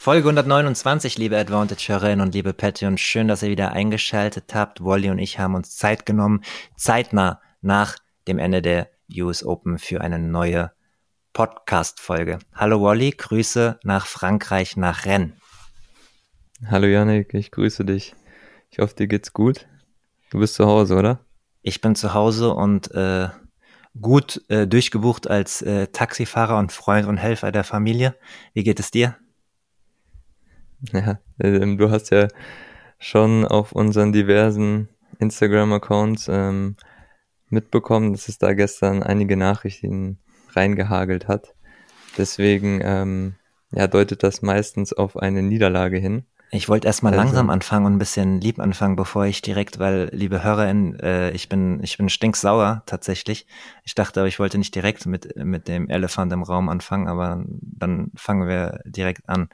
Folge 129, liebe Advantage-Hörerinnen und liebe Patreon. Schön, dass ihr wieder eingeschaltet habt. Wally und ich haben uns Zeit genommen, zeitnah nach dem Ende der US Open für eine neue Podcast-Folge. Hallo Wally, Grüße nach Frankreich, nach Rennes. Hallo Yannick, ich grüße dich. Ich hoffe, dir geht's gut. Du bist zu Hause, oder? Ich bin zu Hause und gut durchgebucht als Taxifahrer und Freund und Helfer der Familie. Wie geht es dir? Ja, du hast ja schon auf unseren diversen Instagram-Accounts mitbekommen, dass es da gestern einige Nachrichten reingehagelt hat. Deswegen deutet das meistens auf eine Niederlage hin. Ich wollte erstmal Also, langsam anfangen und ein bisschen lieb anfangen, bevor ich direkt, weil, liebe HörerInnen, ich bin stinksauer tatsächlich. Ich dachte aber, ich wollte nicht direkt mit dem Elefant im Raum anfangen, aber dann fangen wir direkt an.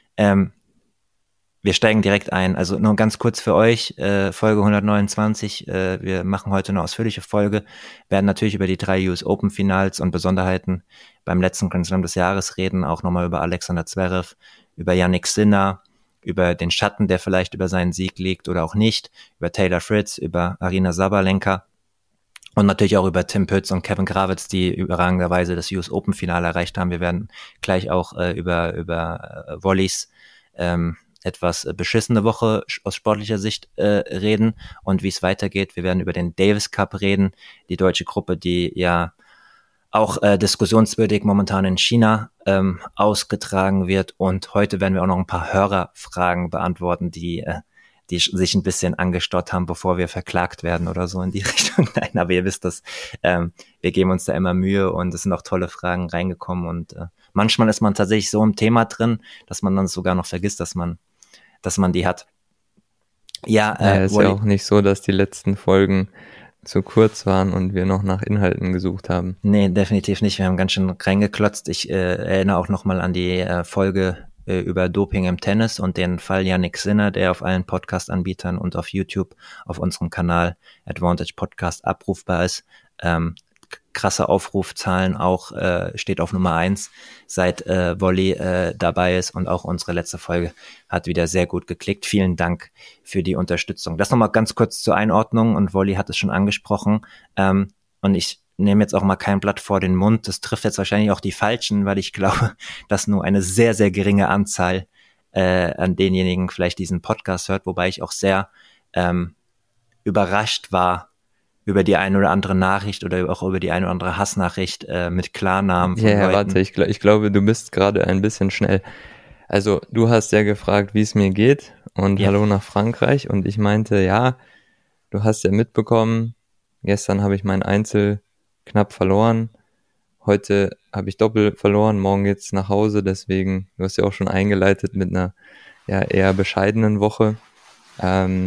Wir steigen direkt ein. Also nur ganz kurz für euch, Folge 129. Wir machen heute eine ausführliche Folge, werden natürlich über die 3 US Open Finals und Besonderheiten beim letzten Grand Slam des Jahres reden, auch nochmal über Alexander Zverev, über Jannik Sinner, über den Schatten, der vielleicht über seinen Sieg liegt oder auch nicht, über Taylor Fritz, über Aryna Sabalenka und natürlich auch über Tim Pütz und Kevin Gravitz, die überragenderweise das US Open Finale erreicht haben. Wir werden gleich auch über Wollys etwas beschissene Woche aus sportlicher Sicht reden und wie es weitergeht. Wir werden über den Davis Cup reden, die deutsche Gruppe, die ja auch diskussionswürdig momentan in China ausgetragen wird. Und heute werden wir auch noch ein paar Hörerfragen beantworten, die sich ein bisschen angestaut haben, bevor wir verklagt werden oder so in die Richtung. Nein, aber ihr wisst das, wir geben uns da immer Mühe und es sind auch tolle Fragen reingekommen. Und manchmal ist man tatsächlich so im Thema drin, dass man dann sogar noch vergisst, dass man die hat. Ja, ist ja auch nicht so, dass die letzten Folgen zu kurz waren und wir noch nach Inhalten gesucht haben. Nee, definitiv nicht. Wir haben ganz schön reingeklotzt. Ich erinnere auch nochmal an die Folge über Doping im Tennis und den Fall Jannik Sinner, der auf allen Podcast-Anbietern und auf YouTube auf unserem Kanal Advantage Podcast abrufbar ist. Krasse Aufrufzahlen auch, steht auf Nummer 1, seit Wolli dabei ist, und auch unsere letzte Folge hat wieder sehr gut geklickt. Vielen Dank für die Unterstützung. Das nochmal ganz kurz zur Einordnung, und Wolli hat es schon angesprochen, und ich nehme jetzt auch mal kein Blatt vor den Mund. Das trifft jetzt wahrscheinlich auch die Falschen, weil ich glaube, dass nur eine sehr, sehr geringe Anzahl an denjenigen vielleicht diesen Podcast hört, wobei ich auch sehr überrascht war über die eine oder andere Nachricht oder auch über die eine oder andere Hassnachricht mit Klarnamen von Leuten. Warte, ich glaube, du bist gerade ein bisschen schnell. Also, du hast ja gefragt, wie es mir geht und Hallo nach Frankreich, und ich meinte, ja, du hast ja mitbekommen, gestern habe ich mein Einzel knapp verloren, heute habe ich Doppel verloren, morgen geht's nach Hause, deswegen, du hast ja auch schon eingeleitet mit einer eher bescheidenen Woche. So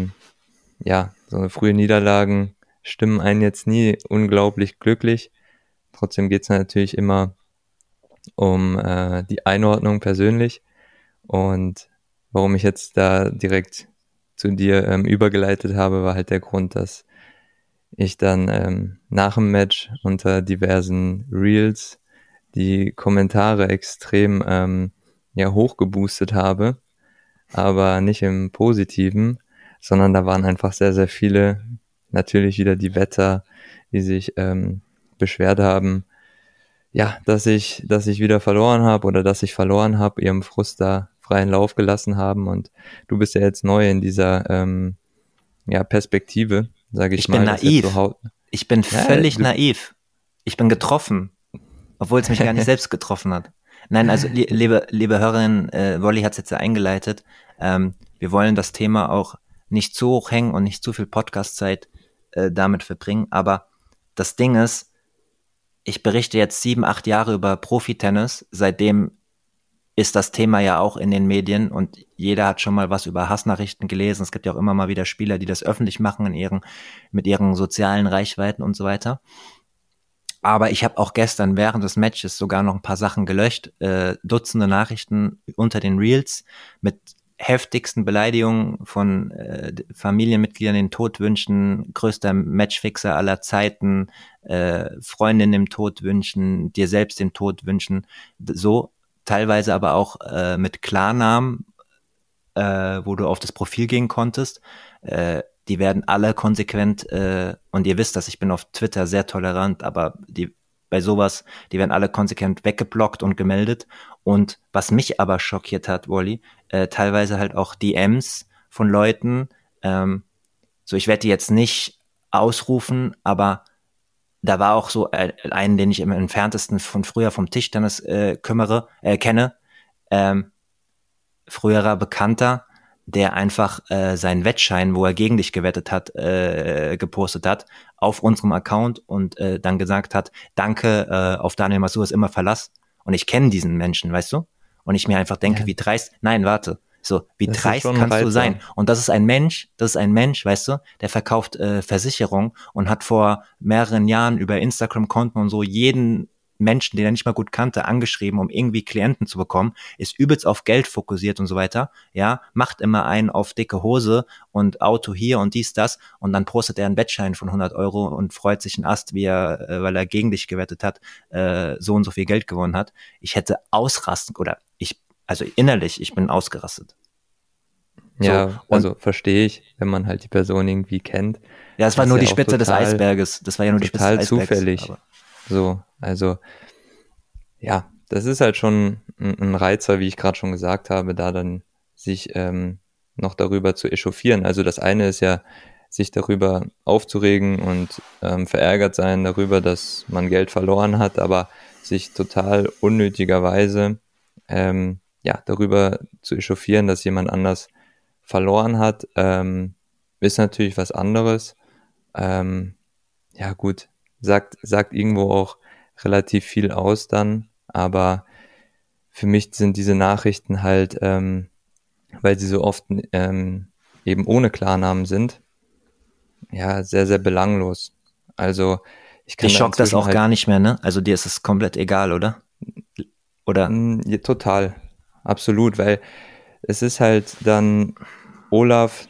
eine frühe Niederlagen stimmen einen jetzt nie unglaublich glücklich. Trotzdem geht's natürlich immer um die Einordnung persönlich, und warum ich jetzt da direkt zu dir übergeleitet habe, war halt der Grund, dass ich dann nach dem Match unter diversen Reels die Kommentare extrem hochgeboostet habe, aber nicht im Positiven, sondern da waren einfach sehr, sehr viele, natürlich wieder die Wetter, die sich beschwert haben, ja, dass ich wieder verloren habe oder dass ich verloren habe, ihrem Frust da freien Lauf gelassen haben. Und du bist ja jetzt neu in dieser Perspektive, sage ich mal. Ich bin naiv. Ich bin völlig naiv. Ich bin getroffen, obwohl es mich gar nicht selbst getroffen hat. Nein, also liebe Hörerin, Wolli hat es jetzt ja eingeleitet. Wir wollen das Thema auch nicht zu hoch hängen und nicht zu viel Podcast-Zeit damit verbringen. Aber das Ding ist, ich berichte jetzt 7, 8 Jahre über Profi-Tennis. Seitdem ist das Thema ja auch in den Medien und jeder hat schon mal was über Hassnachrichten gelesen. Es gibt ja auch immer mal wieder Spieler, die das öffentlich machen mit ihren sozialen Reichweiten und so weiter. Aber ich habe auch gestern während des Matches sogar noch ein paar Sachen gelöscht, Dutzende Nachrichten unter den Reels mit heftigsten Beleidigungen von Familienmitgliedern, den Tod wünschen, größter Matchfixer aller Zeiten, Freundin dem Tod wünschen, dir selbst den Tod wünschen. So teilweise aber auch mit Klarnamen, wo du auf das Profil gehen konntest. Die werden alle konsequent, und ihr wisst das, ich bin auf Twitter sehr tolerant, aber bei sowas, die werden alle konsequent weggeblockt und gemeldet. Und was mich aber schockiert hat, Wally, teilweise halt auch DMs von Leuten, so ich werde die jetzt nicht ausrufen, aber da war auch so einen, den ich im entferntesten von früher vom Tischtennis kenne, früherer Bekannter, der einfach seinen Wettschein, wo er gegen dich gewettet hat, gepostet hat auf unserem Account und dann gesagt hat, danke, auf Daniel Masur ist immer Verlass. Und ich kenne diesen Menschen, weißt du? Und ich mir einfach denke, wie dreist, nein, warte, so, wie dreist kannst du sein? Und das ist ein Mensch, weißt du, der verkauft Versicherung und hat vor mehreren Jahren über Instagram-Konten und so jeden Menschen, den er nicht mal gut kannte, angeschrieben, um irgendwie Klienten zu bekommen, ist übelst auf Geld fokussiert und so weiter, ja, macht immer einen auf dicke Hose und Auto hier und dies, das und dann postet er einen Wettschein von 100 Euro und freut sich einen Ast, wie er, weil er gegen dich gewettet hat, so und so viel Geld gewonnen hat. Ich hätte ausrasten, also innerlich, ich bin ausgerastet. Ja, so, also verstehe ich, wenn man halt die Person irgendwie kennt. Ja, das war nur die Spitze des Eisberges. Das war ja nur die Spitze des Eisberges. Total zufällig. Aber so, also ja, das ist halt schon ein Reizer, wie ich gerade schon gesagt habe, da dann sich noch darüber zu echauffieren. Also das eine ist ja, sich darüber aufzuregen und verärgert sein darüber, dass man Geld verloren hat, aber sich total unnötigerweise darüber zu echauffieren, dass jemand anders verloren hat, ist natürlich was anderes. Ja gut, sagt irgendwo auch relativ viel aus dann, aber für mich sind diese Nachrichten halt, weil sie so oft eben ohne Klarnamen sind, ja, sehr, sehr belanglos. Also ich kann dich schockt das auch halt gar nicht mehr, ne? Also dir ist es komplett egal, oder? Oder? Ja, total, absolut, weil es ist halt dann Olaf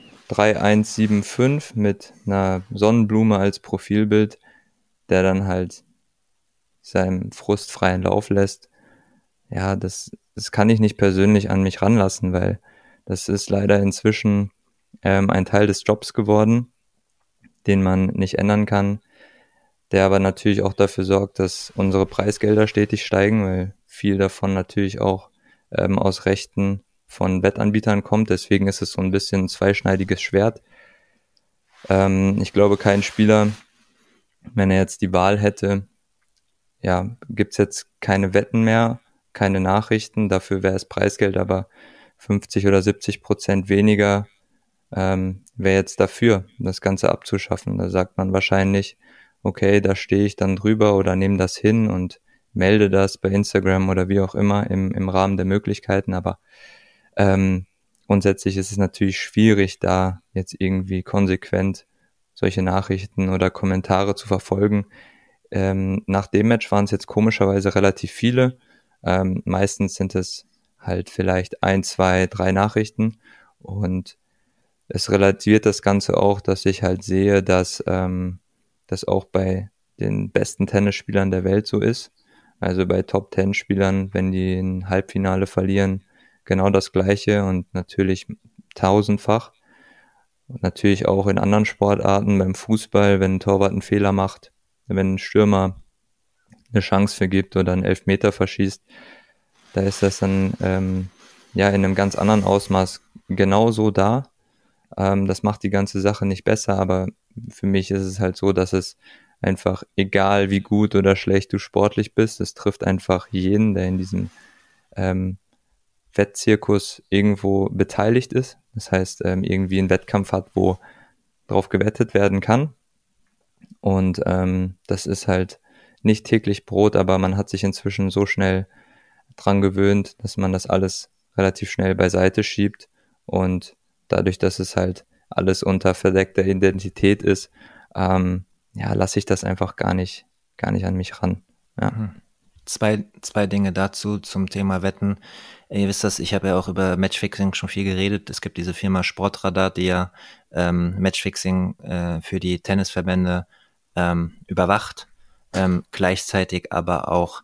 3175 mit einer Sonnenblume als Profilbild, der dann halt seinem Frust freien Lauf lässt. Ja, das kann ich nicht persönlich an mich ranlassen, weil das ist leider inzwischen ein Teil des Jobs geworden, den man nicht ändern kann, der aber natürlich auch dafür sorgt, dass unsere Preisgelder stetig steigen, weil viel davon natürlich auch aus Rechten von Wettanbietern kommt. Deswegen ist es so ein bisschen ein zweischneidiges Schwert. Ich glaube, kein Spieler, wenn er jetzt die Wahl hätte, ja, gibt's jetzt keine Wetten mehr, keine Nachrichten, dafür wäre das Preisgeld aber 50 oder 70% weniger, wäre jetzt dafür, das Ganze abzuschaffen. Da sagt man wahrscheinlich, okay, da stehe ich dann drüber oder nehme das hin und melde das bei Instagram oder wie auch immer im Rahmen der Möglichkeiten, aber grundsätzlich ist es natürlich schwierig, da jetzt irgendwie konsequent solche Nachrichten oder Kommentare zu verfolgen. Nach dem Match waren es jetzt komischerweise relativ viele. Meistens sind es halt vielleicht 1, 2, 3 Nachrichten und es relativiert das Ganze auch, dass ich halt sehe, dass das auch bei den besten Tennisspielern der Welt so ist. Also bei Top-10-Spielern, wenn die ein Halbfinale verlieren, genau das Gleiche und natürlich tausendfach. Und natürlich auch in anderen Sportarten, beim Fußball, wenn ein Torwart einen Fehler macht, wenn ein Stürmer eine Chance vergibt oder einen Elfmeter verschießt, da ist das dann in einem ganz anderen Ausmaß genauso da. Das macht die ganze Sache nicht besser, aber für mich ist es halt so, dass es einfach, egal wie gut oder schlecht du sportlich bist, es trifft einfach jeden, der in diesem Wettzirkus irgendwo beteiligt ist. Das heißt, irgendwie einen Wettkampf hat, wo drauf gewettet werden kann. Und das ist halt nicht täglich Brot, aber man hat sich inzwischen so schnell dran gewöhnt, dass man das alles relativ schnell beiseite schiebt. Und dadurch, dass es halt alles unter verdeckter Identität ist, lasse ich das einfach gar nicht an mich ran. Ja. Zwei Dinge dazu zum Thema Wetten. Ihr wisst das, ich habe ja auch über Matchfixing schon viel geredet. Es gibt diese Firma Sportradar, die ja Matchfixing für die Tennisverbände überwacht, gleichzeitig aber auch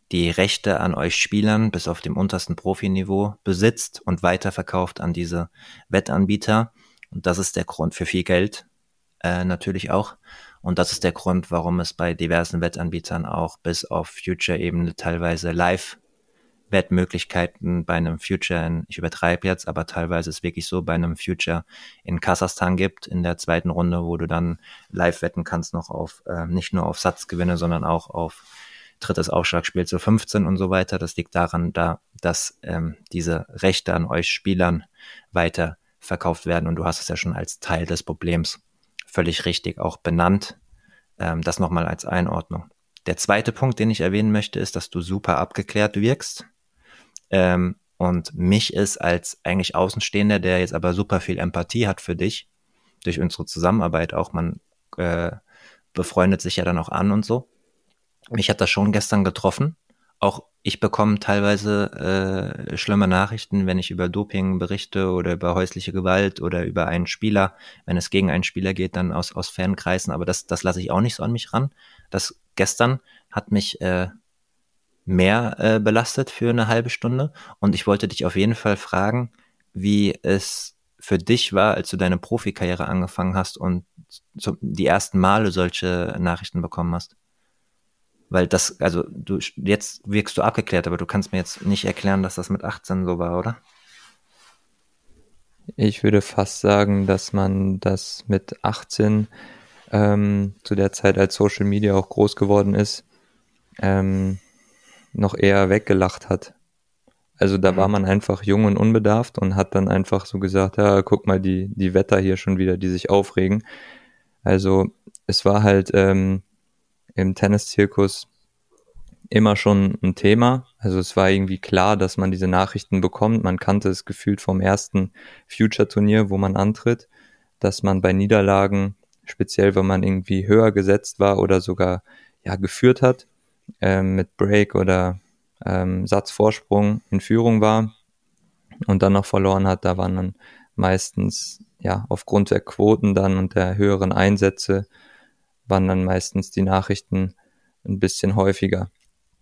die Rechte an euch Spielern bis auf dem untersten Profiniveau besitzt und weiterverkauft an diese Wettanbieter. Und das ist der Grund für viel Geld, natürlich auch. Und das ist der Grund, warum es bei diversen Wettanbietern auch bis auf Future-Ebene teilweise Live-Wettmöglichkeiten bei einem Future ich übertreibe jetzt, aber teilweise ist wirklich so, bei einem Future in Kasachstan gibt, in der zweiten Runde, wo du dann live wetten kannst noch auf, nicht nur auf Satzgewinne, sondern auch auf drittes Aufschlagspiel zu 15 und so weiter. Das liegt daran, dass diese Rechte an euch Spielern weiter verkauft werden und du hast es ja schon als Teil des Problems völlig richtig auch benannt. Das nochmal als Einordnung. Der zweite Punkt, den ich erwähnen möchte, ist, dass du super abgeklärt wirkst. Und mich ist als eigentlich Außenstehender, der jetzt aber super viel Empathie hat für dich, durch unsere Zusammenarbeit auch, man befreundet sich ja dann auch an und so. Mich hat das schon gestern getroffen. Auch ich bekomme teilweise schlimme Nachrichten, wenn ich über Doping berichte oder über häusliche Gewalt oder über einen Spieler, wenn es gegen einen Spieler geht, dann aus Fankreisen. Aber das lasse ich auch nicht so an mich ran. Das gestern hat mich mehr belastet für eine halbe Stunde. Und ich wollte dich auf jeden Fall fragen, wie es für dich war, als du deine Profikarriere angefangen hast und die ersten Male solche Nachrichten bekommen hast. Weil das, also jetzt wirkst du abgeklärt, aber du kannst mir jetzt nicht erklären, dass das mit 18 so war, oder? Ich würde fast sagen, dass man das mit 18 zu der Zeit, als Social Media auch groß geworden ist, noch eher weggelacht hat. Also da war man einfach jung und unbedarft und hat dann einfach so gesagt, ja, guck mal, die Wetter hier schon wieder, die sich aufregen. Also es war halt im Tenniszirkus immer schon ein Thema. Also es war irgendwie klar, dass man diese Nachrichten bekommt. Man kannte es gefühlt vom ersten Future-Turnier, wo man antritt, dass man bei Niederlagen, speziell wenn man irgendwie höher gesetzt war oder sogar ja geführt hat, mit Break oder Satzvorsprung in Führung war und dann noch verloren hat, da waren dann meistens, ja, aufgrund der Quoten dann und der höheren Einsätze, waren dann meistens die Nachrichten ein bisschen häufiger.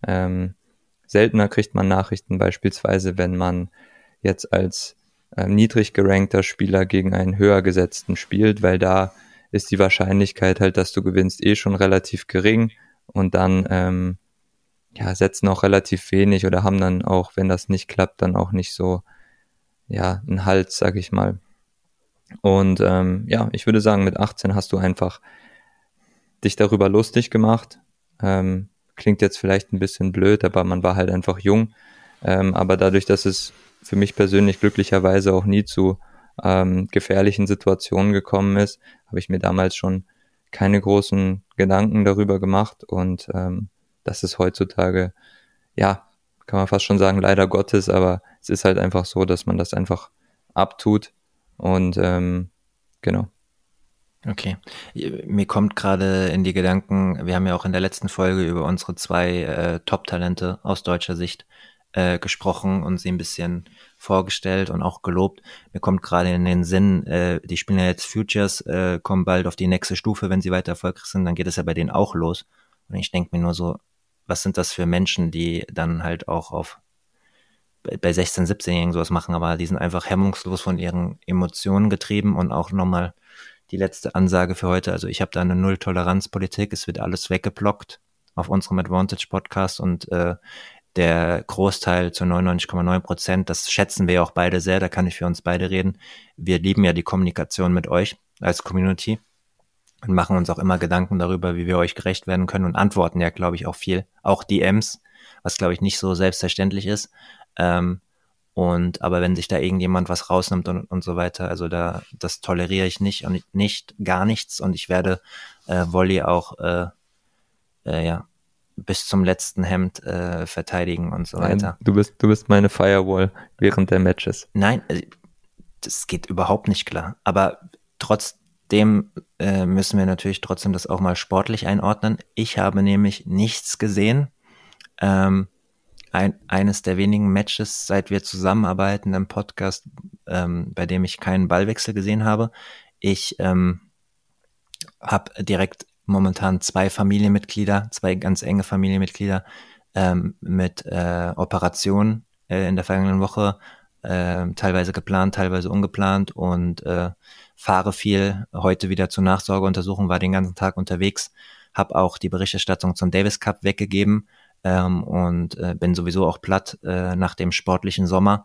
Seltener kriegt man Nachrichten beispielsweise, wenn man jetzt als niedrig gerankter Spieler gegen einen höher gesetzten spielt, weil da ist die Wahrscheinlichkeit halt, dass du gewinnst, schon relativ gering und dann setzen auch relativ wenig oder haben dann auch, wenn das nicht klappt, dann auch nicht so einen Hals, sag ich mal. Und ich würde sagen, mit 18 hast du einfach dich darüber lustig gemacht. Klingt jetzt vielleicht ein bisschen blöd, aber man war halt einfach jung. Aber dadurch, dass es für mich persönlich glücklicherweise auch nie zu gefährlichen Situationen gekommen ist, habe ich mir damals schon keine großen Gedanken darüber gemacht. Und das ist heutzutage, ja, kann man fast schon sagen, leider Gottes, aber es ist halt einfach so, dass man das einfach abtut. Und genau. Okay. Mir kommt gerade in die Gedanken, wir haben ja auch in der letzten Folge über unsere zwei Top-Talente aus deutscher Sicht gesprochen und sie ein bisschen vorgestellt und auch gelobt. Mir kommt gerade in den Sinn, die spielen ja jetzt Futures, kommen bald auf die nächste Stufe, wenn sie weiter erfolgreich sind, dann geht es ja bei denen auch los. Und ich denke mir nur so, was sind das für Menschen, die dann halt auch bei 16-, 17-Jährigen sowas machen, aber die sind einfach hemmungslos von ihren Emotionen getrieben und auch nochmal die letzte Ansage für heute. Also ich habe da eine Null-Toleranz-Politik, es wird alles weggeblockt auf unserem Advantage-Podcast und der Großteil zu 99,9%, das schätzen wir ja auch beide sehr, da kann ich für uns beide reden. Wir lieben ja die Kommunikation mit euch als Community und machen uns auch immer Gedanken darüber, wie wir euch gerecht werden können und antworten ja, glaube ich, auch viel. Auch DMs, was, glaube ich, nicht so selbstverständlich ist. Aber wenn sich da irgendjemand was rausnimmt und so weiter, also das toleriere ich nicht und gar nichts und ich werde Volley auch bis zum letzten Hemd verteidigen und so weiter. Du bist meine Firewall während der Matches. Nein, das geht überhaupt nicht klar. Aber trotzdem müssen wir natürlich trotzdem das auch mal sportlich einordnen. Ich habe nämlich nichts gesehen. Eines der wenigen Matches, seit wir zusammenarbeiten im Podcast, bei dem ich keinen Ballwechsel gesehen habe. Ich habe direkt momentan zwei ganz enge Familienmitglieder, mit Operationen in der vergangenen Woche, teilweise geplant, teilweise ungeplant und fahre viel. Heute wieder zur Nachsorgeuntersuchung, war den ganzen Tag unterwegs, habe auch die Berichterstattung zum Davis Cup weggegeben und bin sowieso auch platt nach dem sportlichen Sommer.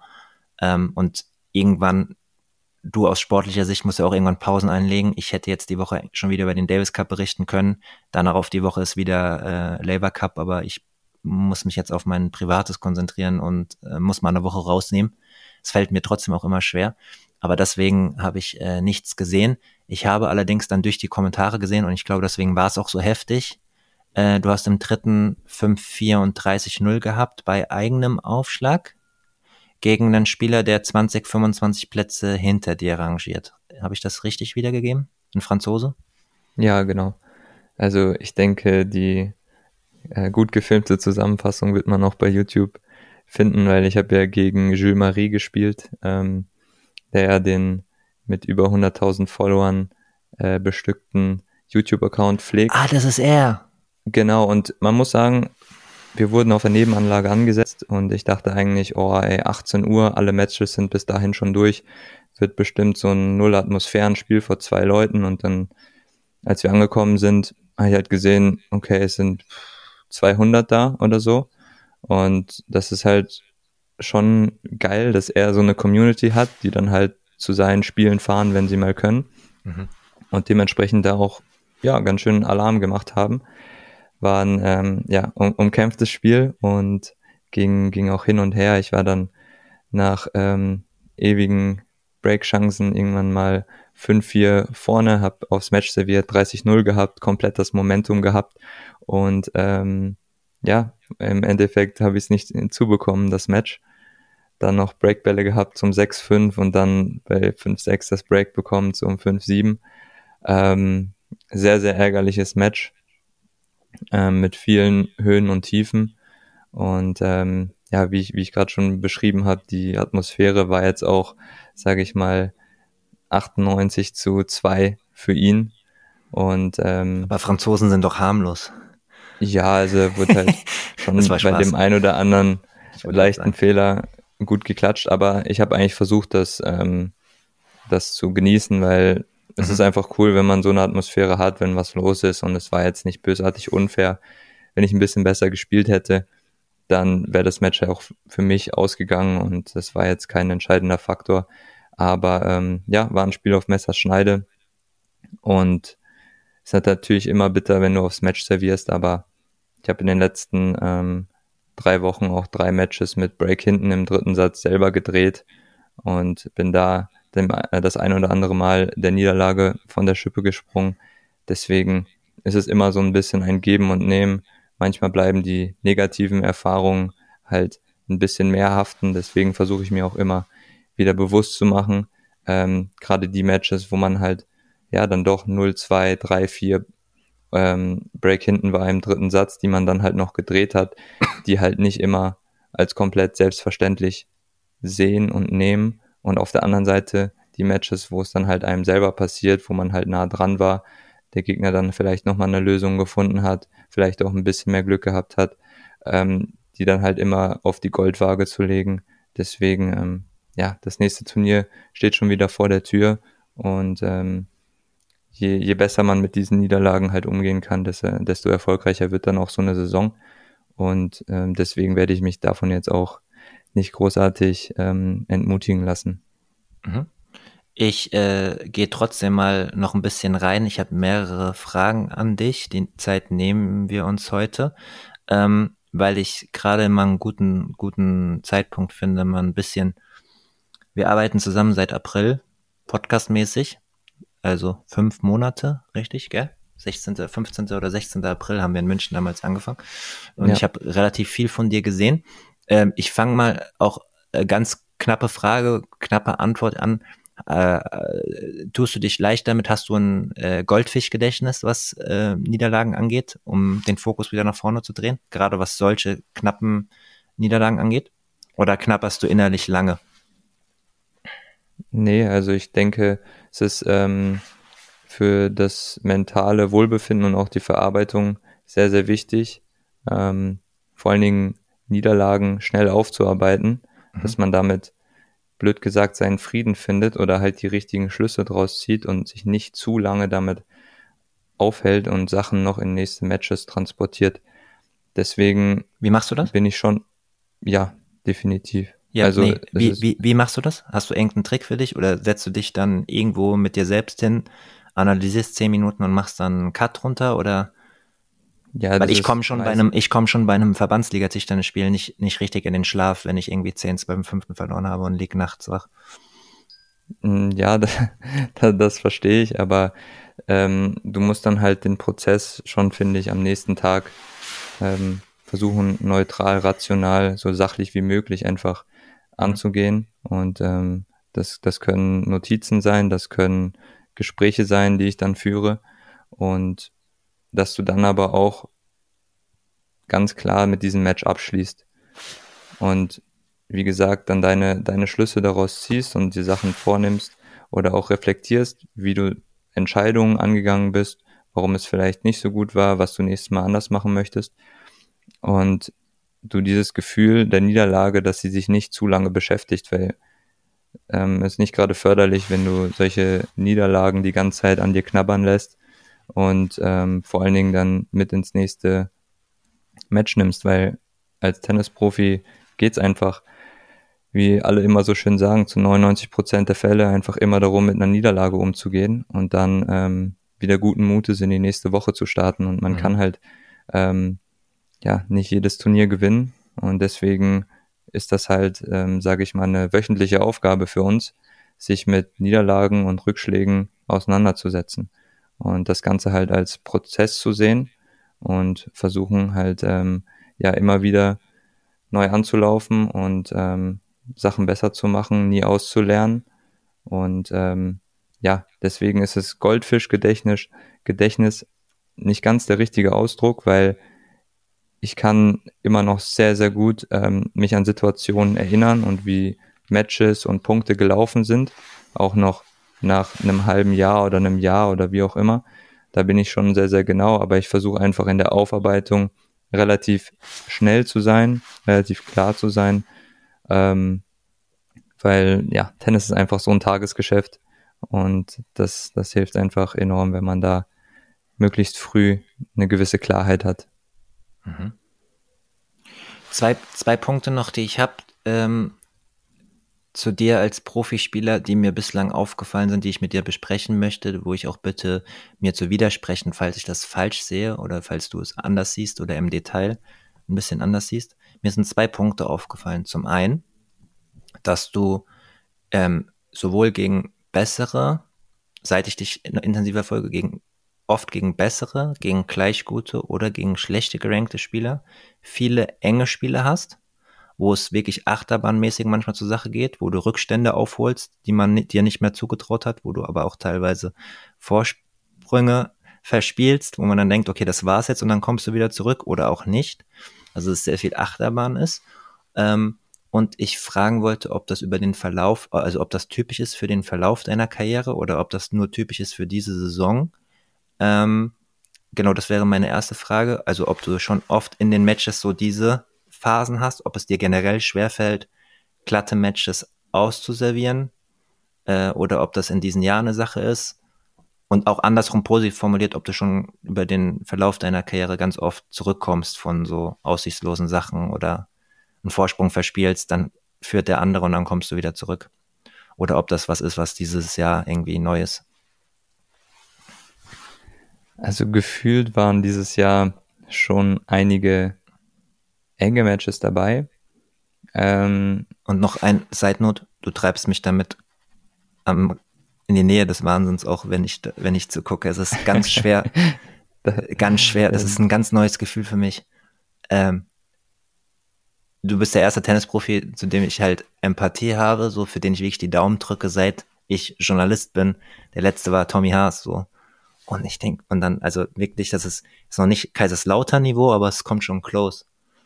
Und irgendwann, du aus sportlicher Sicht musst ja auch irgendwann Pausen einlegen. Ich hätte jetzt die Woche schon wieder über den Davis Cup berichten können. Danach auf die Woche ist wieder Labour Cup, aber ich muss mich jetzt auf mein Privates konzentrieren und muss mal eine Woche rausnehmen. Es fällt mir trotzdem auch immer schwer. Aber deswegen habe ich nichts gesehen. Ich habe allerdings dann durch die Kommentare gesehen und ich glaube, deswegen war es auch so heftig. Du hast im dritten 5-4 und 30-0 gehabt bei eigenem Aufschlag gegen einen Spieler, der 20, 25 Plätze hinter dir rangiert. Habe ich das richtig wiedergegeben? Ein Franzose? Ja, genau. Also ich denke, die gut gefilmte Zusammenfassung wird man auch bei YouTube finden, weil ich habe ja gegen Jules Marie gespielt, der ja den mit über 100.000 Followern bestückten YouTube-Account pflegt. Ah, das ist er. Genau, und man muss sagen, wir wurden auf der Nebenanlage angesetzt und ich dachte eigentlich, 18 Uhr, alle Matches sind bis dahin schon durch, wird bestimmt so ein Null-Atmosphären-Spiel vor 2 Leuten und dann, als wir angekommen sind, habe ich halt gesehen, okay, es sind 200 da oder so und das ist halt schon geil, dass er so eine Community hat, die dann halt zu seinen Spielen fahren, wenn sie mal können und dementsprechend da auch ja ganz schön Alarm gemacht haben. War ein umkämpftes Spiel und ging auch hin und her. Ich war dann nach ewigen Breakchancen irgendwann mal 5-4 vorne, habe aufs Match serviert, 30-0 gehabt, komplett das Momentum gehabt und im Endeffekt habe ich es nicht hinzubekommen, das Match. Dann noch Breakbälle gehabt zum 6-5 und dann bei 5-6 das Break bekommen zum 5-7. Sehr, sehr ärgerliches Match. Mit vielen Höhen und Tiefen und wie ich gerade schon beschrieben habe, die Atmosphäre war jetzt auch, sage ich mal, 98-2 für ihn und aber Franzosen sind doch harmlos. Ja, also wird halt schon bei dem einen oder anderen leichten Fehler gut geklatscht, aber ich habe eigentlich versucht, das zu genießen, weil es ist einfach cool, wenn man so eine Atmosphäre hat, wenn was los ist und es war jetzt nicht bösartig unfair. Wenn ich ein bisschen besser gespielt hätte, dann wäre das Match ja auch für mich ausgegangen und das war jetzt kein entscheidender Faktor. Aber war ein Spiel auf Messerschneide und es ist natürlich immer bitter, wenn du aufs Match servierst, aber ich habe in den letzten 3 Wochen auch 3 Matches mit Break hinten im dritten Satz selber gedreht und bin da das ein oder andere Mal der Niederlage von der Schippe gesprungen. Deswegen ist es immer so ein bisschen ein Geben und Nehmen. Manchmal bleiben die negativen Erfahrungen halt ein bisschen mehr haften. Deswegen versuche ich mir auch immer wieder bewusst zu machen, gerade die Matches, wo man halt ja dann doch 0-2, 3-4 Break hinten war im dritten Satz, die man dann halt noch gedreht hat, die halt nicht immer als komplett selbstverständlich sehen und nehmen. Und auf der anderen Seite die Matches, wo es dann halt einem selber passiert, wo man halt nah dran war, der Gegner dann vielleicht nochmal eine Lösung gefunden hat, vielleicht auch ein bisschen mehr Glück gehabt hat, die dann halt immer auf die Goldwaage zu legen. Deswegen, das nächste Turnier steht schon wieder vor der Tür und je besser man mit diesen Niederlagen halt umgehen kann, desto erfolgreicher wird dann auch so eine Saison. Und deswegen werde ich mich davon jetzt auch nicht großartig entmutigen lassen. Ich gehe trotzdem mal noch ein bisschen rein. Ich habe mehrere Fragen an dich. Die Zeit nehmen wir uns heute, weil ich gerade mal einen guten Zeitpunkt finde, mal ein bisschen. Wir arbeiten zusammen seit April, podcastmäßig, also 5 Monate, richtig, gell? 16., 15. oder 16. April haben wir in München damals angefangen. Und ich habe relativ viel von dir gesehen. Ich fange mal auch ganz knappe Frage, knappe Antwort an. Tust du dich leicht damit? Hast du ein Goldfischgedächtnis, was Niederlagen angeht, um den Fokus wieder nach vorne zu drehen? Gerade was solche knappen Niederlagen angeht? Oder knapperst du innerlich lange? Nee, also ich denke, es ist für das mentale Wohlbefinden und auch die Verarbeitung sehr, sehr wichtig, vor vor allen Dingen Niederlagen schnell aufzuarbeiten, dass man damit, blöd gesagt, seinen Frieden findet oder halt die richtigen Schlüsse draus zieht und sich nicht zu lange damit aufhält und Sachen noch in nächste Matches transportiert. Deswegen Wie machst du das? bin ich schon, ja, definitiv. Ja, Also nee, wie machst du das? Hast du irgendeinen Trick für dich oder setzt du dich dann irgendwo mit dir selbst hin, analysierst 10 Minuten und machst dann einen Cut runter oder? ja, Weil das ich komme ist schon meist, ich komme schon bei einem Verbandsliga-Tischtennisspiel nicht richtig in den Schlaf, wenn ich irgendwie 10-2 beim 5. verloren habe und lieg nachts wach. ja, das verstehe ich, aber du musst dann halt den Prozess schon, finde ich, am nächsten Tag versuchen, neutral, rational, so sachlich wie möglich einfach anzugehen. Und das können Notizen sein, das können Gespräche sein, die ich dann führe. Und dass du dann aber auch ganz klar mit diesem Match abschließt. Und wie gesagt, dann deine Schlüsse daraus ziehst und die Sachen vornimmst oder auch reflektierst, wie du Entscheidungen angegangen bist, warum es vielleicht nicht so gut war, was du nächstes Mal anders machen möchtest. Und du dieses Gefühl der Niederlage, dass sie sich nicht zu lange beschäftigt, weil es ist nicht gerade förderlich, wenn du solche Niederlagen die ganze Zeit an dir knabbern lässt und vor allen Dingen dann mit ins nächste Match nimmst, weil als Tennisprofi geht's einfach, wie alle immer so schön sagen, zu 99% der Fälle einfach immer darum, mit einer Niederlage umzugehen und dann wieder guten Mutes in die nächste Woche zu starten. Und man kann halt ja nicht jedes Turnier gewinnen. Und deswegen ist das halt, sage ich mal, eine wöchentliche Aufgabe für uns, sich mit Niederlagen und Rückschlägen auseinanderzusetzen. Und das Ganze halt als Prozess zu sehen und versuchen halt ja immer wieder neu anzulaufen und Sachen besser zu machen, nie auszulernen. Und ja, deswegen ist es Gedächtnis nicht ganz der richtige Ausdruck, weil ich kann immer noch sehr, sehr gut mich an Situationen erinnern und wie Matches und Punkte gelaufen sind, auch noch nach einem halben Jahr oder einem Jahr oder wie auch immer. Da bin ich schon sehr, sehr genau, aber ich versuche einfach in der Aufarbeitung relativ schnell zu sein, relativ klar zu sein, weil ja, Tennis ist einfach so ein Tagesgeschäft und das hilft einfach enorm, wenn man da möglichst früh eine gewisse Klarheit hat. Mhm. Zwei Punkte noch, die ich habe zu dir als Profispieler, die mir bislang aufgefallen sind, die ich mit dir besprechen möchte, wo ich auch bitte mir zu widersprechen, falls ich das falsch sehe oder falls du es anders siehst oder im Detail ein bisschen anders siehst. Mir sind 2 Punkte aufgefallen. Zum einen, dass du sowohl gegen bessere, seit ich dich intensiver folge, oft gegen bessere, gegen gleich gute oder gegen schlechte gerankte Spieler viele enge Spiele hast, wo es wirklich achterbahnmäßig manchmal zur Sache geht, wo du Rückstände aufholst, die man dir nicht mehr zugetraut hat, wo du aber auch teilweise Vorsprünge verspielst, wo man dann denkt, okay, das war's jetzt und dann kommst du wieder zurück oder auch nicht. Also es sehr viel Achterbahn ist. Und ich fragen wollte, ob das über den Verlauf, also ob das typisch ist für den Verlauf deiner Karriere oder ob das nur typisch ist für diese Saison. Genau, das wäre meine erste Frage. Also ob du schon oft in den Matches so diese Phasen hast, ob es dir generell schwerfällt, glatte Matches auszuservieren oder ob das in diesen Jahren eine Sache ist. Und auch andersrum positiv formuliert, ob du schon über den Verlauf deiner Karriere ganz oft zurückkommst von so aussichtslosen Sachen oder einen Vorsprung verspielst, dann führt der andere und dann kommst du wieder zurück. Oder ob das was ist, was dieses Jahr irgendwie neu ist. Also gefühlt waren dieses Jahr schon einige enge Matches dabei. Und noch ein Side Note, du treibst mich damit in die Nähe des Wahnsinns, auch wenn ich zugucke. Es ist ganz schwer, ganz schwer. Das ist ein ganz neues Gefühl für mich. Du bist der erste Tennisprofi, zu dem ich halt Empathie habe, so für den ich wirklich die Daumen drücke, seit ich Journalist bin. Der letzte war Tommy Haas, so. Und ich denke, und dann, also wirklich, das ist noch nicht Kaiserslautern-Niveau, aber es kommt schon close.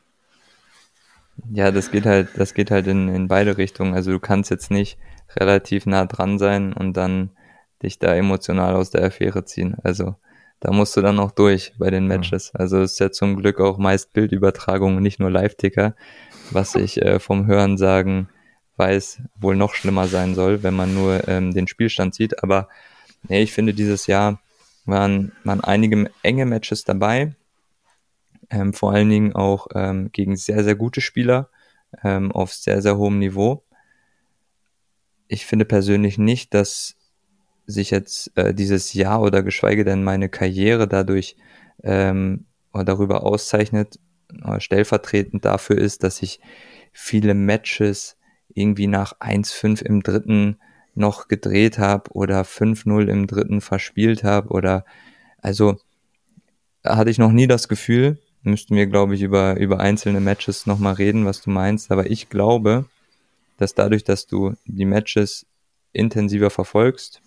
Ja, das geht halt in beide Richtungen. Also du kannst jetzt nicht relativ nah dran sein und dann dich da emotional aus der Affäre ziehen. Also da musst du dann noch durch bei den Matches. Also es ist ja zum Glück auch meist Bildübertragung und nicht nur Live-Ticker, was ich vom Hörensagen weiß, wohl noch schlimmer sein soll, wenn man nur den Spielstand sieht. Aber nee, ich finde, dieses Jahr waren einige enge Matches dabei, vor allen Dingen auch gegen sehr, sehr gute Spieler auf sehr, sehr hohem Niveau. Ich finde persönlich nicht, dass sich jetzt dieses Jahr oder geschweige denn meine Karriere dadurch oder darüber auszeichnet, oder stellvertretend dafür ist, dass ich viele Matches irgendwie nach 1:5 im dritten noch gedreht habe oder 5:0 im dritten verspielt habe oder also hatte ich noch nie das Gefühl, müssten wir, glaube ich, über einzelne Matches nochmal reden, was du meinst, aber ich glaube, dass dadurch, dass du die Matches intensiver verfolgst,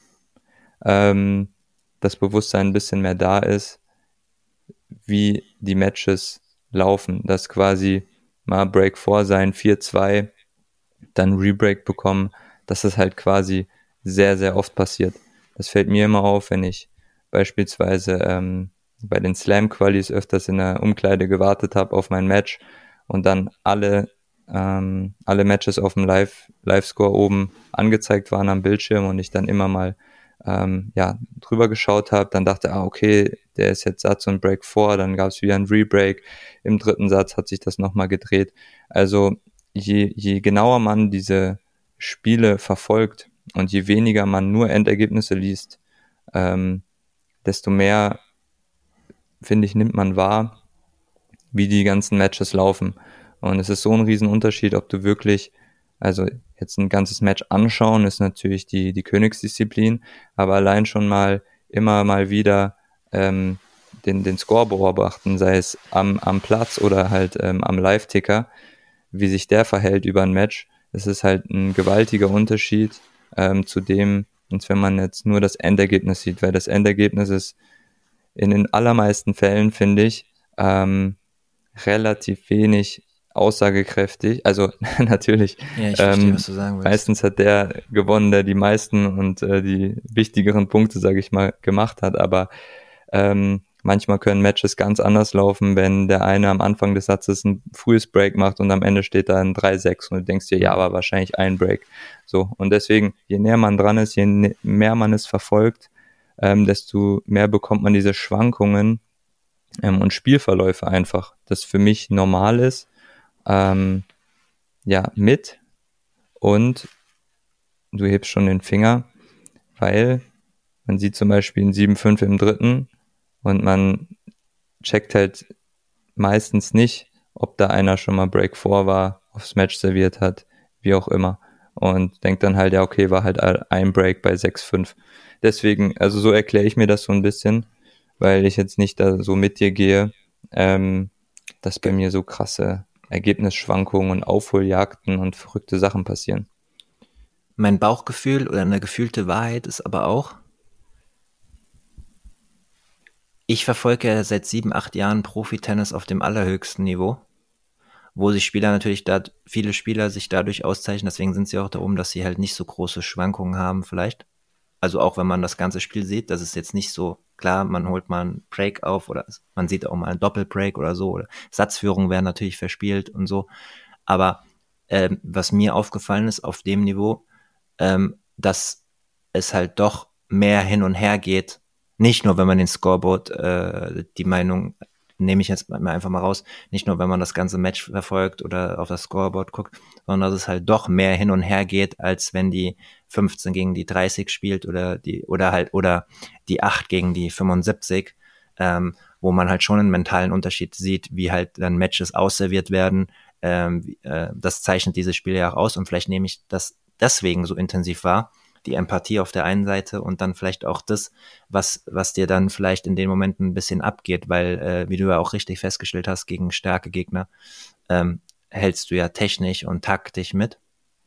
das Bewusstsein ein bisschen mehr da ist, wie die Matches laufen, dass quasi mal Break 4 sein, 4-2, dann Rebreak bekommen, dass das halt quasi sehr, sehr oft passiert. Das fällt mir immer auf, wenn ich beispielsweise bei den Slam-Qualis öfters in der Umkleide gewartet habe auf mein Match und dann alle Matches auf dem Live-Score oben angezeigt waren am Bildschirm und ich dann immer mal drüber geschaut habe, dann dachte, okay, der ist jetzt Satz und Break 4, dann gab es wieder ein Rebreak, im dritten Satz hat sich das nochmal gedreht. Also je genauer man diese Spiele verfolgt und je weniger man nur Endergebnisse liest, desto mehr, finde ich, nimmt man wahr, wie die ganzen Matches laufen. Und es ist so ein Riesenunterschied, ob du wirklich, also jetzt ein ganzes Match anschauen, ist natürlich die Königsdisziplin, aber allein schon mal immer mal wieder den Score beobachten, sei es am Platz oder halt am Live-Ticker, wie sich der verhält über ein Match. Es ist halt ein gewaltiger Unterschied zu dem, als wenn man jetzt nur das Endergebnis sieht, weil das Endergebnis ist in den allermeisten Fällen, finde ich, relativ wenig aussagekräftig. Also natürlich, ja, ich verstehe, was du sagen willst. Meistens hat der gewonnen, der die meisten und die wichtigeren Punkte, sage ich mal, gemacht hat. Aber manchmal können Matches ganz anders laufen, wenn der eine am Anfang des Satzes ein frühes Break macht und am Ende steht da ein 3-6 und du denkst dir, ja, aber wahrscheinlich ein Break. So, und deswegen, je näher man dran ist, je mehr man es verfolgt, desto mehr bekommt man diese Schwankungen und Spielverläufe einfach, das für mich normal ist, mit, und du hebst schon den Finger, weil man sieht zum Beispiel ein 7-5 im dritten und man checkt halt meistens nicht, ob da einer schon mal Break 4 war, aufs Match serviert hat, wie auch immer, und denkt dann halt, ja okay, war halt ein Break bei 6-5. Deswegen, also so erkläre ich mir das so ein bisschen, weil ich jetzt nicht da so mit dir gehe, dass bei mir so krasse Ergebnisschwankungen und Aufholjagden und verrückte Sachen passieren. Mein Bauchgefühl oder eine gefühlte Wahrheit ist aber auch, ich verfolge ja seit 7, 8 Jahren Profi-Tennis auf dem allerhöchsten Niveau, wo sich viele Spieler sich dadurch auszeichnen, deswegen sind sie auch da oben, dass sie halt nicht so große Schwankungen haben vielleicht. Also auch wenn man das ganze Spiel sieht, das ist jetzt nicht so, klar, man holt mal einen Break auf oder man sieht auch mal einen Doppelbreak oder so, oder Satzführungen werden natürlich verspielt und so. Aber was mir aufgefallen ist auf dem Niveau, dass es halt doch mehr hin und her geht. Nicht nur, wenn man den Scoreboard, die Meinung nehme ich jetzt mal einfach mal raus, nicht nur, wenn man das ganze Match verfolgt oder auf das Scoreboard guckt, sondern dass es halt doch mehr hin und her geht, als wenn die 15 gegen die 30 spielt oder die 8 gegen die 75, wo man halt schon einen mentalen Unterschied sieht, wie halt dann Matches ausserviert werden. Das zeichnet dieses Spiel ja auch aus und vielleicht nehme ich das deswegen so intensiv wahr, die Empathie auf der einen Seite und dann vielleicht auch das, was dir dann vielleicht in den Momenten ein bisschen abgeht, weil, wie du ja auch richtig festgestellt hast, gegen starke Gegner hältst du ja technisch und taktisch mit.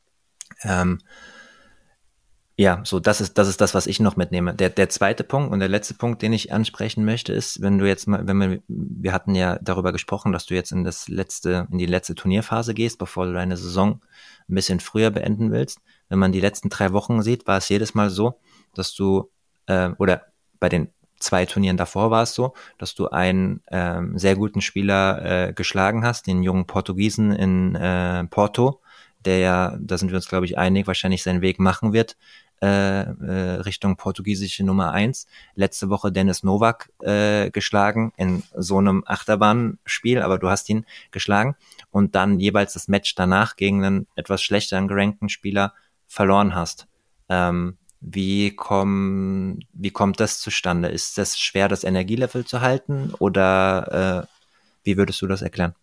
So das ist das, was ich noch mitnehme. Der zweite Punkt und der letzte Punkt, den ich ansprechen möchte, ist, wenn du jetzt mal, wir hatten ja darüber gesprochen, dass du jetzt in die letzte Turnierphase gehst, bevor du deine Saison ein bisschen früher beenden willst. Wenn man die letzten 3 Wochen sieht, war es jedes Mal so, dass du, oder bei den 2 Turnieren davor war es so, dass du einen sehr guten Spieler geschlagen hast, den jungen Portugiesen in Porto, der ja, da sind wir uns, glaube ich, einig, wahrscheinlich seinen Weg machen wird Richtung portugiesische Nummer 1. Letzte Woche Dennis Novak geschlagen in so einem Achterbahnspiel, aber du hast ihn geschlagen und dann jeweils das Match danach gegen einen etwas schlechteren gerankten Spieler verloren hast. Wie kommt das zustande? Ist das schwer, das Energielevel zu halten oder wie würdest du das erklären?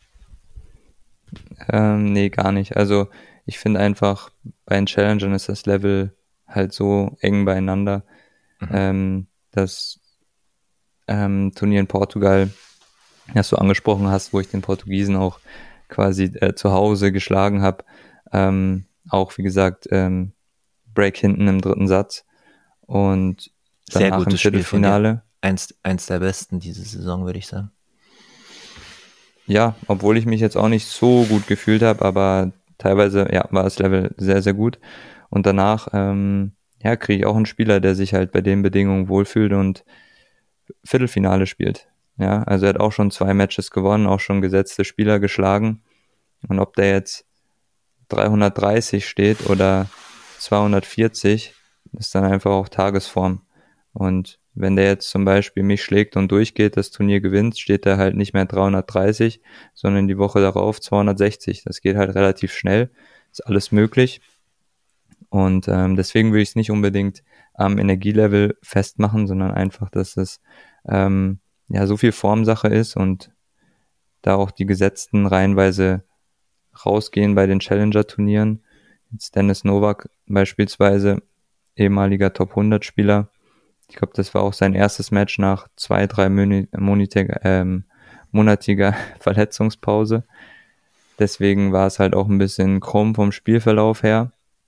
Nee, gar nicht. Also ich finde einfach, bei den Challengern ist das Level halt so eng beieinander. Das Turnier in Portugal, das du angesprochen hast, wo ich den Portugiesen auch quasi zu Hause geschlagen habe. Auch wie gesagt, Break hinten im 3. Satz und sehr danach gutes im Viertelfinale. Eins der besten diese Saison, würde ich sagen. Ja, obwohl ich mich jetzt auch nicht so gut gefühlt habe, aber teilweise ja, war das Level sehr, sehr gut. Und danach ja, kriege ich auch einen Spieler, der sich halt bei den Bedingungen wohlfühlt und Viertelfinale spielt. Ja, also er hat auch schon 2 Matches gewonnen, auch schon gesetzte Spieler geschlagen. Und ob der jetzt 330 steht oder 240, ist dann einfach auch Tagesform. Und wenn der jetzt zum Beispiel mich schlägt und durchgeht, das Turnier gewinnt, steht er halt nicht mehr 330, sondern die Woche darauf 260. Das geht halt relativ schnell, ist alles möglich. Und deswegen würde ich es nicht unbedingt am Energielevel festmachen, sondern einfach, dass es ja so viel Formsache ist und da auch die Gesetzten reihenweise rausgehen bei den Challenger-Turnieren. Jetzt Dennis Novak beispielsweise, ehemaliger Top-100-Spieler. Ich glaube, das war auch sein erstes Match nach 2-3 monatiger Verletzungspause. Deswegen war es halt auch ein bisschen krumm vom Spielverlauf her.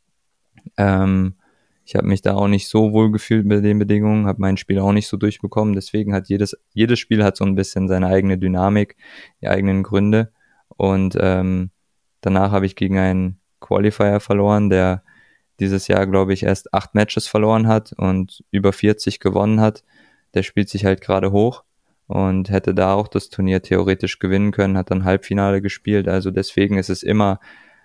Ich habe mich da auch nicht so wohl gefühlt bei den Bedingungen, habe mein Spiel auch nicht so durchbekommen. Deswegen hat jedes Spiel hat so ein bisschen seine eigene Dynamik, die eigenen Gründe. Und danach habe ich gegen einen Qualifier verloren, der dieses Jahr, glaube ich, erst 8 Matches verloren hat und über 40 gewonnen hat. Der spielt sich halt gerade hoch und hätte da auch das Turnier theoretisch gewinnen können, hat dann Halbfinale gespielt. Also deswegen ist es immer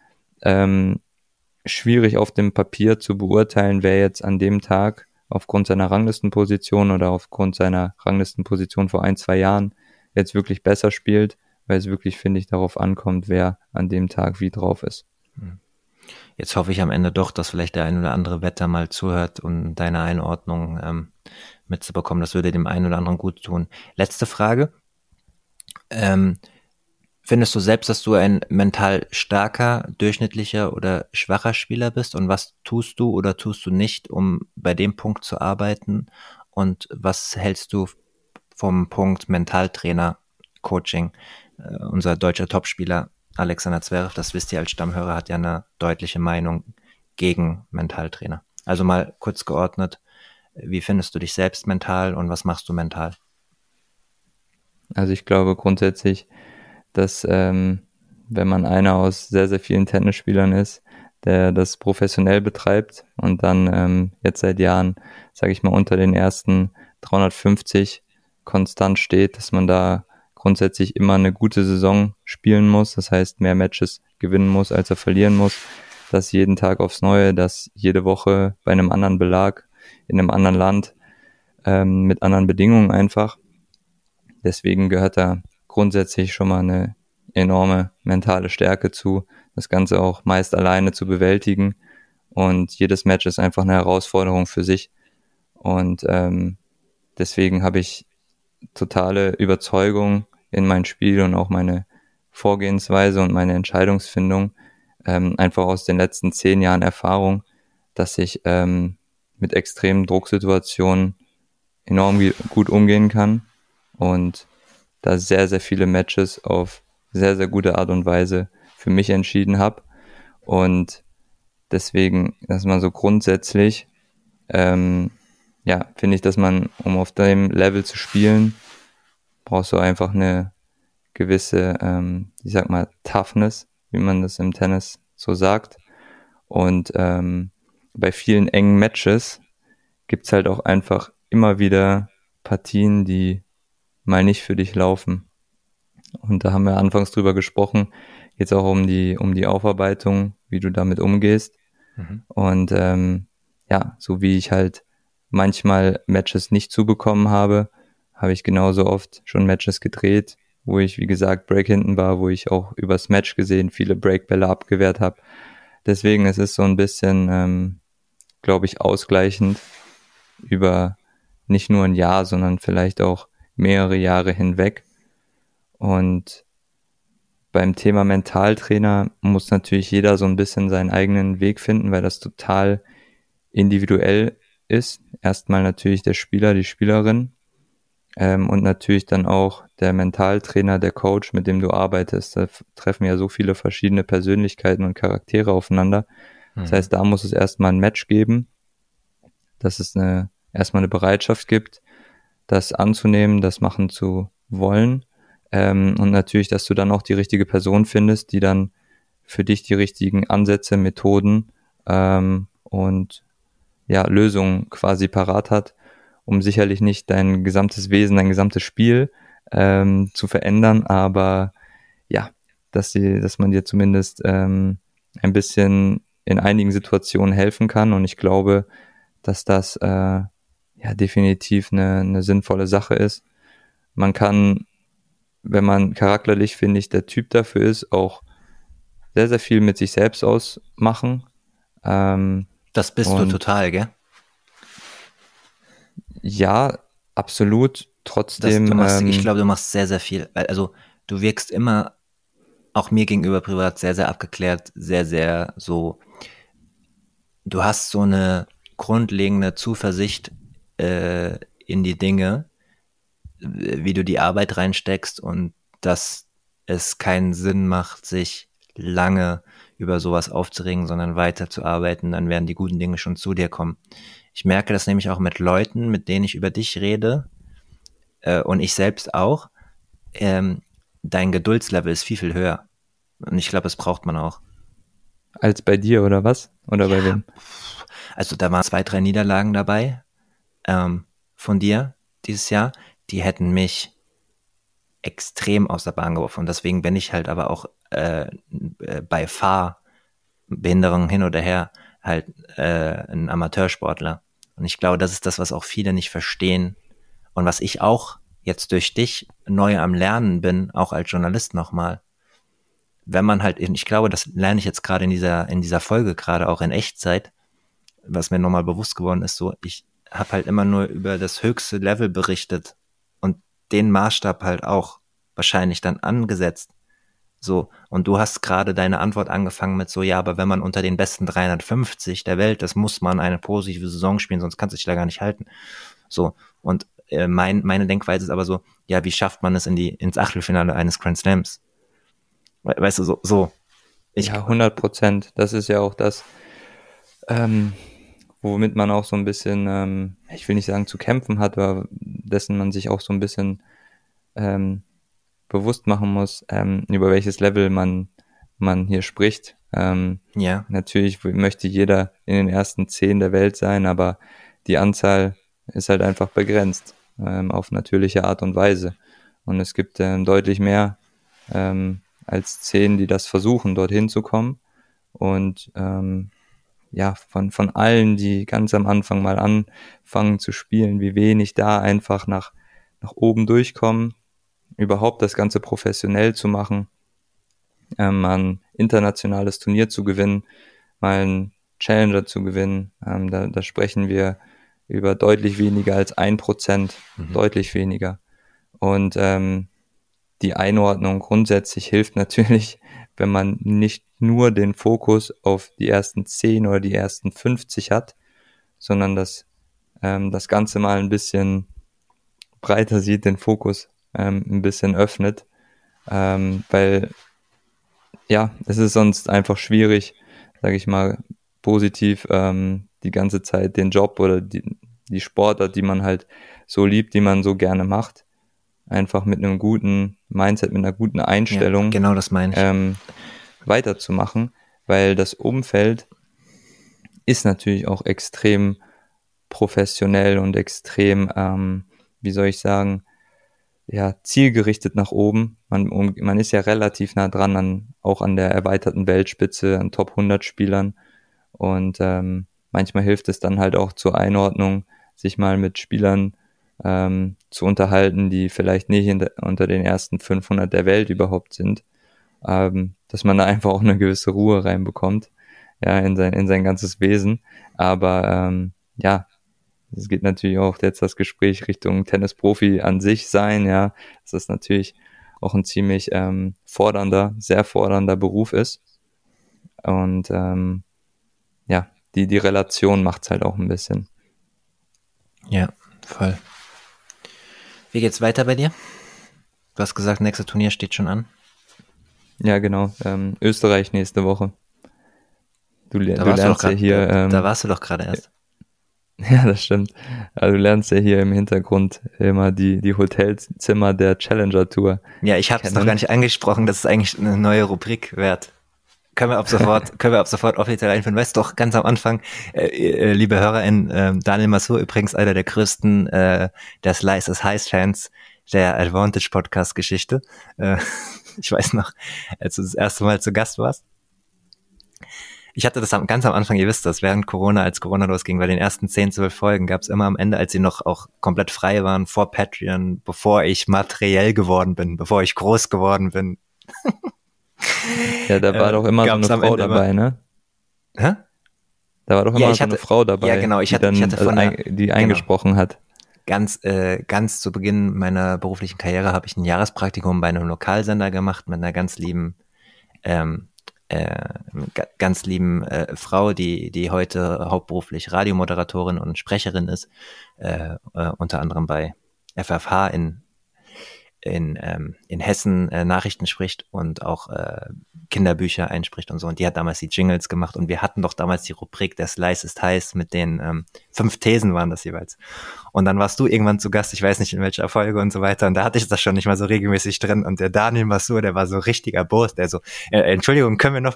schwierig auf dem Papier zu beurteilen, wer jetzt an dem Tag aufgrund seiner Ranglistenposition oder aufgrund seiner Ranglistenposition vor 1-2 Jahren jetzt wirklich besser spielt, weil es wirklich, finde ich, darauf ankommt, wer an dem Tag wie drauf ist. Jetzt hoffe ich am Ende doch, dass vielleicht der ein oder andere Wetter mal zuhört, um deine Einordnung mitzubekommen. Das würde dem einen oder anderen gut tun. Letzte Frage. Findest du selbst, dass du ein mental starker, durchschnittlicher oder schwacher Spieler bist? Und was tust du oder tust du nicht, um bei dem Punkt zu arbeiten? Und was hältst du vom Punkt Mentaltrainer, Coaching? Unser deutscher Topspieler Alexander Zverev, das wisst ihr als Stammhörer, hat ja eine deutliche Meinung gegen Mentaltrainer. Also mal kurz geordnet, wie findest du dich selbst mental und was machst du mental? Also ich glaube grundsätzlich, dass wenn man einer aus sehr, sehr vielen Tennisspielern ist, der das professionell betreibt und dann jetzt seit Jahren, sage ich mal, unter den ersten 350 konstant steht, dass man da grundsätzlich immer eine gute Saison spielen muss, das heißt mehr Matches gewinnen muss, als er verlieren muss, dass jeden Tag aufs Neue, dass jede Woche bei einem anderen Belag, in einem anderen Land, mit anderen Bedingungen einfach. Deswegen gehört da grundsätzlich schon mal eine enorme mentale Stärke zu, das Ganze auch meist alleine zu bewältigen. Und jedes Match ist einfach eine Herausforderung für sich. Und deswegen habe ich totale Überzeugung in mein Spiel und auch meine Vorgehensweise und meine Entscheidungsfindung, einfach aus den letzten 10 Jahren Erfahrung, dass ich mit extremen Drucksituationen enorm gut umgehen kann und da sehr, sehr viele Matches auf sehr, sehr gute Art und Weise für mich entschieden habe. Und deswegen, dass man so grundsätzlich, ja, finde ich, dass man, um auf dem Level zu spielen, brauchst du einfach eine gewisse, ich sag mal, Toughness, wie man das im Tennis so sagt. Und bei vielen engen Matches gibt's halt auch einfach immer wieder Partien, die mal nicht für dich laufen. Und da haben wir anfangs drüber gesprochen, jetzt auch um die Aufarbeitung, wie du damit umgehst. Und ja, so wie ich halt manchmal Matches nicht zubekommen habe, habe ich genauso oft schon Matches gedreht, wo ich, wie gesagt, Break hinten war, wo ich auch übers Match gesehen viele Breakbälle abgewehrt habe. Deswegen es ist so ein bisschen, glaube ich, ausgleichend über nicht nur ein Jahr, sondern vielleicht auch mehrere Jahre hinweg. Und beim Thema Mentaltrainer muss natürlich jeder so ein bisschen seinen eigenen Weg finden, weil das total individuell ist. Erstmal natürlich der Spieler, die Spielerin, und natürlich dann auch der Mentaltrainer, der Coach, mit dem du arbeitest. Da treffen ja so viele verschiedene Persönlichkeiten und Charaktere aufeinander. Das heißt, da muss es erstmal ein Match geben, dass es erstmal eine Bereitschaft gibt, das anzunehmen, das machen zu wollen. Und natürlich, dass du dann auch die richtige Person findest, die dann für dich die richtigen Ansätze, Methoden und ja, Lösungen quasi parat hat, um sicherlich nicht dein gesamtes Wesen, dein gesamtes Spiel zu verändern, aber ja, dass man dir zumindest ein bisschen in einigen Situationen helfen kann. Und ich glaube, dass das ja definitiv eine sinnvolle Sache ist. Man kann, wenn man charakterlich, finde ich, der Typ dafür ist, auch sehr, sehr viel mit sich selbst ausmachen. Das bist du total, gell? Ja, absolut. Trotzdem. Ich glaube, du machst sehr, sehr viel. Also du wirkst immer, auch mir gegenüber privat, sehr, sehr abgeklärt, sehr, sehr so. Du hast so eine grundlegende Zuversicht in die Dinge, wie du die Arbeit reinsteckst und dass es keinen Sinn macht, sich lange über sowas aufzuregen, sondern weiterzuarbeiten, dann werden die guten Dinge schon zu dir kommen. Ich merke das nämlich auch mit Leuten, mit denen ich über dich rede, und ich selbst auch. Dein Geduldslevel ist viel, viel höher. Und ich glaube, das braucht man auch. Als bei dir, oder was? Oder bei wem? Also da waren 2, 3 Niederlagen dabei von dir dieses Jahr. Die hätten mich extrem aus der Bahn geworfen. Und deswegen bin ich halt aber auch bei Fahrbehinderungen hin oder her halt ein Amateursportler. Und ich glaube, das ist das, was auch viele nicht verstehen und was ich auch jetzt durch dich neu am Lernen bin, auch als Journalist nochmal. Wenn man halt, ich glaube, das lerne ich jetzt gerade in dieser Folge, gerade auch in Echtzeit, was mir nochmal bewusst geworden ist, so, ich habe halt immer nur über das höchste Level berichtet und den Maßstab halt auch wahrscheinlich dann angesetzt. So, und du hast gerade deine Antwort angefangen mit so, ja, aber wenn man unter den besten 350 der Welt, das muss man eine positive Saison spielen, sonst kannst du dich da gar nicht halten. So, und meine Denkweise ist aber so, ja, wie schafft man es ins Achtelfinale eines Grand Slams? Weißt du, so. Ja, 100%. Das ist ja auch das, womit man auch so ein bisschen, ich will nicht sagen zu kämpfen hat, aber dessen man sich auch so ein bisschen bewusst machen muss, über welches Level man hier spricht. Ja. Natürlich möchte jeder in den ersten 10 der Welt sein, aber die Anzahl ist halt einfach begrenzt auf natürliche Art und Weise. Und es gibt deutlich mehr als 10, die das versuchen, dorthin zu kommen. Und ja, von allen, die ganz am Anfang mal anfangen zu spielen, wie wenig da einfach nach oben durchkommen, überhaupt das Ganze professionell zu machen, ein internationales Turnier zu gewinnen, mal einen Challenger zu gewinnen, da sprechen wir über deutlich weniger als 1%, deutlich weniger. Und die Einordnung grundsätzlich hilft natürlich, wenn man nicht nur den Fokus auf die ersten 10 oder die ersten 50 hat, sondern das Ganze mal ein bisschen breiter sieht, den Fokus ein bisschen öffnet, weil ja, es ist sonst einfach schwierig, sage ich mal, positiv die ganze Zeit den Job oder die Sportart, die man halt so liebt, die man so gerne macht, einfach mit einem guten Mindset, mit einer guten Einstellung, ja, genau das meine ich, weiterzumachen, weil das Umfeld ist natürlich auch extrem professionell und extrem wie soll ich sagen, ja, zielgerichtet nach oben. Man ist ja relativ nah dran auch an der erweiterten Weltspitze, an Top 100 Spielern. Und manchmal hilft es dann halt auch zur Einordnung, sich mal mit Spielern zu unterhalten, die vielleicht nicht unter den ersten 500 der Welt überhaupt sind. Dass man da einfach auch eine gewisse Ruhe reinbekommt, ja, in sein ganzes Wesen. Aber ja, es geht natürlich auch jetzt das Gespräch Richtung Tennisprofi an sich sein, ja, dass das natürlich auch ein ziemlich sehr fordernder Beruf ist. Und ja, die Relation macht's halt auch ein bisschen. Ja, voll. Wie geht's weiter bei dir? Du hast gesagt, nächstes Turnier steht schon an. Ja, genau. Österreich nächste Woche. Du Da lernst ja hier. Da warst du doch gerade erst. Ja, das stimmt. Also du lernst ja hier im Hintergrund immer die Hotelzimmer der Challenger Tour. Ja, ich habe es noch gar nicht angesprochen, das ist eigentlich eine neue Rubrik wert. Können wir ab sofort offiziell einführen. Weißt du doch, ganz am Anfang, liebe HörerInnen, Daniel Masur, übrigens einer der größten der Slice is Heiß Fans der Advantage Podcast Geschichte. Ich weiß noch, als du das erste Mal zu Gast warst. Ich hatte das ganz am Anfang, ihr wisst das, während Corona, als Corona losging, bei den ersten 10, 12 Folgen gab es immer am Ende, als sie noch auch komplett frei waren, vor Patreon, bevor ich materiell geworden bin, bevor ich groß geworden bin. Ja, da war doch immer so eine Frau dabei, ne? Hä? Da war doch immer so eine Frau dabei, ja, genau, die eingesprochen hat. Ganz zu Beginn meiner beruflichen Karriere habe ich ein Jahrespraktikum bei einem Lokalsender gemacht mit einer ganz lieben Frau, die heute hauptberuflich Radiomoderatorin und Sprecherin ist, unter anderem bei FFH in Hessen Nachrichten spricht und auch Kinderbücher einspricht und so. Und die hat damals die Jingles gemacht und wir hatten doch damals die Rubrik der Slice ist heiß mit den 5 Thesen waren das jeweils. Und dann warst du irgendwann zu Gast, ich weiß nicht in welcher Folge und so weiter. Und da hatte ich das schon nicht mal so regelmäßig drin. Und der Daniel Masur, der war so richtiger Boss, der so, Entschuldigung, können wir noch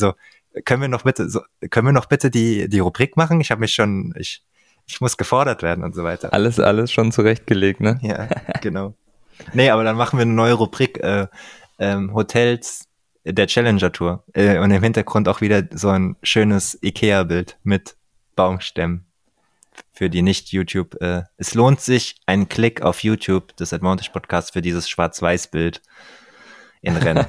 bitte die Rubrik machen? Ich muss gefordert werden und so weiter. Alles schon zurechtgelegt, ne? Ja, genau. Nee, aber dann machen wir eine neue Rubrik, Hotels der Challenger Tour. Und im Hintergrund auch wieder so ein schönes Ikea-Bild mit Baumstämmen. Für die Nicht-YouTube. Es lohnt sich ein Klick auf YouTube des Advantage Podcasts für dieses Schwarz-Weiß-Bild in Rennen.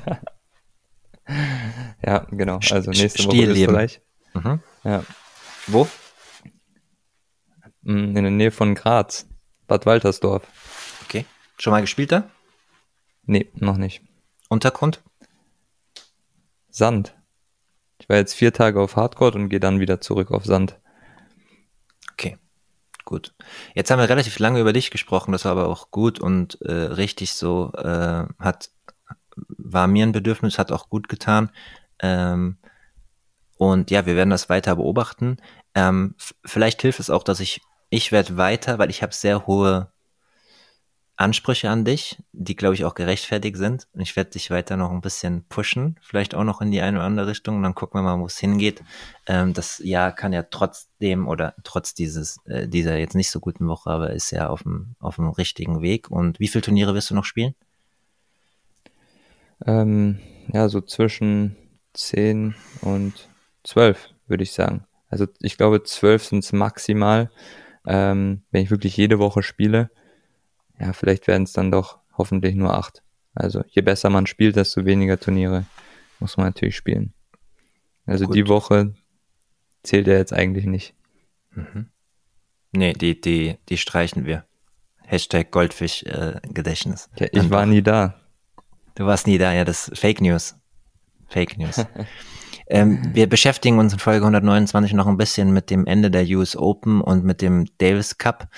Ja, genau. Also nächste Woche Österreich. Mhm. Ja. Wo? In der Nähe von Graz. Bad Waltersdorf. Okay. Schon mal gespielt da? Nee, noch nicht. Untergrund? Sand. Ich war jetzt 4 Tage auf Hardcourt und gehe dann wieder zurück auf Sand. Okay, gut. Jetzt haben wir relativ lange über dich gesprochen, das war aber auch gut und richtig so, war mir ein Bedürfnis, hat auch gut getan. Und ja, wir werden das weiter beobachten. Vielleicht hilft es auch, dass ich werde weiter, weil ich habe sehr hohe Ansprüche an dich, die, glaube ich, auch gerechtfertigt sind. Und ich werde dich weiter noch ein bisschen pushen, vielleicht auch noch in die eine oder andere Richtung. Und dann gucken wir mal, wo es hingeht. Das Jahr kann ja trotz dieser jetzt nicht so guten Woche, aber ist ja auf dem richtigen Weg. Und wie viele Turniere wirst du noch spielen? Ja, so zwischen 10 und 12, würde ich sagen. Also ich glaube, 12 sind es maximal, wenn ich wirklich jede Woche spiele. Ja, vielleicht werden es dann doch hoffentlich nur 8. Also je besser man spielt, desto weniger Turniere muss man natürlich spielen. Also gut. Die Woche zählt ja jetzt eigentlich nicht. Mhm. Nee, die streichen wir. Hashtag Goldfisch Gedächtnis. Ja, ich war nie da. Du warst nie da, ja, das ist Fake News. Wir beschäftigen uns in Folge 129 noch ein bisschen mit dem Ende der US Open und mit dem Davis Cup.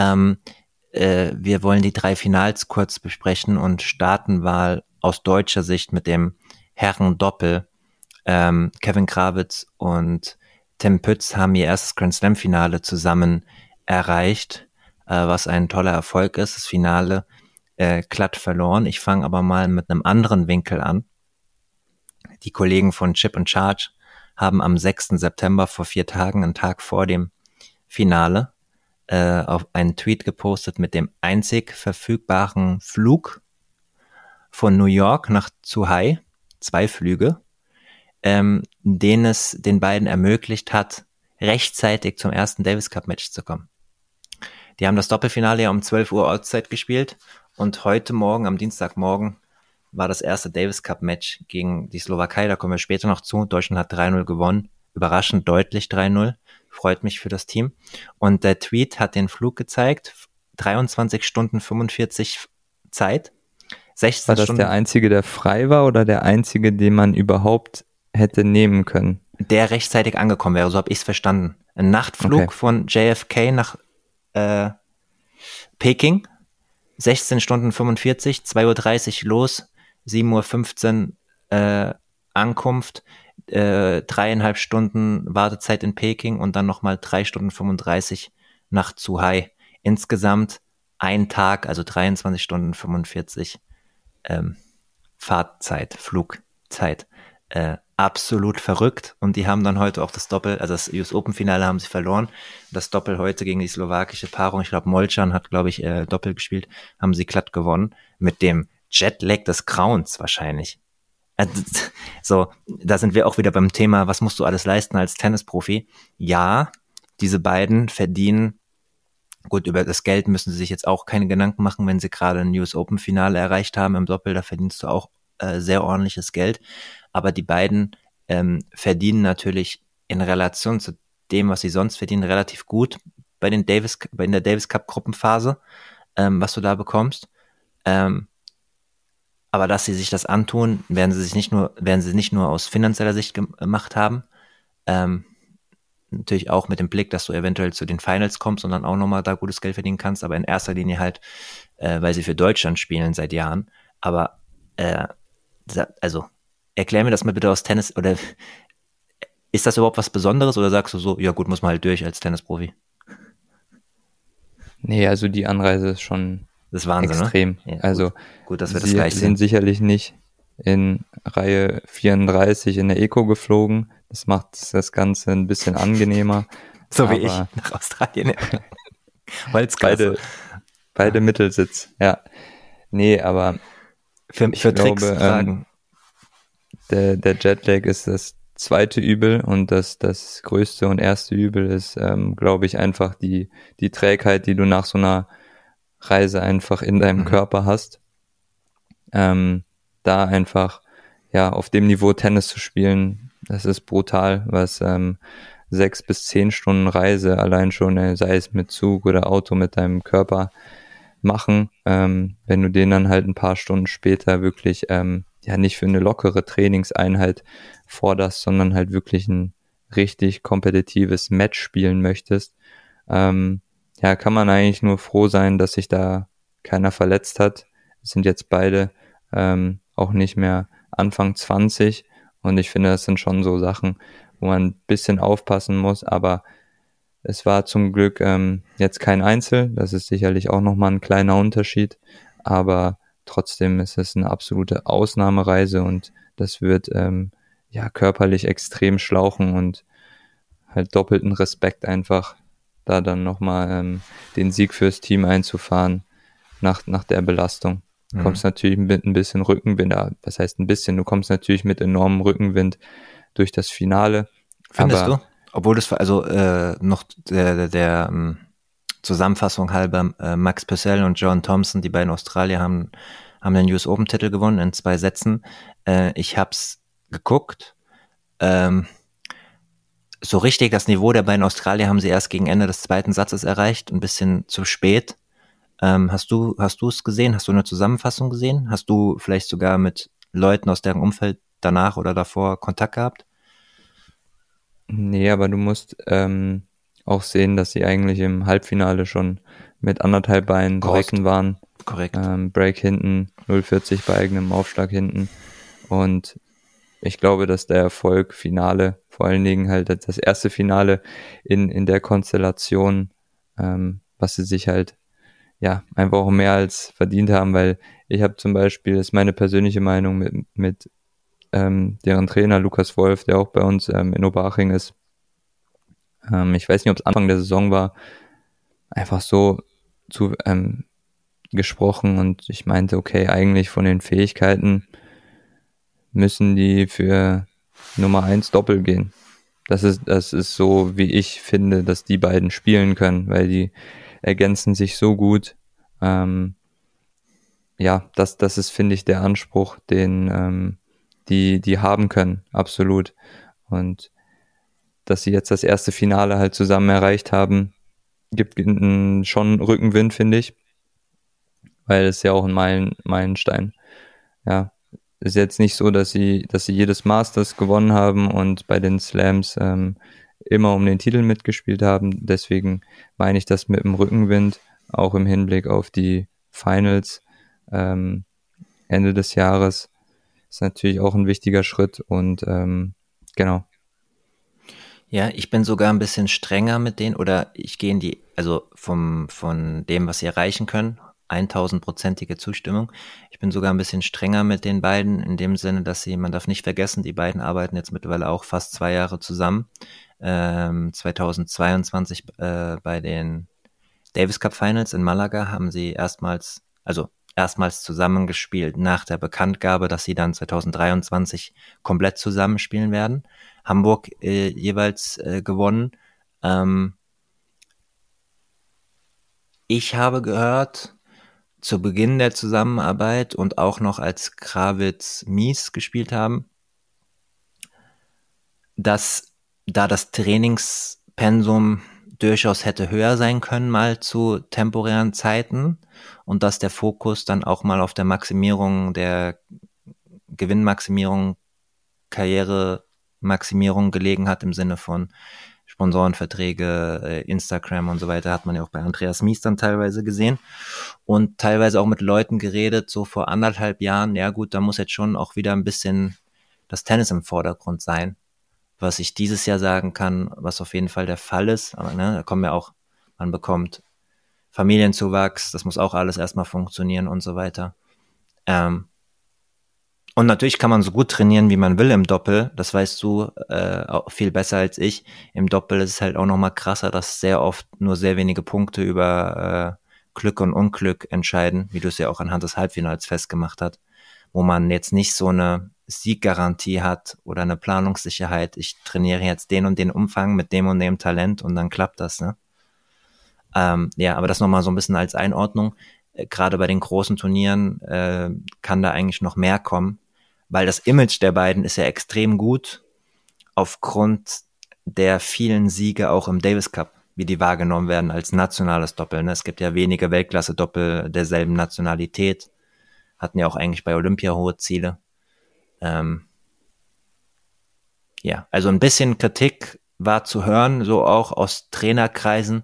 Wir wollen die 3 Finals kurz besprechen und starten mal aus deutscher Sicht mit dem Herren-Doppel. Kevin Krawitz und Tim Pütz haben ihr erstes Grand Slam Finale zusammen erreicht, was ein toller Erfolg ist. Das Finale glatt verloren. Ich fange aber mal mit einem anderen Winkel an. Die Kollegen von Chip and Charge haben am 6. September vor 4 Tagen, einen Tag vor dem Finale, auf einen Tweet gepostet mit dem einzig verfügbaren Flug von New York nach Zhuhai, 2 Flüge, den es den beiden ermöglicht hat, rechtzeitig zum ersten Davis Cup Match zu kommen. Die haben das Doppelfinale ja um 12 Uhr Ortszeit gespielt und heute Morgen, am Dienstagmorgen, war das erste Davis Cup Match gegen die Slowakei, da kommen wir später noch zu. Deutschland hat 3-0 gewonnen, überraschend deutlich 3-0, freut mich für das Team. Und der Tweet hat den Flug gezeigt, 23 Stunden 45 Zeit, 16 War das Stunden. Der einzige, der frei war oder der einzige, den man überhaupt hätte nehmen können? Der rechtzeitig angekommen wäre, so habe ich es verstanden. Ein Nachtflug von JFK nach Peking, 16 Stunden 45, 2:30 Uhr los, 7:15 Uhr Ankunft, 3,5 Stunden Wartezeit in Peking und dann nochmal 3 Stunden 35 nach Zhuhai. Insgesamt ein Tag, also 23 Stunden 45 Fahrtzeit, Flugzeit. Absolut verrückt und die haben dann heute auch das Doppel, also das US Open Finale haben sie verloren, das Doppel heute gegen die slowakische Paarung, ich glaube Molcan hat glaube ich Doppel gespielt, haben sie glatt gewonnen, mit dem Jetlag des Grauens wahrscheinlich. So, da sind wir auch wieder beim Thema, was musst du alles leisten als Tennisprofi? Ja, diese beiden verdienen, gut, über das Geld müssen sie sich jetzt auch keine Gedanken machen, wenn sie gerade ein US Open Finale erreicht haben im Doppel, da verdienst du auch sehr ordentliches Geld. Aber die beiden verdienen natürlich in Relation zu dem, was sie sonst verdienen, relativ gut bei der Davis Cup Gruppenphase, was du da bekommst. Aber dass sie sich das antun, werden sie nicht nur aus finanzieller Sicht gemacht haben. Natürlich auch mit dem Blick, dass du eventuell zu den Finals kommst und dann auch nochmal da gutes Geld verdienen kannst, aber in erster Linie halt, weil sie für Deutschland spielen seit Jahren. Aber also erklär mir das mal bitte aus Tennis, oder ist das überhaupt was Besonderes oder sagst du so, ja gut, muss man halt durch als Tennisprofi? Nee, also die Anreise ist schon das ist Wahnsinn, extrem. Ne? Ja, also gut, dass wir das gleich sie sehen. sind sicherlich nicht in Reihe 34 in der Eco geflogen. Das macht das Ganze ein bisschen angenehmer. So wie ich nach Australien. Holzklasse. Beide Mittelsitz, ja. Nee, aber für Tricks fragen. Der Jetlag ist das zweite Übel und das größte und erste Übel ist, glaube ich, einfach die Trägheit, die du nach so einer Reise einfach in deinem Körper hast. Da einfach, ja, auf dem Niveau Tennis zu spielen, das ist brutal, was 6 bis 10 Stunden Reise allein schon, sei es mit Zug oder Auto, mit deinem Körper machen, wenn du den dann halt ein paar Stunden später wirklich ja nicht für eine lockere Trainingseinheit forderst, sondern halt wirklich ein richtig kompetitives Match spielen möchtest, ja, kann man eigentlich nur froh sein, dass sich da keiner verletzt hat. Es sind jetzt beide auch nicht mehr Anfang 20 und ich finde, das sind schon so Sachen, wo man ein bisschen aufpassen muss, aber es war zum Glück jetzt kein Einzel, das ist sicherlich auch nochmal ein kleiner Unterschied, aber trotzdem ist es eine absolute Ausnahmereise und das wird ja körperlich extrem schlauchen und halt doppelten Respekt einfach, da dann nochmal den Sieg fürs Team einzufahren nach der Belastung. Du kommst natürlich mit ein bisschen Rückenwind, was heißt ein bisschen, du kommst natürlich mit enormem Rückenwind durch das Finale. Findest du? Obwohl das, also noch der Zusammenfassung halber, Max Purcell und John Thompson, die beiden Australier, haben den US Open Titel gewonnen in 2 Sätzen. Ich hab's geguckt. So richtig das Niveau der beiden Australier haben sie erst gegen Ende des 2. Satzes erreicht, ein bisschen zu spät. Hast du es gesehen? Hast du eine Zusammenfassung gesehen? Hast du vielleicht sogar mit Leuten aus deren Umfeld danach oder davor Kontakt gehabt? Nee, aber du musst auch sehen, dass sie eigentlich im Halbfinale schon mit 1,5 Beinen draußen waren. Korrekt. Break hinten, 0,40 bei eigenem Aufschlag hinten. Und ich glaube, dass der Erfolg Finale, vor allen Dingen halt das erste Finale in der Konstellation, was sie sich halt ja einfach auch mehr als verdient haben, weil ich habe zum Beispiel, das ist meine persönliche Meinung mit deren Trainer Lukas Wolf, der auch bei uns in Oberhaching ist. Ich weiß nicht, ob es Anfang der Saison war, einfach so gesprochen und ich meinte, okay, eigentlich von den Fähigkeiten müssen die für Nummer 1 Doppel gehen. Das ist so, wie ich finde, dass die beiden spielen können, weil die ergänzen sich so gut. Das ist, finde ich, der Anspruch, den die haben können, absolut. Und dass sie jetzt das erste Finale halt zusammen erreicht haben, gibt schon Rückenwind, finde ich, weil es ja auch ein Meilenstein. Ja, ist jetzt nicht so, dass sie jedes Masters gewonnen haben und bei den Slams immer um den Titel mitgespielt haben. Deswegen meine ich das mit dem Rückenwind, auch im Hinblick auf die Finals Ende des Jahres. Ist natürlich auch ein wichtiger Schritt und genau. Ja, ich bin sogar ein bisschen strenger mit denen oder ich gehe in die, also von dem, was sie erreichen können, 1000-prozentige Zustimmung. Ich bin sogar ein bisschen strenger mit den beiden in dem Sinne, dass man darf nicht vergessen, die beiden arbeiten jetzt mittlerweile auch fast 2 Jahre zusammen. 2022 bei den Davis Cup Finals in Malaga haben sie erstmals zusammengespielt nach der Bekanntgabe, dass sie dann 2023 komplett zusammenspielen werden. Hamburg jeweils gewonnen. Ich habe gehört, zu Beginn der Zusammenarbeit und auch noch als Krawitz Mies gespielt haben, dass da das Trainingspensum durchaus hätte höher sein können, mal zu temporären Zeiten und dass der Fokus dann auch mal auf der Maximierung, der Gewinnmaximierung, Karrieremaximierung gelegen hat im Sinne von Sponsorenverträge, Instagram und so weiter, hat man ja auch bei Andreas Mies dann teilweise gesehen und teilweise auch mit Leuten geredet, so vor 1,5 Jahren, ja gut, da muss jetzt schon auch wieder ein bisschen das Tennis im Vordergrund sein, was ich dieses Jahr sagen kann, was auf jeden Fall der Fall ist, aber ne, da kommen ja auch, man bekommt Familienzuwachs, das muss auch alles erstmal funktionieren und so weiter. Und natürlich kann man so gut trainieren, wie man will im Doppel. Das weißt du auch viel besser als ich. Im Doppel ist es halt auch nochmal krasser, dass sehr oft nur sehr wenige Punkte über Glück und Unglück entscheiden, wie du es ja auch anhand des Halbfinals festgemacht hast, wo man jetzt nicht so eine Sieggarantie hat oder eine Planungssicherheit. Ich trainiere jetzt den und den Umfang mit dem und dem Talent und dann klappt das, ne? Ja, aber das nochmal so ein bisschen als Einordnung. Gerade bei den großen Turnieren kann da eigentlich noch mehr kommen, weil das Image der beiden ist ja extrem gut aufgrund der vielen Siege auch im Davis Cup, wie die wahrgenommen werden als nationales Doppel. Ne? Es gibt ja wenige Weltklasse-Doppel derselben Nationalität, hatten ja auch eigentlich bei Olympia hohe Ziele. Ja, also ein bisschen Kritik war zu hören, so auch aus Trainerkreisen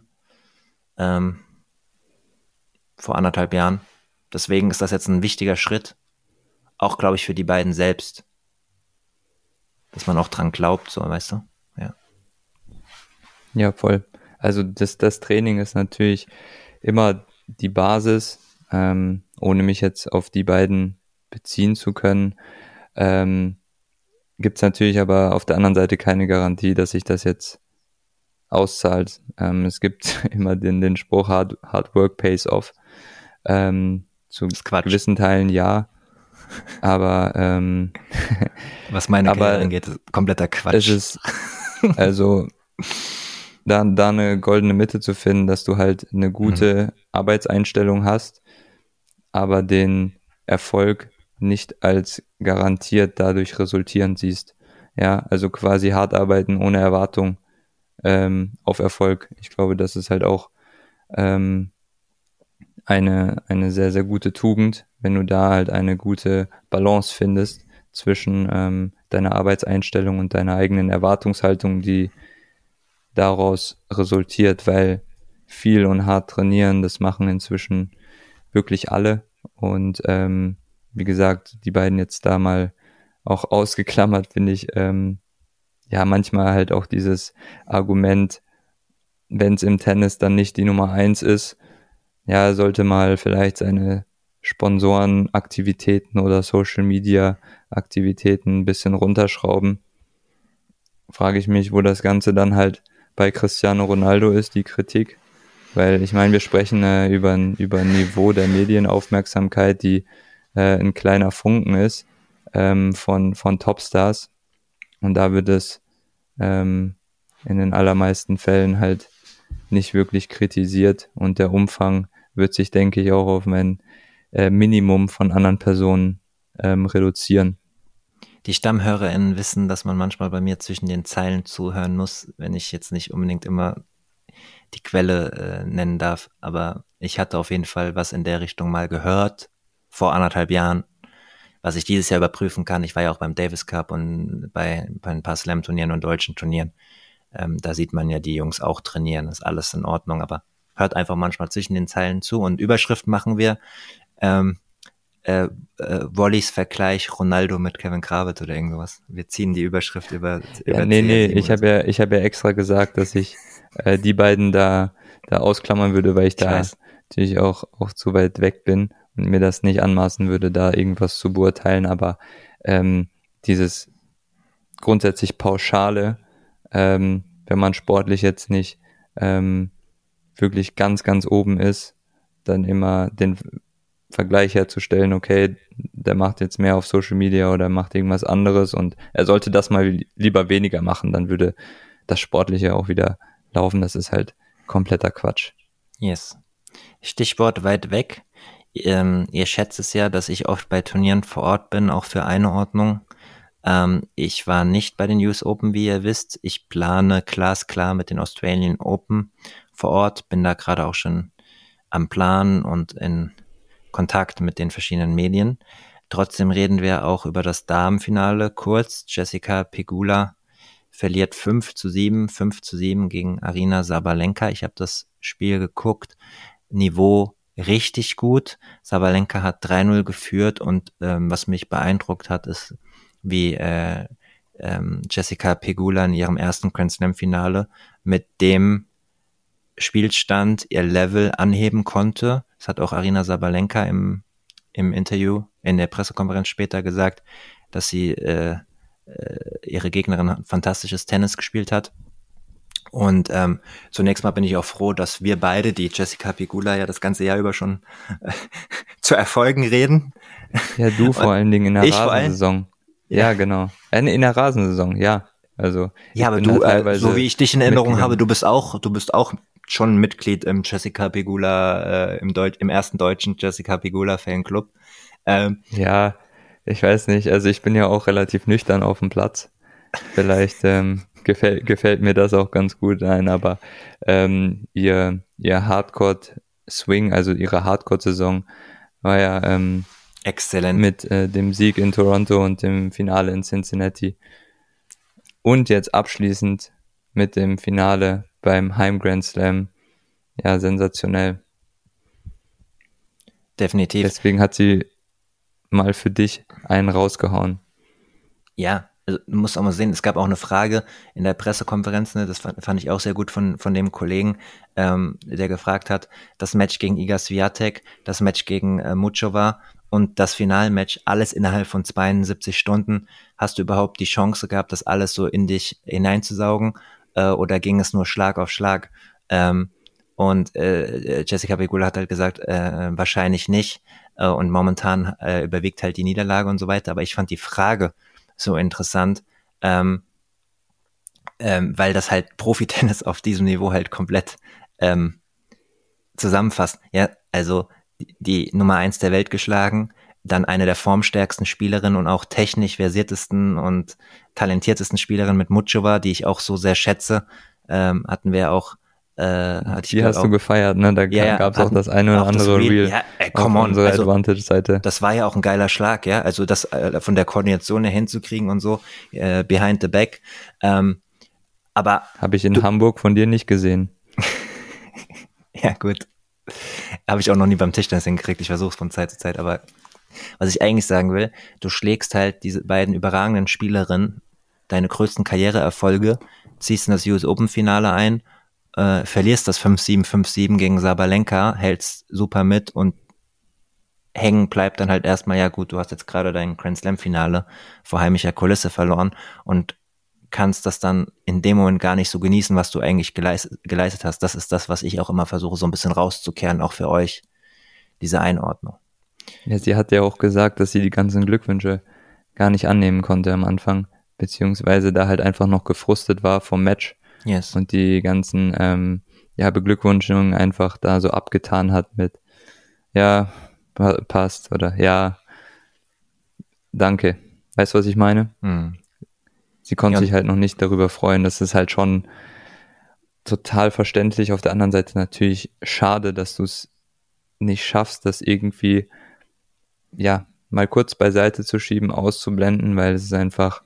vor 1,5 Jahren. Deswegen ist das jetzt ein wichtiger Schritt, auch glaube ich für die beiden selbst, dass man auch dran glaubt, so, weißt du? Ja. Ja, voll. Also das Training ist natürlich immer die Basis, ohne mich jetzt auf die beiden beziehen zu können. Gibt es natürlich aber auf der anderen Seite keine Garantie, dass sich das jetzt auszahlt. Es gibt immer den Spruch, hard work pays off. Zu gewissen Teilen ja, aber was meine Karriere angeht, ist kompletter Quatsch. Es ist also da eine goldene Mitte zu finden, dass du halt eine gute Arbeitseinstellung hast, aber den Erfolg nicht als garantiert dadurch resultierend siehst. Ja, also quasi hart arbeiten ohne Erwartung auf Erfolg. Ich glaube, das ist halt auch eine sehr, sehr gute Tugend, wenn du da halt eine gute Balance findest zwischen deiner Arbeitseinstellung und deiner eigenen Erwartungshaltung, die daraus resultiert, weil viel und hart trainieren, das machen inzwischen wirklich alle und wie gesagt, die beiden jetzt da mal auch ausgeklammert, finde ich, ja, manchmal halt auch dieses Argument, wenn es im Tennis dann nicht die Nummer 1 ist, ja, sollte mal vielleicht seine Sponsorenaktivitäten oder Social Media Aktivitäten ein bisschen runterschrauben. Frage ich mich, wo das Ganze dann halt bei Cristiano Ronaldo ist, die Kritik. weil ich meine, wir sprechen über ein Niveau der Medienaufmerksamkeit, die ein kleiner Funken ist von Topstars, und da wird es in den allermeisten Fällen halt nicht wirklich kritisiert, und der Umfang wird sich, denke ich, auch auf ein Minimum von anderen Personen reduzieren. Die StammhörerInnen wissen, dass man manchmal bei mir zwischen den Zeilen zuhören muss, wenn ich jetzt nicht unbedingt immer die Quelle nennen darf. Aber ich hatte auf jeden Fall was in der Richtung mal gehört, vor 1,5 Jahren, was ich dieses Jahr überprüfen kann. Ich war ja auch beim Davis Cup und bei ein paar Slam-Turnieren und deutschen Turnieren. Da sieht man ja die Jungs auch trainieren, ist alles in Ordnung, aber hört einfach manchmal zwischen den Zeilen zu. Und Überschrift machen wir Wallys Vergleich Ronaldo mit Kevin Krawitz oder irgendwas. Wir ziehen die Überschrift über nee, ich habe ja extra gesagt, dass ich die beiden da ausklammern würde, weil ich da natürlich auch zu weit weg bin und mir das nicht anmaßen würde, da irgendwas zu beurteilen, aber dieses grundsätzlich Pauschale, wenn man sportlich jetzt nicht wirklich ganz, ganz oben ist, dann immer den Vergleich herzustellen, okay, der macht jetzt mehr auf Social Media oder macht irgendwas anderes und er sollte das mal lieber weniger machen, dann würde das Sportliche auch wieder laufen. Das ist halt kompletter Quatsch. Yes. Stichwort weit weg. Ihr schätzt es ja, dass ich oft bei Turnieren vor Ort bin, auch für Einordnung. Ich war nicht bei den US Open, wie ihr wisst. Ich plane glasklar mit den Australian Open vor Ort, bin da gerade auch schon am Planen und in Kontakt mit den verschiedenen Medien. Trotzdem reden wir auch über das Damenfinale kurz. Jessica Pegula verliert 5-7 gegen Aryna Sabalenka. Ich habe das Spiel geguckt. Niveau richtig gut. Sabalenka hat 3-0 geführt und was mich beeindruckt hat, ist, wie Jessica Pegula in ihrem ersten Grand Slam Finale mit dem Spielstand ihr Level anheben konnte. Das hat auch Aryna Sabalenka im Interview, in der Pressekonferenz später gesagt, dass sie ihre Gegnerin fantastisches Tennis gespielt hat. Und zunächst mal bin ich auch froh, dass wir beide, die Jessica Pegula ja das ganze Jahr über schon zu Erfolgen reden. Ja, du vor allen Dingen in der Rasensaison. Ja, genau. In der Rasensaison, ja. Also ja, aber du, so wie ich dich in Erinnerung habe, du bist auch schon Mitglied im Jessica Pegula, im ersten deutschen Jessica Pegula Fanclub. Ja, ich weiß nicht, also ich bin ja auch relativ nüchtern auf dem Platz. Vielleicht gefällt mir das auch ganz gut ein, aber ihr Hardcore-Swing, also ihre Hardcore-Saison war ja exzellent mit dem Sieg in Toronto und dem Finale in Cincinnati. Und jetzt abschließend mit dem Finale beim Heim Grand Slam. Ja, sensationell. Definitiv. Deswegen hat sie mal für dich einen rausgehauen. Ja, also du musst auch mal sehen, es gab auch eine Frage in der Pressekonferenz, ne, das fand ich auch sehr gut von dem Kollegen, der gefragt hat, das Match gegen Iga Swiatek, das Match gegen Muchova und das Finalmatch, alles innerhalb von 72 Stunden. Hast du überhaupt die Chance gehabt, das alles so in dich hineinzusaugen oder ging es nur Schlag auf Schlag? Und Jessica Pegula hat halt gesagt, wahrscheinlich nicht und momentan überwiegt halt die Niederlage und so weiter. Aber ich fand die Frage so interessant, weil das halt Profi-Tennis auf diesem Niveau halt komplett zusammenfasst. Ja, also die Nummer 1 der Welt geschlagen, dann eine der formstärksten Spielerinnen und auch technisch versiertesten und talentiertesten Spielerinnen mit Muchova, die ich auch so sehr schätze, hatten wir auch die hast du gefeiert, ne? Da gab es auch das eine oder andere Reel auf unserer Advantage-Seite. Das war ja auch ein geiler Schlag, ja. Also das von der Koordination her hinzukriegen und so, behind the back. Aber habe ich in Hamburg von dir nicht gesehen. Ja, gut. Habe ich auch noch nie beim Tischtennis hingekriegt. Ich versuche es von Zeit zu Zeit. Aber was ich eigentlich sagen will, du schlägst halt diese beiden überragenden Spielerinnen, deine größten Karriereerfolge, ziehst in das US Open Finale ein, verlierst das 5-7, 5-7 gegen Sabalenka, hältst super mit und hängen bleibt dann halt erstmal, ja gut, du hast jetzt gerade dein Grand Slam Finale vor heimischer Kulisse verloren und kannst das dann in dem Moment gar nicht so genießen, was du eigentlich geleistet hast. Das ist das, was ich auch immer versuche, so ein bisschen rauszukehren, auch für euch, diese Einordnung. Ja, sie hat ja auch gesagt, dass sie die ganzen Glückwünsche gar nicht annehmen konnte am Anfang, beziehungsweise da halt einfach noch gefrustet war vom Match. Yes. Und die ganzen Beglückwünschungen einfach da so abgetan hat mit ja, passt oder ja, danke. Weißt du, was ich meine? Hm. Sie konnte sich halt noch nicht darüber freuen. Das ist halt schon total verständlich. Auf der anderen Seite natürlich schade, dass du es nicht schaffst, das irgendwie ja mal kurz beiseite zu schieben, auszublenden, weil es ist einfach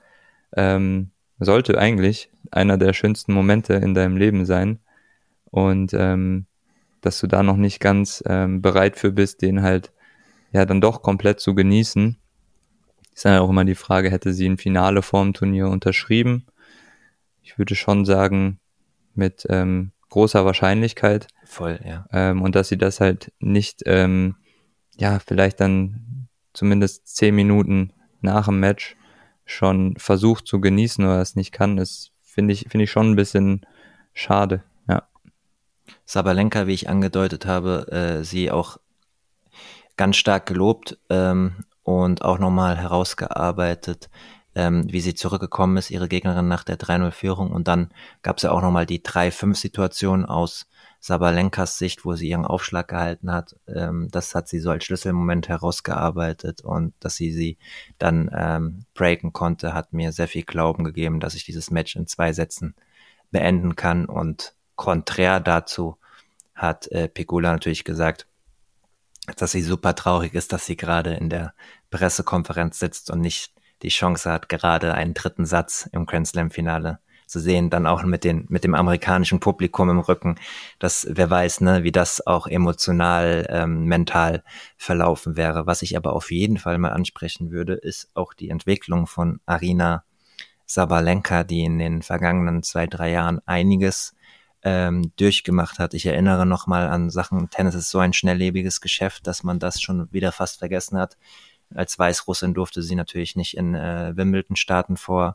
sollte eigentlich einer der schönsten Momente in deinem Leben sein und dass du da noch nicht ganz bereit für bist, den halt ja dann doch komplett zu genießen. Ist dann auch immer die Frage, hätte sie ein Finale vorm Turnier unterschrieben? Ich würde schon sagen, mit großer Wahrscheinlichkeit. Voll, ja. Und dass sie das halt nicht, ja, vielleicht dann zumindest 10 Minuten nach dem Match schon versucht zu genießen oder es nicht kann, ist, finde ich schon ein bisschen schade, ja. Sabalenka, wie ich angedeutet habe, sie auch ganz stark gelobt und auch nochmal herausgearbeitet, wie sie zurückgekommen ist, ihre Gegnerin nach der 3-0-Führung. Und dann gab es ja auch nochmal die 3-5-Situation aus Sabalenkas Sicht, wo sie ihren Aufschlag gehalten hat. Das hat sie so als Schlüsselmoment herausgearbeitet und dass sie dann breaken konnte, hat mir sehr viel Glauben gegeben, dass ich dieses Match in 2 Sätzen beenden kann. Und konträr dazu hat Pegula natürlich gesagt, dass sie super traurig ist, dass sie gerade in der Pressekonferenz sitzt und nicht die Chance hat, gerade einen 3. Satz im Grand Slam Finale zu sehen, dann auch mit dem amerikanischen Publikum im Rücken, dass wer weiß, ne, wie das auch emotional, mental verlaufen wäre. Was ich aber auf jeden Fall mal ansprechen würde, ist auch die Entwicklung von Aryna Sabalenka, die in den vergangenen 2-3 Jahren einiges durchgemacht hat. Ich erinnere nochmal an Sachen, Tennis ist so ein schnelllebiges Geschäft, dass man das schon wieder fast vergessen hat. Als Weißrussin durfte sie natürlich nicht in Wimbledon starten vor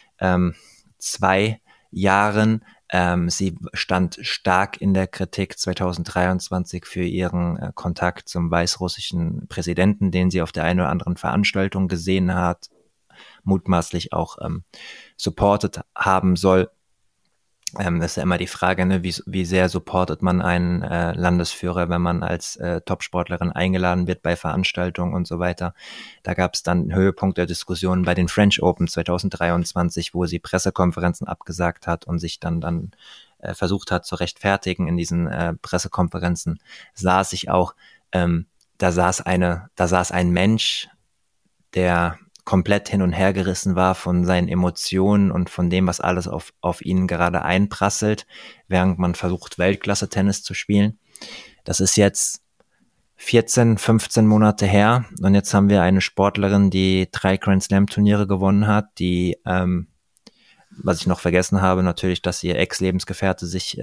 2 Jahren. Sie stand stark in der Kritik 2023 für ihren Kontakt zum weißrussischen Präsidenten, den sie auf der einen oder anderen Veranstaltung gesehen hat, mutmaßlich auch supported haben soll. Das ist ja immer die Frage, ne, wie sehr supportet man einen Landesführer, wenn man als Topsportlerin eingeladen wird bei Veranstaltungen und so weiter. Da gab es dann einen Höhepunkt der Diskussion bei den French Open 2023, wo sie Pressekonferenzen abgesagt hat und sich dann versucht hat zu rechtfertigen in diesen Pressekonferenzen. Saß ich auch, da saß ein Mensch, der komplett hin und her gerissen war von seinen Emotionen und von dem, was alles auf ihn gerade einprasselt, während man versucht, Weltklasse-Tennis zu spielen. Das ist jetzt 14, 15 Monate her und jetzt haben wir eine Sportlerin, die 3 Grand Slam-Turniere gewonnen hat, die, was ich noch vergessen habe, natürlich, dass ihr Ex-Lebensgefährte sich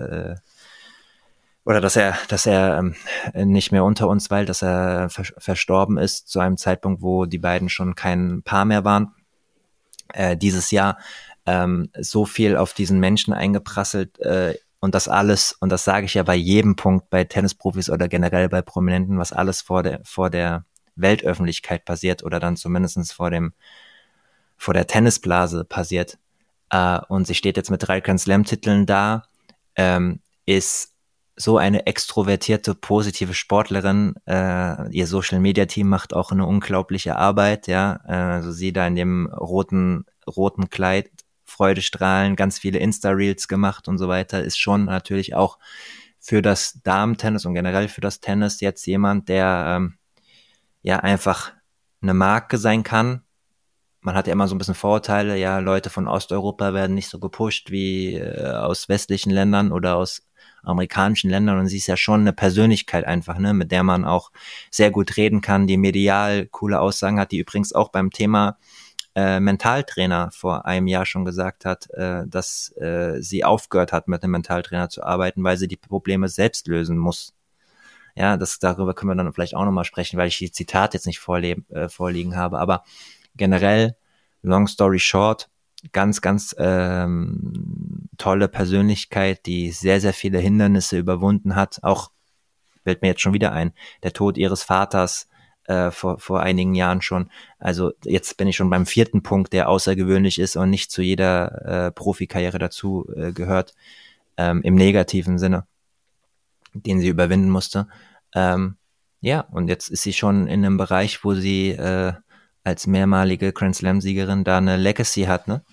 oder dass er nicht mehr unter uns weilt, dass er verstorben ist zu einem Zeitpunkt, wo die beiden schon kein Paar mehr waren. Dieses Jahr so viel auf diesen Menschen eingeprasselt und das alles, und das sage ich ja bei jedem Punkt bei Tennisprofis oder generell bei Prominenten, was alles vor der Weltöffentlichkeit passiert oder dann zumindest vor der Tennisblase passiert. Und sie steht jetzt mit 3 Grand Slam-Titeln da, ist so eine extrovertierte, positive Sportlerin. Ihr Social-Media-Team macht auch eine unglaubliche Arbeit, ja. Also sie da in dem roten Kleid, Freudestrahlen, ganz viele Insta-Reels gemacht und so weiter, ist schon natürlich auch für das Damen-Tennis und generell für das Tennis jetzt jemand, der ja einfach eine Marke sein kann. Man hat ja immer so ein bisschen Vorurteile, ja, Leute von Osteuropa werden nicht so gepusht wie aus westlichen Ländern oder aus amerikanischen Ländern, und sie ist ja schon eine Persönlichkeit einfach, ne, mit der man auch sehr gut reden kann, die medial coole Aussagen hat, die übrigens auch beim Thema Mentaltrainer vor einem Jahr schon gesagt hat, dass sie aufgehört hat, mit einem Mentaltrainer zu arbeiten, weil sie die Probleme selbst lösen muss. Ja, darüber können wir dann vielleicht auch nochmal sprechen, weil ich die Zitate jetzt nicht vorliegen habe, aber generell, long story short, ganz, ganz tolle Persönlichkeit, die sehr, sehr viele Hindernisse überwunden hat. Auch fällt mir jetzt schon wieder ein, der Tod ihres Vaters vor einigen Jahren schon. Also jetzt bin ich schon beim 4. Punkt, der außergewöhnlich ist und nicht zu jeder Profikarriere dazu gehört, im negativen Sinne, den sie überwinden musste. Ja, und jetzt ist sie schon in einem Bereich, wo sie als mehrmalige Grand Slam-Siegerin da eine Legacy hat, ne?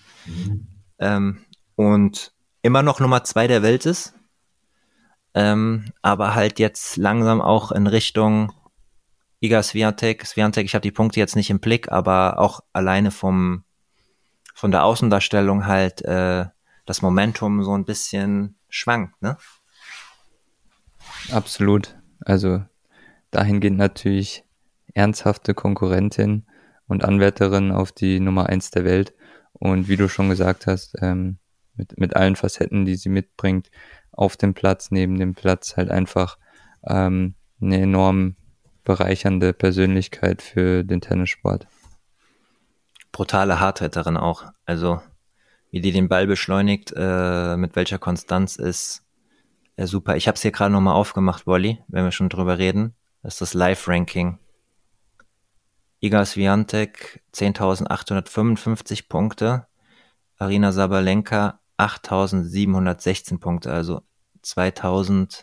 Und immer noch Nummer 2 der Welt ist, aber halt jetzt langsam auch in Richtung Iga Swiatek, ich habe die Punkte jetzt nicht im Blick, aber auch alleine von der Außendarstellung halt das Momentum so ein bisschen schwankt, ne? Absolut. Also dahingehend natürlich ernsthafte Konkurrentin und Anwärterin auf die Nummer 1 der Welt. Und wie du schon gesagt hast, mit allen Facetten, die sie mitbringt, auf dem Platz, neben dem Platz, halt einfach eine enorm bereichernde Persönlichkeit für den Tennissport. Brutale Hardhitterin auch. Also wie die den Ball beschleunigt, mit welcher Konstanz ist super. Ich habe es hier gerade nochmal aufgemacht, Wolli, wenn wir schon drüber reden. Das ist das Live-Ranking. Iga Swiatek 10.855 Punkte, Aryna Sabalenka 8.716 Punkte, also 2.000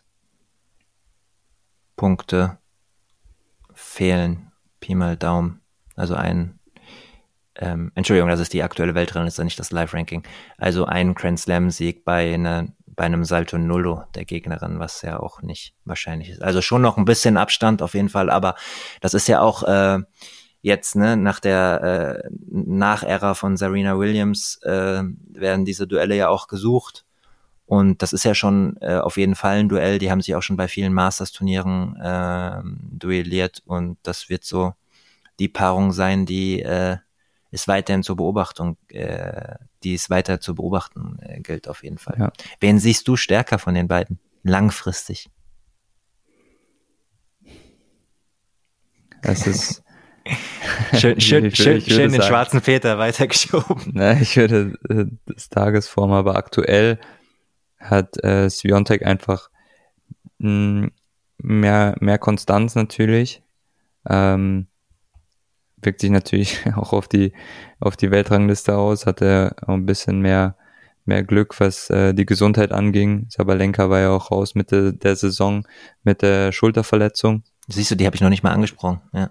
Punkte fehlen, Pi mal Daumen. Also Entschuldigung, das ist die aktuelle Weltrangliste, nicht das Live-Ranking. Also ein Grand Slam-Sieg bei einem Salto Nullo der Gegnerin, was ja auch nicht wahrscheinlich ist. Also schon noch ein bisschen Abstand auf jeden Fall, aber das ist ja auch jetzt, ne, nach der Nachära von Serena Williams werden diese Duelle ja auch gesucht. Und das ist ja schon auf jeden Fall ein Duell. Die haben sich auch schon bei vielen Masters-Turnieren duelliert. Und das wird so die Paarung sein, die ist weiterhin zur Beobachtung, die es weiter zu beobachten gilt auf jeden Fall. Ja. Wen siehst du stärker von den beiden? Langfristig. Das ist schön den sagen, schwarzen Peter weitergeschoben. Na, ich würde das Tagesform, aber aktuell hat Swiatek einfach mehr Konstanz natürlich. Wirkt sich natürlich auch auf die Weltrangliste aus, hatte auch ein bisschen mehr Glück, was die Gesundheit anging. Sabalenka war ja auch raus Mitte der Saison mit der Schulterverletzung. Siehst du, die habe ich noch nicht mal angesprochen. Ja.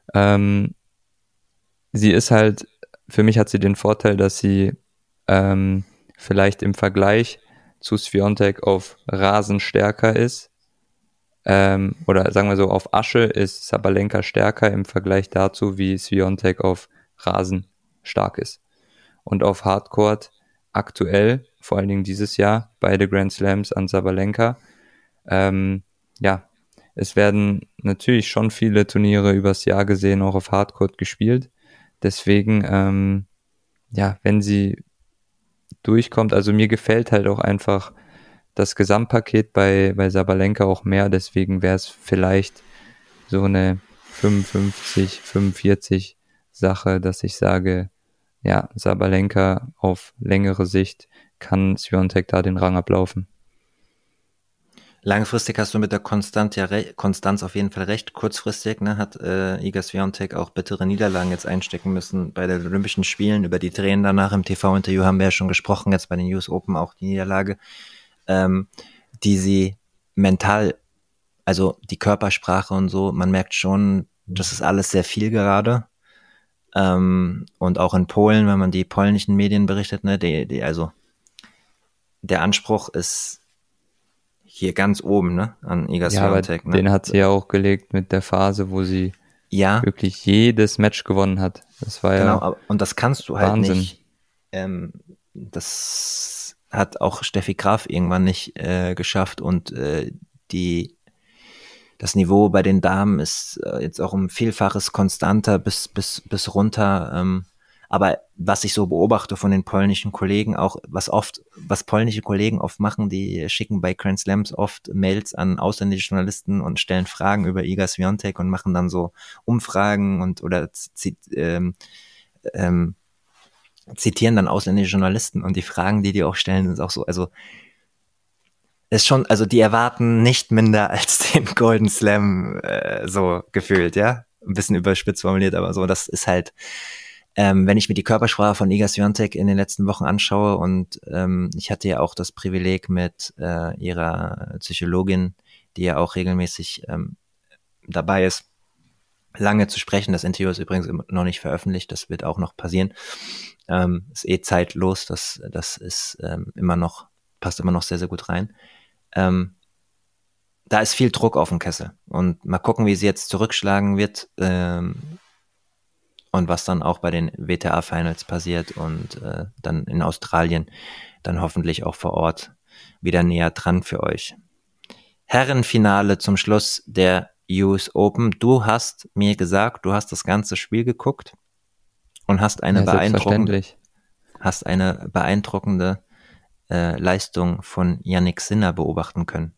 Sie ist halt, für mich hat sie den Vorteil, dass sie vielleicht im Vergleich zu Swiatek auf Rasen stärker ist. Oder sagen wir so, auf Asche ist Sabalenka stärker im Vergleich dazu, wie Swiatek auf Rasen stark ist. Und auf Hardcourt aktuell, vor allen Dingen dieses Jahr, beide Grand Slams an Sabalenka. Ja, es werden natürlich schon viele Turniere übers Jahr gesehen, auch auf Hardcourt gespielt. Deswegen, ja, wenn sie durchkommt, also mir gefällt halt auch einfach das Gesamtpaket bei Sabalenka auch mehr, deswegen wäre es vielleicht so eine 55, 45 Sache, dass ich sage, ja, Sabalenka auf längere Sicht kann Swiatek da den Rang ablaufen. Langfristig hast du mit der Konstanz auf jeden Fall recht. Kurzfristig hat Iga Swiatek auch bittere Niederlagen jetzt einstecken müssen bei den Olympischen Spielen. Über die Tränen danach im TV-Interview haben wir ja schon gesprochen, jetzt bei den US Open auch die Niederlage, die sie mental, also die Körpersprache und so, man merkt schon, das ist alles sehr viel gerade. Und auch in Polen, wenn man die polnischen Medien berichtet, ne, also der Anspruch ist hier ganz oben, ne, an Iga Swiatek. Ne? Den hat sie ja auch gelegt mit der Phase, wo sie wirklich jedes Match gewonnen hat. Das war genau, und das kannst du halt Wahnsinn. Nicht. Das hat auch Steffi Graf irgendwann nicht geschafft und das Niveau bei den Damen ist jetzt auch um Vielfaches konstanter bis runter. Aber was ich so beobachte von den polnischen Kollegen auch, was polnische Kollegen oft machen, die schicken bei Grand Slams oft Mails an ausländische Journalisten und stellen Fragen über Iga Swiatek und machen dann so Umfragen oder zitieren dann ausländische Journalisten und die Fragen, die auch stellen, sind auch so, also ist schon, also die erwarten nicht minder als den Golden Slam so gefühlt, ja, ein bisschen überspitzt formuliert, aber so, das ist halt, wenn ich mir die Körpersprache von Iga Swiatek in den letzten Wochen anschaue und ich hatte ja auch das Privileg mit ihrer Psychologin, die ja auch regelmäßig dabei ist, lange zu sprechen. Das Interview ist übrigens noch nicht veröffentlicht, das wird auch noch passieren. Ist zeitlos, das ist immer noch, passt immer noch sehr, sehr gut rein. Da ist viel Druck auf dem Kessel und mal gucken, wie sie jetzt zurückschlagen wird und was dann auch bei den WTA-Finals passiert und dann in Australien dann hoffentlich auch vor Ort wieder näher dran für euch. Herrenfinale zum Schluss der US Open. Du hast mir gesagt, du hast das ganze Spiel geguckt und hast eine beeindruckende Leistung von Jannik Sinner beobachten können.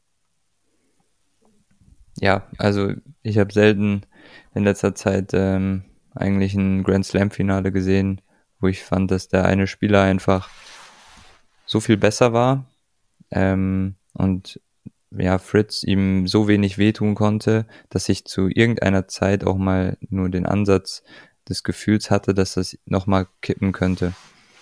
Ja, also ich habe selten in letzter Zeit eigentlich ein Grand Slam Finale gesehen, wo ich fand, dass der eine Spieler einfach so viel besser war und ja, Fritz ihm so wenig wehtun konnte, dass ich zu irgendeiner Zeit auch mal nur den Ansatz des Gefühls hatte, dass das nochmal kippen könnte.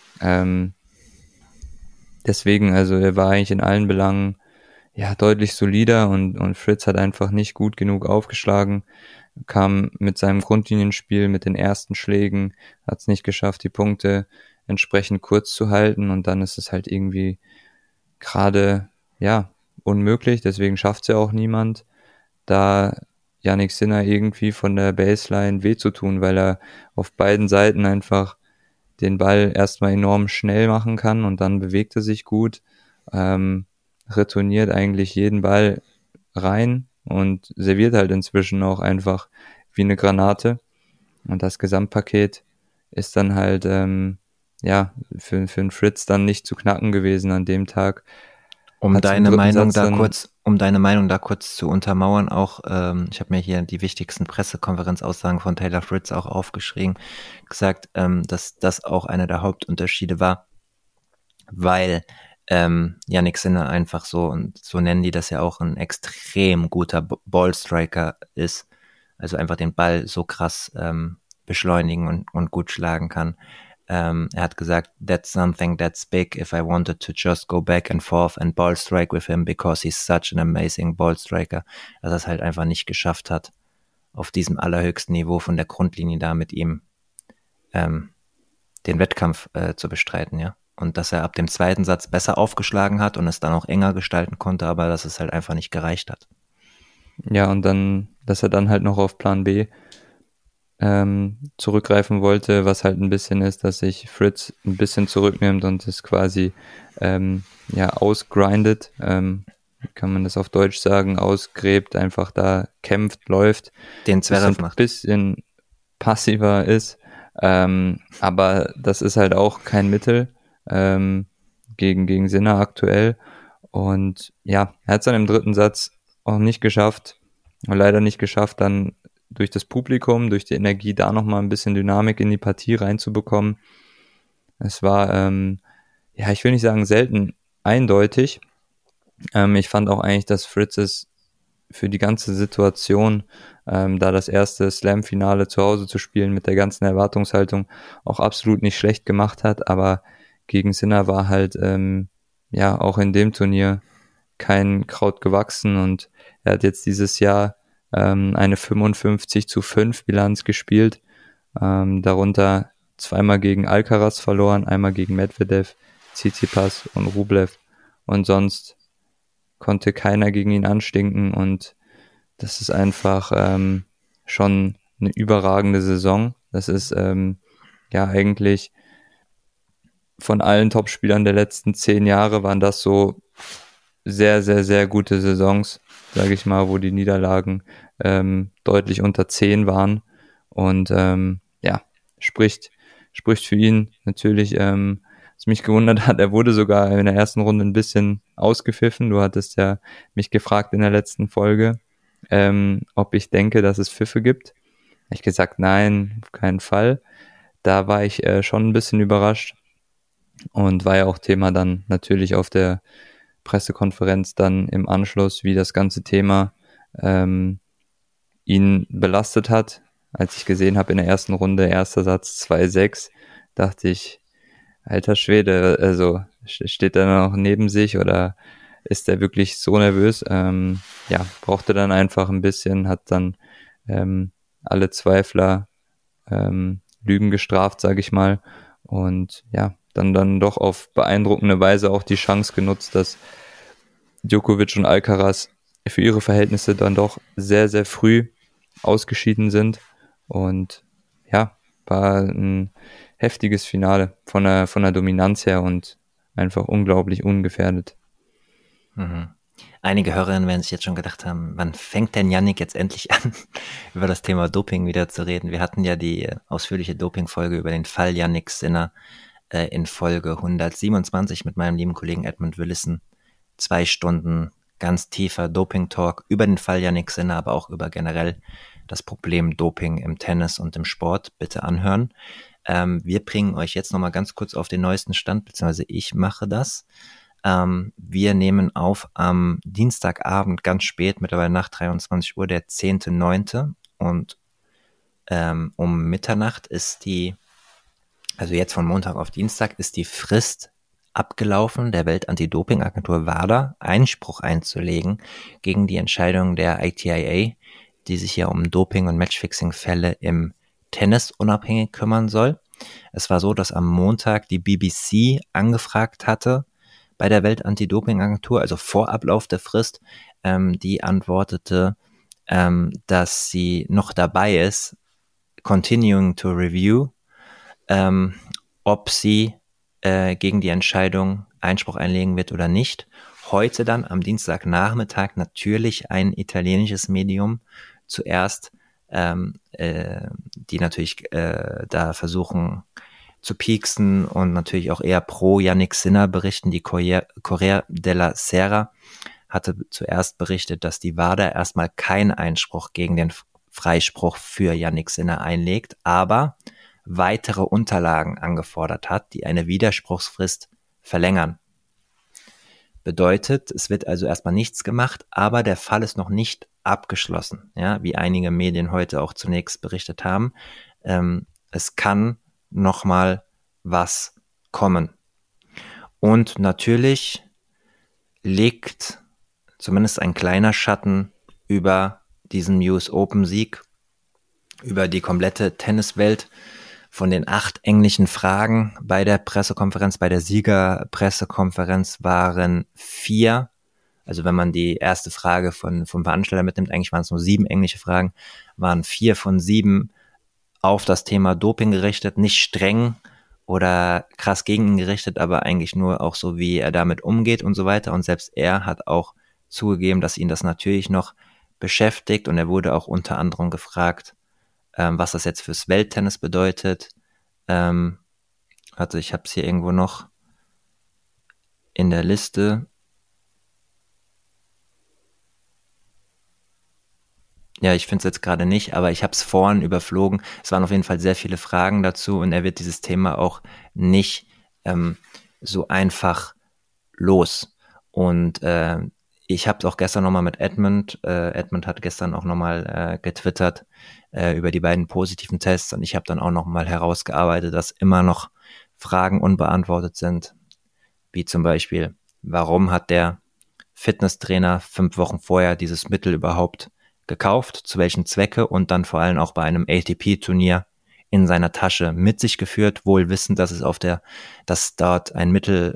Deswegen, also er war eigentlich in allen Belangen ja deutlich solider und Fritz hat einfach nicht gut genug aufgeschlagen, kam mit seinem Grundlinienspiel, mit den ersten Schlägen, hat es nicht geschafft, die Punkte entsprechend kurz zu halten und dann ist es halt irgendwie gerade, ja, unmöglich, deswegen schafft es ja auch niemand, da Jannik Sinner irgendwie von der Baseline weh zu tun, weil er auf beiden Seiten einfach den Ball erstmal enorm schnell machen kann und dann bewegt er sich gut, retourniert eigentlich jeden Ball rein und serviert halt inzwischen auch einfach wie eine Granate und das Gesamtpaket ist dann halt ja für den Fritz dann nicht zu knacken gewesen an dem Tag. Um deine Meinung da kurz zu untermauern, auch ich habe mir hier die wichtigsten Pressekonferenzaussagen von Taylor Fritz auch aufgeschrieben, gesagt, dass das auch einer der Hauptunterschiede war, weil Jannik Sinner einfach so, und so nennen die das ja auch, ein extrem guter Ballstriker ist, also einfach den Ball so krass beschleunigen und gut schlagen kann. Er hat gesagt, that's something that's big if I wanted to just go back and forth and ball strike with him because he's such an amazing ball striker, dass er es halt einfach nicht geschafft hat, auf diesem allerhöchsten Niveau von der Grundlinie da mit ihm den Wettkampf zu bestreiten, ja. Und dass er ab dem zweiten Satz besser aufgeschlagen hat und es dann auch enger gestalten konnte, aber dass es halt einfach nicht gereicht hat. Ja, und dann, dass er dann halt noch auf Plan B zurückgreifen wollte, was halt ein bisschen ist, dass sich Fritz ein bisschen zurücknimmt und es quasi ja ausgrindet, kann man das auf Deutsch sagen, ausgräbt, einfach da kämpft, läuft, den Zverev macht, bisschen passiver ist, aber das ist halt auch kein Mittel gegen Sinner aktuell und ja, er hat es dann im dritten Satz auch nicht geschafft, leider nicht geschafft, dann durch das Publikum, durch die Energie da nochmal ein bisschen Dynamik in die Partie reinzubekommen. Es war, ja, ich will nicht sagen selten eindeutig. Ich fand auch eigentlich, dass Fritz es für die ganze Situation, da das erste Slam-Finale zu Hause zu spielen mit der ganzen Erwartungshaltung auch absolut nicht schlecht gemacht hat, aber gegen Sinner war halt, ja, auch in dem Turnier kein Kraut gewachsen und er hat jetzt dieses Jahr eine 55-5 Bilanz gespielt, darunter zweimal gegen Alcaraz verloren, einmal gegen Medvedev, Tsitsipas und Rublev und sonst konnte keiner gegen ihn anstinken und das ist einfach schon eine überragende Saison. Das ist ja eigentlich von allen Topspielern der letzten 10 Jahre waren das so sehr, sehr, sehr gute Saisons, sage ich mal, wo die Niederlagen deutlich unter 10 waren und ja, spricht für ihn natürlich, was mich gewundert hat, er wurde sogar in der ersten Runde ein bisschen ausgepfiffen, du hattest ja mich gefragt in der letzten Folge, ob ich denke, dass es Pfiffe gibt, habe ich gesagt, nein, auf keinen Fall, da war ich schon ein bisschen überrascht, und war ja auch Thema dann natürlich auf der Pressekonferenz dann im Anschluss, wie das ganze Thema ihn belastet hat. Als ich gesehen habe in der ersten Runde, erster Satz 2-6, dachte ich, alter Schwede, also steht er noch neben sich oder ist er wirklich so nervös? Brauchte dann einfach ein bisschen, hat dann alle Zweifler Lügen gestraft, sage ich mal. Und ja, dann doch auf beeindruckende Weise auch die Chance genutzt, dass Djokovic und Alcaraz für ihre Verhältnisse dann doch sehr, sehr früh ausgeschieden sind. Und ja, war ein heftiges Finale von der Dominanz her und einfach unglaublich ungefährdet. Mhm. Einige Hörerinnen werden sich jetzt schon gedacht haben, wann fängt denn Yannick jetzt endlich an, über das Thema Doping wieder zu reden? Wir hatten ja die ausführliche Doping-Folge über den Fall Yannick Sinner in Folge 127 mit meinem lieben Kollegen Edmund Willissen. 2 Stunden ganz tiefer Doping-Talk über den Fall Yannick Sinner, aber auch über generell das Problem Doping im Tennis und im Sport. Bitte anhören. Wir bringen euch jetzt nochmal ganz kurz auf den neuesten Stand, beziehungsweise ich mache das. Wir nehmen auf am Dienstagabend ganz spät, mittlerweile nach 23 Uhr, der 10.9. Und um Mitternacht ist also jetzt von Montag auf Dienstag, ist die Frist abgelaufen, der Welt-Anti-Doping-Agentur WADA Einspruch einzulegen gegen die Entscheidung der ITIA, die sich ja um Doping- und Matchfixing-Fälle im Tennis unabhängig kümmern soll. Es war so, dass am Montag die BBC angefragt hatte bei der Welt-Anti-Doping-Agentur, also vor Ablauf der Frist, die antwortete, dass sie noch dabei ist, continuing to review, ob sie gegen die Entscheidung Einspruch einlegen wird oder nicht. Heute dann am Dienstagnachmittag natürlich ein italienisches Medium zuerst, die natürlich da versuchen zu pieksen und natürlich auch eher pro Yannick Sinner berichten. Die Corriere della Sera hatte zuerst berichtet, dass die WADA erstmal keinen Einspruch gegen den Freispruch für Yannick Sinner einlegt, aber weitere Unterlagen angefordert hat, die eine Widerspruchsfrist verlängern. Bedeutet, es wird also erstmal nichts gemacht, aber der Fall ist noch nicht abgeschlossen, ja, wie einige Medien heute auch zunächst berichtet haben. Es kann nochmal was kommen. Und natürlich liegt zumindest ein kleiner Schatten über diesen US Open Sieg, über die komplette Tenniswelt. Von den 8 englischen Fragen bei der Pressekonferenz, bei der Siegerpressekonferenz waren 4, also wenn man die erste Frage vom Veranstalter mitnimmt, eigentlich waren es nur 7 englische Fragen, waren 4 von 7 auf das Thema Doping gerichtet, nicht streng oder krass gegen ihn gerichtet, aber eigentlich nur auch so, wie er damit umgeht und so weiter. Und selbst er hat auch zugegeben, dass ihn das natürlich noch beschäftigt, und er wurde auch unter anderem gefragt, was das jetzt fürs Welttennis bedeutet. Also ich habe es hier irgendwo noch in der Liste. Ja, ich finde es jetzt gerade nicht, aber ich habe es vorhin überflogen. Es waren auf jeden Fall sehr viele Fragen dazu, und er wird dieses Thema auch nicht so einfach los. Und ich habe es auch gestern nochmal mit Edmund. Edmund hat gestern auch nochmal getwittert über die beiden positiven Tests, und ich habe dann auch nochmal herausgearbeitet, dass immer noch Fragen unbeantwortet sind, wie zum Beispiel, warum hat der Fitnesstrainer 5 Wochen vorher dieses Mittel überhaupt gekauft, zu welchen Zwecke, und dann vor allem auch bei einem ATP-Turnier in seiner Tasche mit sich geführt, wohl wissend, dass dass dort ein Mittel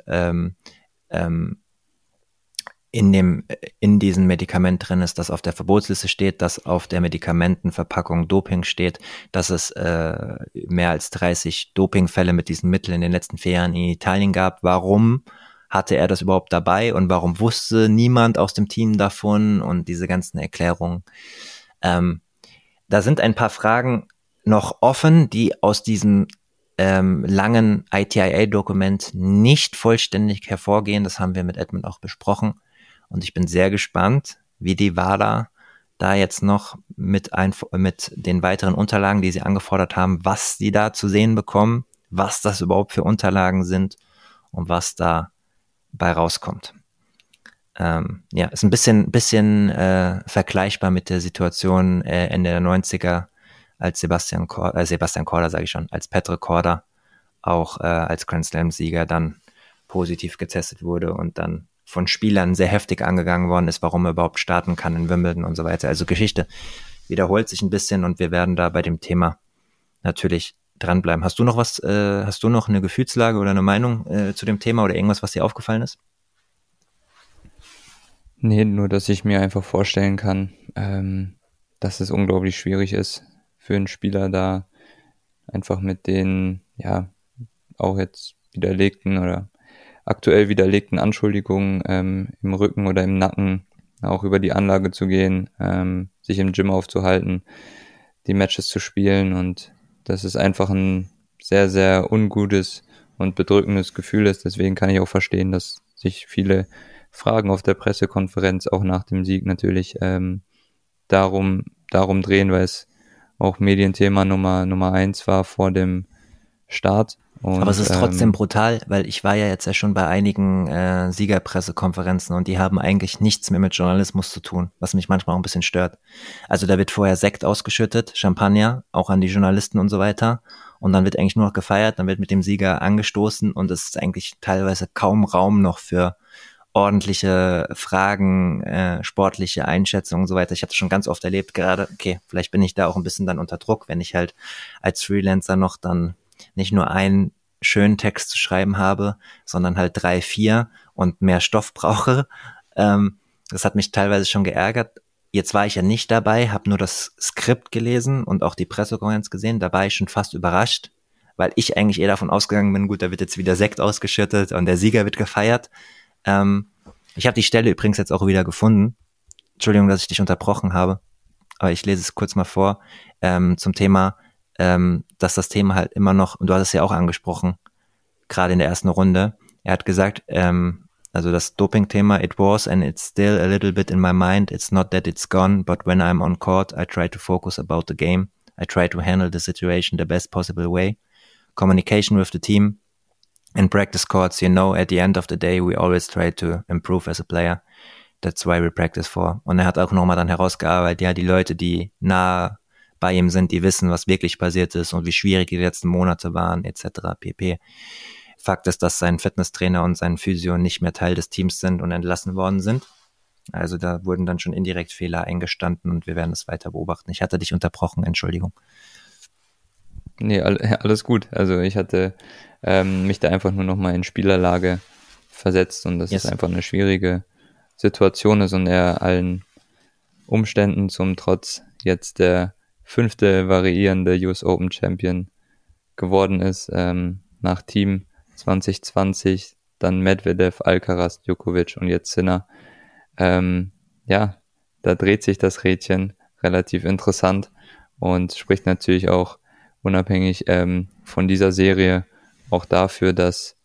in diesem Medikament drin ist, das auf der Verbotsliste steht, dass auf der Medikamentenverpackung Doping steht, dass es mehr als 30 Dopingfälle mit diesem Mittel in den letzten 4 Jahren in Italien gab. Warum hatte er das überhaupt dabei und warum wusste niemand aus dem Team davon, und diese ganzen Erklärungen. Da sind ein paar Fragen noch offen, die aus diesem langen ITIA-Dokument nicht vollständig hervorgehen. Das haben wir mit Edmund auch besprochen. Und ich bin sehr gespannt, wie die WADA da jetzt noch mit den weiteren Unterlagen, die sie angefordert haben, was sie da zu sehen bekommen, was das überhaupt für Unterlagen sind und was da bei rauskommt. Ist ein bisschen vergleichbar mit der Situation Ende der 90er, als Sebastian Korda, sage ich schon, als Petr Korda auch als Grand Slam-Sieger dann positiv getestet wurde und dann von Spielern sehr heftig angegangen worden ist, warum er überhaupt starten kann in Wimbledon und so weiter. Also Geschichte wiederholt sich ein bisschen und wir werden da bei dem Thema natürlich dranbleiben. Hast du noch eine Gefühlslage oder eine Meinung zu dem Thema oder irgendwas, was dir aufgefallen ist? Nee, nur, dass ich mir einfach vorstellen kann, dass es unglaublich schwierig ist für einen Spieler da einfach mit den, ja, auch jetzt widerlegten oder aktuell widerlegten Anschuldigungen im Rücken oder im Nacken auch über die Anlage zu gehen, sich im Gym aufzuhalten, die Matches zu spielen, und das ist einfach ein sehr, sehr ungutes und bedrückendes Gefühl ist. Deswegen kann ich auch verstehen, dass sich viele Fragen auf der Pressekonferenz auch nach dem Sieg natürlich darum drehen, weil es auch Medienthema Nummer 1 war vor dem Start. Und, aber es ist trotzdem brutal, weil ich war ja jetzt ja schon bei einigen Siegerpressekonferenzen und die haben eigentlich nichts mehr mit Journalismus zu tun, was mich manchmal auch ein bisschen stört. Also da wird vorher Sekt ausgeschüttet, Champagner, auch an die Journalisten und so weiter, und dann wird eigentlich nur noch gefeiert, dann wird mit dem Sieger angestoßen und es ist eigentlich teilweise kaum Raum noch für ordentliche Fragen, sportliche Einschätzungen und so weiter. Ich habe das schon ganz oft erlebt, gerade, okay, vielleicht bin ich da auch ein bisschen dann unter Druck, wenn ich halt als Freelancer noch dann nicht nur einen schönen Text zu schreiben habe, sondern halt 3, 4 und mehr Stoff brauche. Das hat mich teilweise schon geärgert. Jetzt war ich ja nicht dabei, habe nur das Skript gelesen und auch die Pressekonferenz gesehen. Da war ich schon fast überrascht, weil ich eigentlich eher davon ausgegangen bin, gut, da wird jetzt wieder Sekt ausgeschüttet und der Sieger wird gefeiert. Ich habe die Stelle übrigens jetzt auch wieder gefunden. Entschuldigung, dass ich dich unterbrochen habe, aber ich lese es kurz mal vor, zum Thema, dass das Thema halt immer noch, und du hast es ja auch angesprochen, gerade in der ersten Runde, er hat gesagt, also das Doping-Thema, it was and it's still a little bit in my mind, it's not that it's gone, but when I'm on court, I try to focus about the game, I try to handle the situation the best possible way, communication with the team, in practice courts, at the end of the day, we always try to improve as a player. That's why we practice for. Und er hat auch nochmal dann herausgearbeitet, ja, die Leute, die nah bei ihm sind, die wissen, was wirklich passiert ist und wie schwierig die letzten Monate waren, etc. pp. Fakt ist, dass sein Fitnesstrainer und sein Physio nicht mehr Teil des Teams sind und entlassen worden sind. Also da wurden dann schon indirekt Fehler eingestanden und wir werden es weiter beobachten. Ich hatte dich unterbrochen, Entschuldigung. Nee, alles gut. Also ich hatte mich da einfach nur nochmal in Spielerlage versetzt und das ist einfach eine schwierige Situation ist und er allen Umständen zum Trotz jetzt der 5. variierende US Open Champion geworden ist, nach Team 2020, dann Medvedev, Alcaraz, Djokovic und jetzt Sinner. Da dreht sich das Rädchen relativ interessant und spricht natürlich auch unabhängig von dieser Serie auch dafür, dass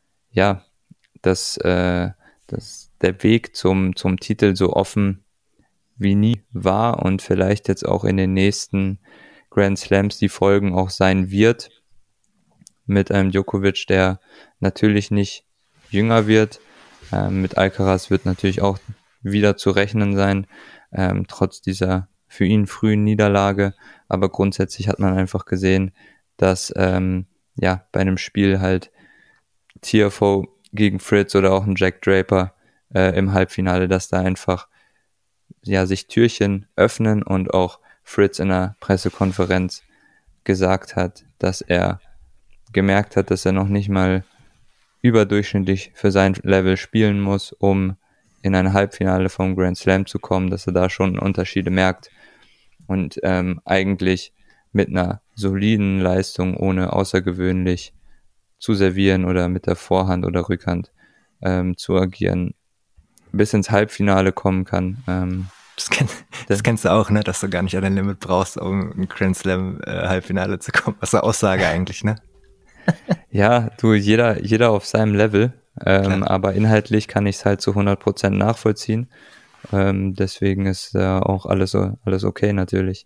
der Weg zum Titel so offen wie nie war und vielleicht jetzt auch in den nächsten Grand Slams die Folgen auch sein wird, mit einem Djokovic, der natürlich nicht jünger wird. Mit Alcaraz wird natürlich auch wieder zu rechnen sein, trotz dieser für ihn frühen Niederlage. Aber grundsätzlich hat man einfach gesehen, dass bei einem Spiel halt Tiafoe gegen Fritz oder auch ein Jack Draper im Halbfinale, dass da einfach sich Türchen öffnen und auch Fritz in der Pressekonferenz gesagt hat, dass er gemerkt hat, dass er noch nicht mal überdurchschnittlich für sein Level spielen muss, um in ein Halbfinale vom Grand Slam zu kommen, dass er da schon Unterschiede merkt und eigentlich mit einer soliden Leistung, ohne außergewöhnlich zu servieren oder mit der Vorhand oder Rückhand zu agieren, bis ins Halbfinale kommen kann. Das kennst du auch, ne, dass du gar nicht an dein Limit brauchst, um im Grand Slam Halbfinale zu kommen. Was eine Aussage eigentlich, ne? Ja, jeder auf seinem Level, aber inhaltlich kann ich es halt zu 100% nachvollziehen. Deswegen ist auch alles okay natürlich.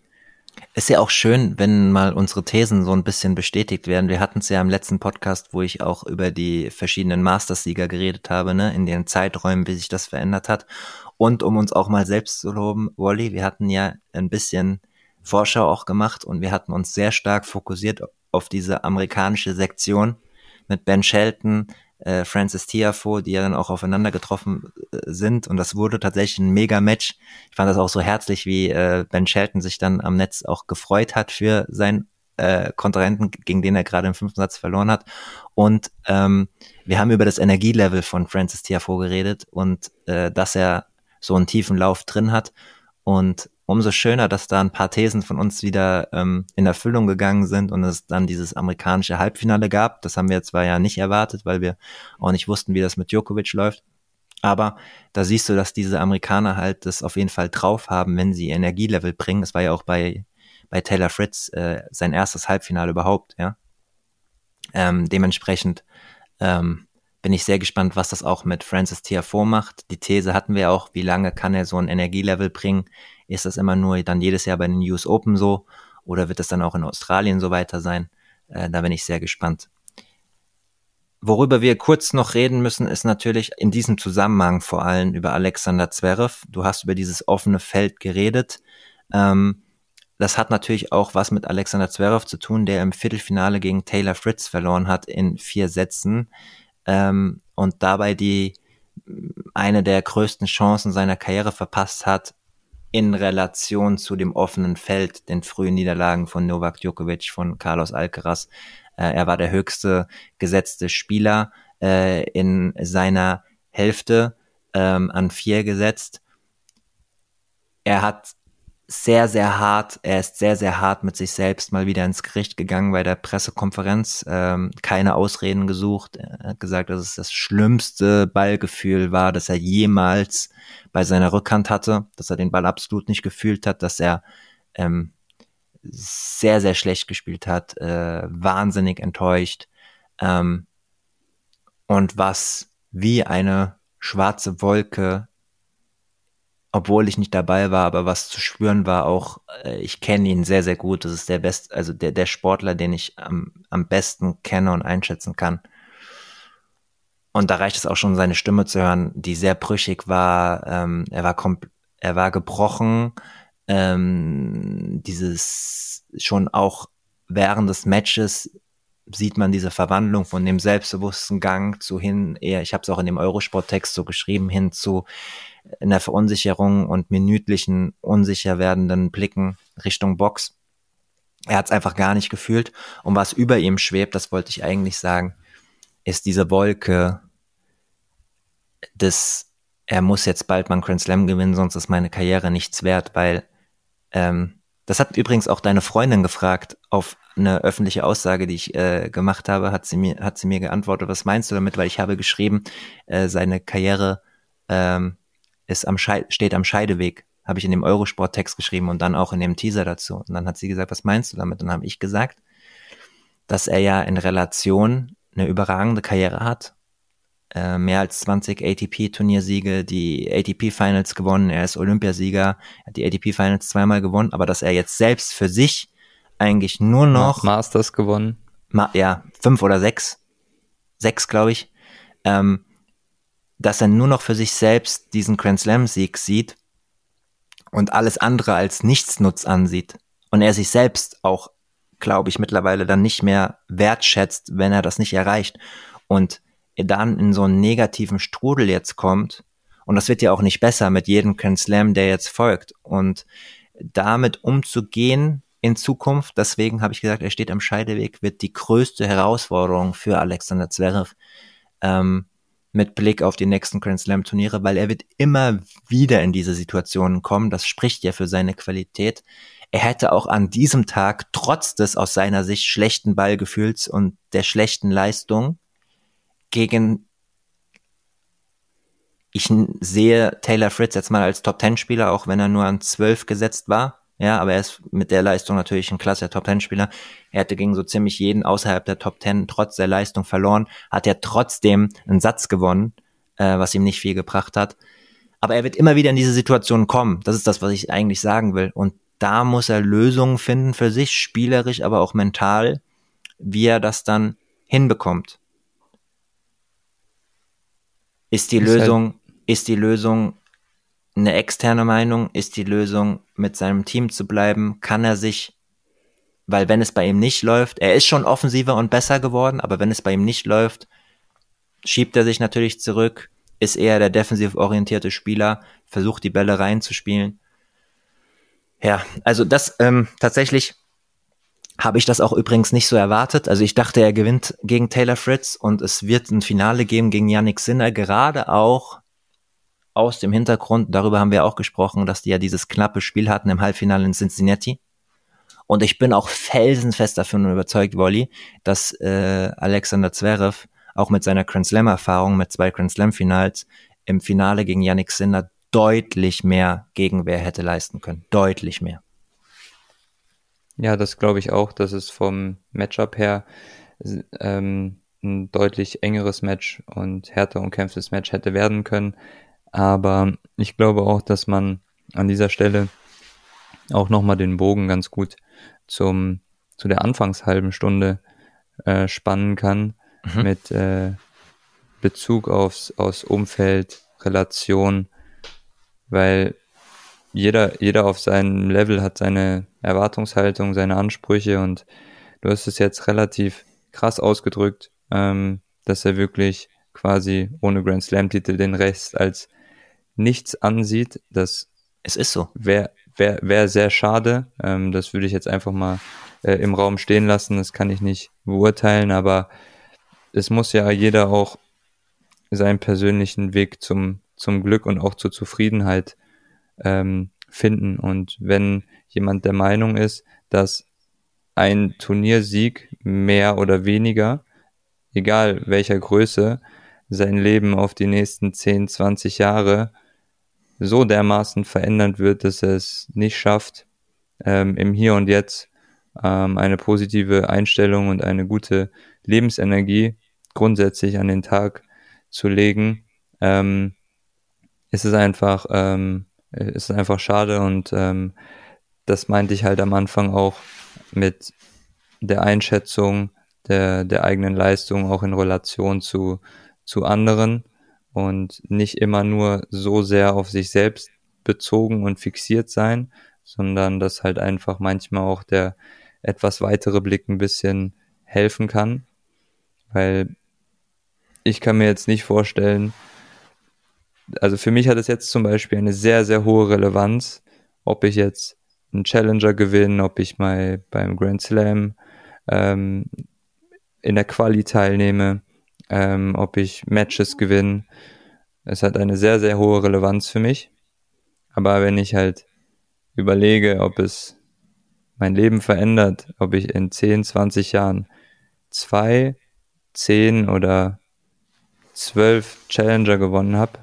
Ist ja auch schön, wenn mal unsere Thesen so ein bisschen bestätigt werden. Wir hatten es ja im letzten Podcast, wo ich auch über die verschiedenen Masters-Sieger geredet habe, ne, in den Zeiträumen, wie sich das verändert hat. Und um uns auch mal selbst zu loben, Wally, wir hatten ja ein bisschen Vorschau auch gemacht und wir hatten uns sehr stark fokussiert auf diese amerikanische Sektion mit Ben Shelton, Francis Tiafoe, die ja dann auch aufeinander getroffen sind, und das wurde tatsächlich ein Mega-Match. Ich fand das auch so herzlich, wie Ben Shelton sich dann am Netz auch gefreut hat für seinen Kontrahenten, gegen den er gerade im 5. Satz verloren hat. Und wir haben über das Energielevel von Francis Tiafoe geredet und dass er so einen tiefen Lauf drin hat. Und umso schöner, dass da ein paar Thesen von uns wieder in Erfüllung gegangen sind und es dann dieses amerikanische Halbfinale gab. Das haben wir zwar ja nicht erwartet, weil wir auch nicht wussten, wie das mit Djokovic läuft. Aber da siehst du, dass diese Amerikaner halt das auf jeden Fall drauf haben, wenn sie Energielevel bringen. Das war ja auch bei Taylor Fritz sein erstes Halbfinale überhaupt, ja. Dementsprechend bin ich sehr gespannt, was das auch mit Francis Tiafoe macht. Die These hatten wir auch, wie lange kann er so ein Energielevel bringen? Ist das immer nur dann jedes Jahr bei den US Open so? Oder wird das dann auch in Australien so weiter sein? Da bin ich sehr gespannt. Worüber wir kurz noch reden müssen, ist natürlich in diesem Zusammenhang vor allem über Alexander Zverev. Du hast über dieses offene Feld geredet. Das hat natürlich auch was mit Alexander Zverev zu tun, der im Viertelfinale gegen Taylor Fritz verloren hat in 4 Sätzen. Und dabei eine der größten Chancen seiner Karriere verpasst hat in Relation zu dem offenen Feld, den frühen Niederlagen von Novak Djokovic, von Carlos Alcaraz. Er war der höchste gesetzte Spieler in seiner Hälfte an 4 gesetzt. Er ist sehr, sehr hart mit sich selbst mal wieder ins Gericht gegangen bei der Pressekonferenz, keine Ausreden gesucht. Er hat gesagt, dass es das schlimmste Ballgefühl war, das er jemals bei seiner Rückhand hatte, dass er den Ball absolut nicht gefühlt hat, dass er sehr, sehr schlecht gespielt hat, wahnsinnig enttäuscht, und was wie eine schwarze Wolke, obwohl ich nicht dabei war, aber was zu spüren war auch, ich kenne ihn sehr, sehr gut. Das ist der Sportler, den ich am besten kenne und einschätzen kann. Und da reicht es auch schon, seine Stimme zu hören, die sehr brüchig war. Er war gebrochen. Schon auch während des Matches sieht man diese Verwandlung von dem selbstbewussten Gang zu hin, eher, ich habe es auch in dem Eurosport-Text so geschrieben, hin zu einer Verunsicherung und minütlichen, unsicher werdenden Blicken Richtung Box. Er hat es einfach gar nicht gefühlt. Und was über ihm schwebt, das wollte ich eigentlich sagen, ist diese Wolke er muss jetzt bald mal einen Grand Slam gewinnen, sonst ist meine Karriere nichts wert, weil das hat übrigens auch deine Freundin gefragt auf eine öffentliche Aussage, die ich gemacht habe, hat sie mir geantwortet, was meinst du damit? Weil ich habe geschrieben, seine Karriere steht am Scheideweg, habe ich in dem Eurosport-Text geschrieben und dann auch in dem Teaser dazu. Und dann hat sie gesagt, was meinst du damit? Und dann habe ich gesagt, dass er ja in Relation eine überragende Karriere hat, mehr als 20 ATP-Turniersiege, die ATP-Finals gewonnen, er ist Olympiasieger, hat die ATP-Finals 2-mal gewonnen, aber dass er jetzt selbst für sich eigentlich nur noch Masters gewonnen. 5 oder 6, glaube ich, dass er nur noch für sich selbst diesen Grand Slam-Sieg sieht und alles andere als Nichtsnutz ansieht. Und er sich selbst auch, glaube ich, mittlerweile dann nicht mehr wertschätzt, wenn er das nicht erreicht. Und er dann in so einen negativen Strudel jetzt kommt. Und das wird ja auch nicht besser mit jedem Grand Slam, der jetzt folgt. Und damit umzugehen in Zukunft, deswegen habe ich gesagt, er steht am Scheideweg, wird die größte Herausforderung für Alexander Zverev, mit Blick auf die nächsten Grand Slam Turniere, weil er wird immer wieder in diese Situationen kommen. Das spricht ja für seine Qualität. Er hätte auch an diesem Tag, trotz des aus seiner Sicht schlechten Ballgefühls und der schlechten Leistung, ich sehe Taylor Fritz jetzt mal als Top-10-Spieler, auch wenn er nur an 12 gesetzt war. Ja, aber er ist mit der Leistung natürlich ein klasse Top-10-Spieler. Er hätte gegen so ziemlich jeden außerhalb der Top 10 trotz der Leistung verloren, hat er trotzdem einen Satz gewonnen, was ihm nicht viel gebracht hat. Aber er wird immer wieder in diese Situation kommen. Das ist das, was ich eigentlich sagen will. Und da muss er Lösungen finden für sich, spielerisch, aber auch mental, wie er das dann hinbekommt. Ist die Lösung eine externe Meinung? Ist die Lösung, mit seinem Team zu bleiben? Kann er sich, weil wenn es bei ihm nicht läuft, er ist schon offensiver und besser geworden, aber wenn es bei ihm nicht läuft, schiebt er sich natürlich zurück, ist eher der defensiv orientierte Spieler, versucht die Bälle reinzuspielen. Ja, also das tatsächlich habe ich das auch übrigens nicht so erwartet. Also ich dachte, er gewinnt gegen Taylor Fritz und es wird ein Finale geben gegen Jannik Sinner, gerade auch aus dem Hintergrund, darüber haben wir auch gesprochen, dass die ja dieses knappe Spiel hatten im Halbfinale in Cincinnati. Und ich bin auch felsenfest davon überzeugt, Wolli, dass Alexander Zverev auch mit seiner Grand Slam-Erfahrung, mit 2 Grand Slam-Finals, im Finale gegen Jannik Sinner deutlich mehr Gegenwehr hätte leisten können. Deutlich mehr. Ja, das glaube ich auch, dass es vom Matchup her ein deutlich engeres Match und härter umkämpftes Match hätte werden können. Aber ich glaube auch, dass man an dieser Stelle auch nochmal den Bogen ganz gut zu der Anfangshalben Stunde spannen kann, mit Bezug aufs Umfeld, Relation, weil jeder auf seinem Level hat seine Erwartungshaltung, seine Ansprüche und du hast es jetzt relativ krass ausgedrückt, dass er wirklich quasi ohne Grand Slam-Titel den Rest als nichts ansieht. Das es ist so. Wäre sehr schade. Das würde ich jetzt einfach mal im Raum stehen lassen. Das kann ich nicht beurteilen, aber es muss ja jeder auch seinen persönlichen Weg zum Glück und auch zur Zufriedenheit finden. Und wenn jemand der Meinung ist, dass ein Turniersieg mehr oder weniger, egal welcher Größe, sein Leben auf die nächsten 10, 20 Jahre so dermaßen verändern wird, dass er es nicht schafft, im Hier und Jetzt eine positive Einstellung und eine gute Lebensenergie grundsätzlich an den Tag zu legen, ist es einfach schade und das meinte ich halt am Anfang auch mit der Einschätzung der eigenen Leistung auch in Relation zu anderen und nicht immer nur so sehr auf sich selbst bezogen und fixiert sein, sondern dass halt einfach manchmal auch der etwas weitere Blick ein bisschen helfen kann, weil ich kann mir jetzt nicht vorstellen, also für mich hat es jetzt zum Beispiel eine sehr, sehr hohe Relevanz, ob ich jetzt einen Challenger gewinne, ob ich mal beim Grand Slam in der Quali teilnehme, ob ich Matches gewinne. Es hat eine sehr, sehr hohe Relevanz für mich. Aber wenn ich halt überlege, ob es mein Leben verändert, ob ich in 10, 20 Jahren 2, 10 oder 12 Challenger gewonnen habe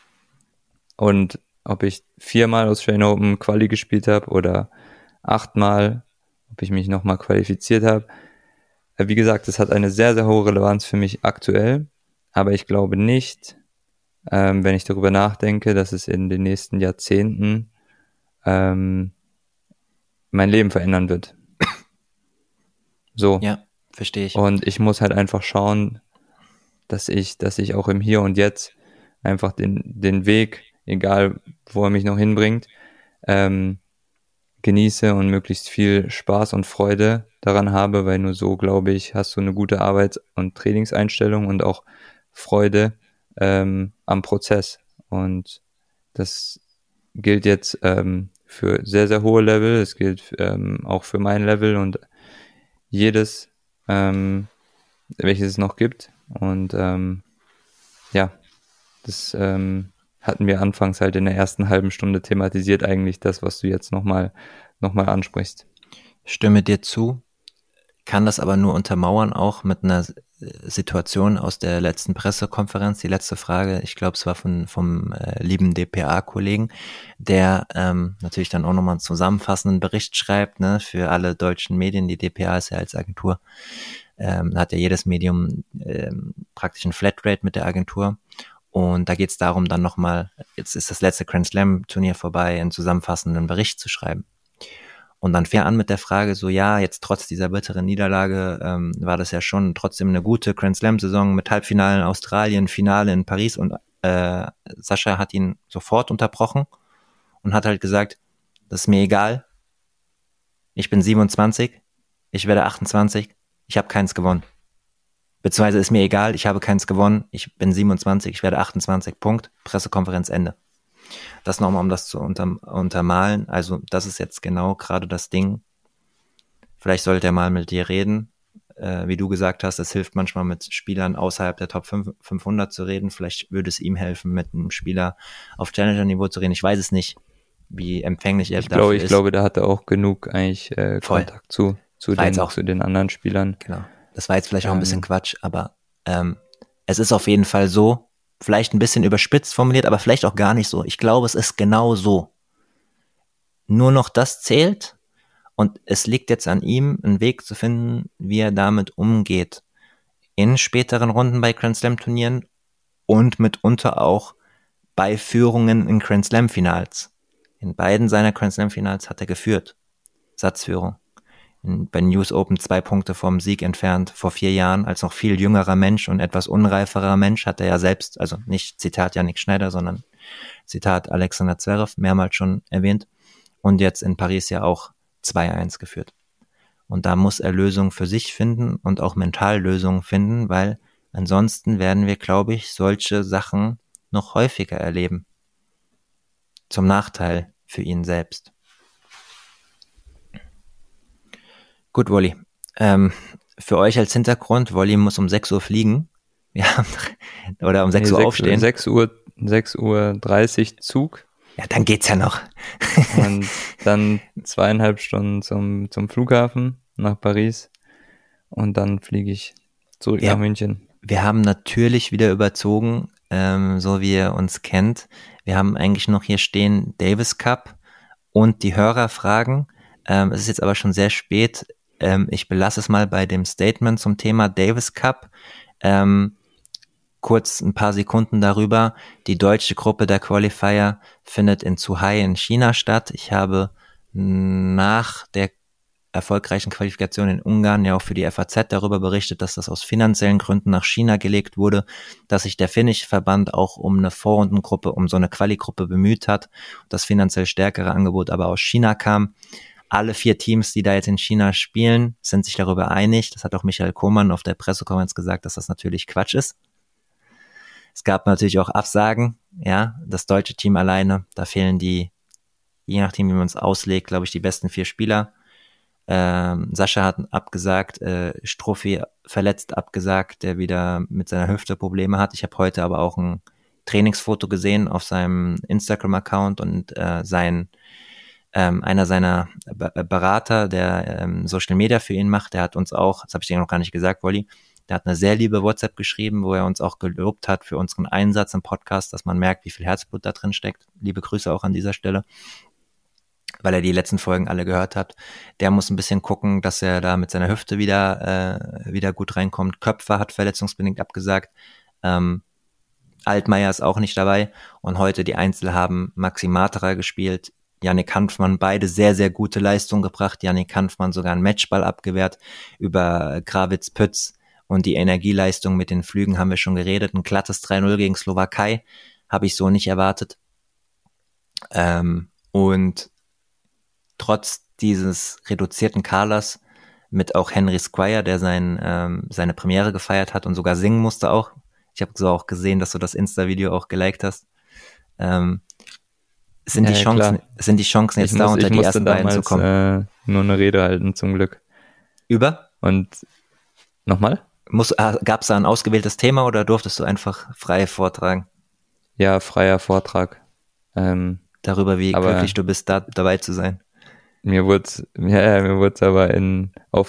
und ob ich 4-mal Australian Open Quali gespielt habe oder 8-mal, ob ich mich nochmal qualifiziert habe. Wie gesagt, es hat eine sehr, sehr hohe Relevanz für mich aktuell, aber ich glaube nicht, wenn ich darüber nachdenke, dass es in den nächsten Jahrzehnten mein Leben verändern wird. So. Ja, verstehe ich. Und ich muss halt einfach schauen, dass ich auch im Hier und Jetzt einfach den Weg, egal wo er mich noch hinbringt, genieße und möglichst viel Spaß und Freude daran habe, weil nur so, glaube ich, hast du eine gute Arbeits- und Trainingseinstellung und auch Freude am Prozess. Und das gilt jetzt für sehr, sehr hohe Level, es gilt auch für mein Level und jedes, welches es noch gibt. Und ja, das hatten wir anfangs halt in der ersten halben Stunde thematisiert, eigentlich das, was du jetzt nochmal ansprichst. Stimme dir zu, kann das aber nur untermauern, auch mit einer Situation aus der letzten Pressekonferenz. Die letzte Frage, ich glaube, es war vom lieben DPA-Kollegen, der natürlich dann auch nochmal einen zusammenfassenden Bericht schreibt, ne, für alle deutschen Medien. Die DPA ist ja als Agentur, hat ja jedes Medium praktisch ein Flatrate mit der Agentur. Und da geht es darum, dann nochmal, jetzt ist das letzte Grand Slam Turnier vorbei, einen zusammenfassenden Bericht zu schreiben. Und dann fähr an mit der Frage so, ja, jetzt trotz dieser bitteren Niederlage war das ja schon trotzdem eine gute Grand Slam-Saison mit Halbfinale in Australien, Finale in Paris und Sascha hat ihn sofort unterbrochen und hat halt gesagt, das ist mir egal, ich bin 27, ich werde 28, ich habe keins gewonnen. Beziehungsweise ist mir egal, ich habe keins gewonnen, ich bin 27, ich werde 28, Punkt, Pressekonferenz Ende. Das nochmal, um das zu untermalen, also das ist jetzt genau gerade das Ding. Vielleicht sollte er mal mit dir reden, wie du gesagt hast, es hilft manchmal mit Spielern außerhalb der Top 500 zu reden, vielleicht würde es ihm helfen, mit einem Spieler auf Challenger-Niveau zu reden, ich weiß es nicht, wie empfänglich er dafür ist. Ich glaube, da hat er auch genug eigentlich Kontakt zu den anderen Spielern. Genau. Das war jetzt vielleicht auch ein bisschen Quatsch, aber es ist auf jeden Fall so, vielleicht ein bisschen überspitzt formuliert, aber vielleicht auch gar nicht so. Ich glaube, es ist genau so. Nur noch das zählt und es liegt jetzt an ihm, einen Weg zu finden, wie er damit umgeht. In späteren Runden bei Grand Slam Turnieren und mitunter auch bei Führungen in Grand Slam Finals. In beiden seiner Grand Slam Finals hat er geführt. Satzführung. Bei den US Open 2 Punkte vom Sieg entfernt, vor 4 Jahren, als noch viel jüngerer Mensch und etwas unreiferer Mensch, hat er ja selbst, also nicht Zitat Yannick Schneider, sondern Zitat Alexander Zverev, mehrmals schon erwähnt, und jetzt in Paris ja auch 2-1 geführt. Und da muss er Lösungen für sich finden und auch mental Lösungen finden, weil ansonsten werden wir, glaube ich, solche Sachen noch häufiger erleben. Zum Nachteil für ihn selbst. Gut, Wolli. Für euch als Hintergrund, Wolli muss um 6 Uhr fliegen. Ja, oder um 6 Uhr aufstehen. 6:30 Uhr Zug. Ja, dann geht's ja noch. Und dann 2,5 Stunden zum Flughafen nach Paris. Und dann fliege ich zurück nach München. Wir haben natürlich wieder überzogen, so wie ihr uns kennt. Wir haben eigentlich noch hier stehen Davis Cup und die Hörerfragen. Es ist jetzt aber schon sehr spät. Ich belasse es mal bei dem Statement zum Thema Davis Cup. Kurz ein paar Sekunden darüber. Die deutsche Gruppe der Qualifier findet in Zhuhai in China statt. Ich habe nach der erfolgreichen Qualifikation in Ungarn ja auch für die FAZ darüber berichtet, dass das aus finanziellen Gründen nach China gelegt wurde, dass sich der finnische Verband auch um eine Vorrundengruppe, um so eine Quali-Gruppe bemüht hat, das finanziell stärkere Angebot aber aus China kam. Alle 4 Teams, die da jetzt in China spielen, sind sich darüber einig. Das hat auch Michael Kohlmann auf der Pressekonferenz gesagt, dass das natürlich Quatsch ist. Es gab natürlich auch Absagen, ja, das deutsche Team alleine, da fehlen die, je nachdem wie man es auslegt, glaube ich, die besten 4 Spieler. Sascha hat abgesagt, Struffi verletzt abgesagt, der wieder mit seiner Hüfte Probleme hat. Ich habe heute aber auch ein Trainingsfoto gesehen auf seinem Instagram-Account und einer seiner Berater, der Social Media für ihn macht, der hat uns auch, das habe ich dir noch gar nicht gesagt, Wolli, der hat eine sehr liebe WhatsApp geschrieben, wo er uns auch gelobt hat für unseren Einsatz im Podcast, dass man merkt, wie viel Herzblut da drin steckt. Liebe Grüße auch an dieser Stelle, weil er die letzten Folgen alle gehört hat. Der muss ein bisschen gucken, dass er da mit seiner Hüfte wieder gut reinkommt. Köpfer hat verletzungsbedingt abgesagt. Altmaier ist auch nicht dabei. Und heute die Einzel haben Maxi Matera gespielt, Yannick Hanfmann, beide sehr, sehr gute Leistungen gebracht. Yannick Hanfmann sogar einen Matchball abgewehrt über Grawitz-Pütz. Und die Energieleistung mit den Flügen haben wir schon geredet. Ein glattes 3-0 gegen Slowakei habe ich so nicht erwartet. Und trotz dieses reduzierten Kaders mit auch Henry Squire, der seine Premiere gefeiert hat und sogar singen musste auch. Ich habe so auch gesehen, dass du das Insta-Video auch geliked hast. Sind die Chancen jetzt da, unter die ersten beiden zu kommen? Nur eine Rede halten, zum Glück. Über? Und nochmal? Gab es da ein ausgewähltes Thema oder durftest du einfach frei vortragen? Ja, freier Vortrag. Darüber, wie glücklich du bist, da dabei zu sein. Mir wurde aber auf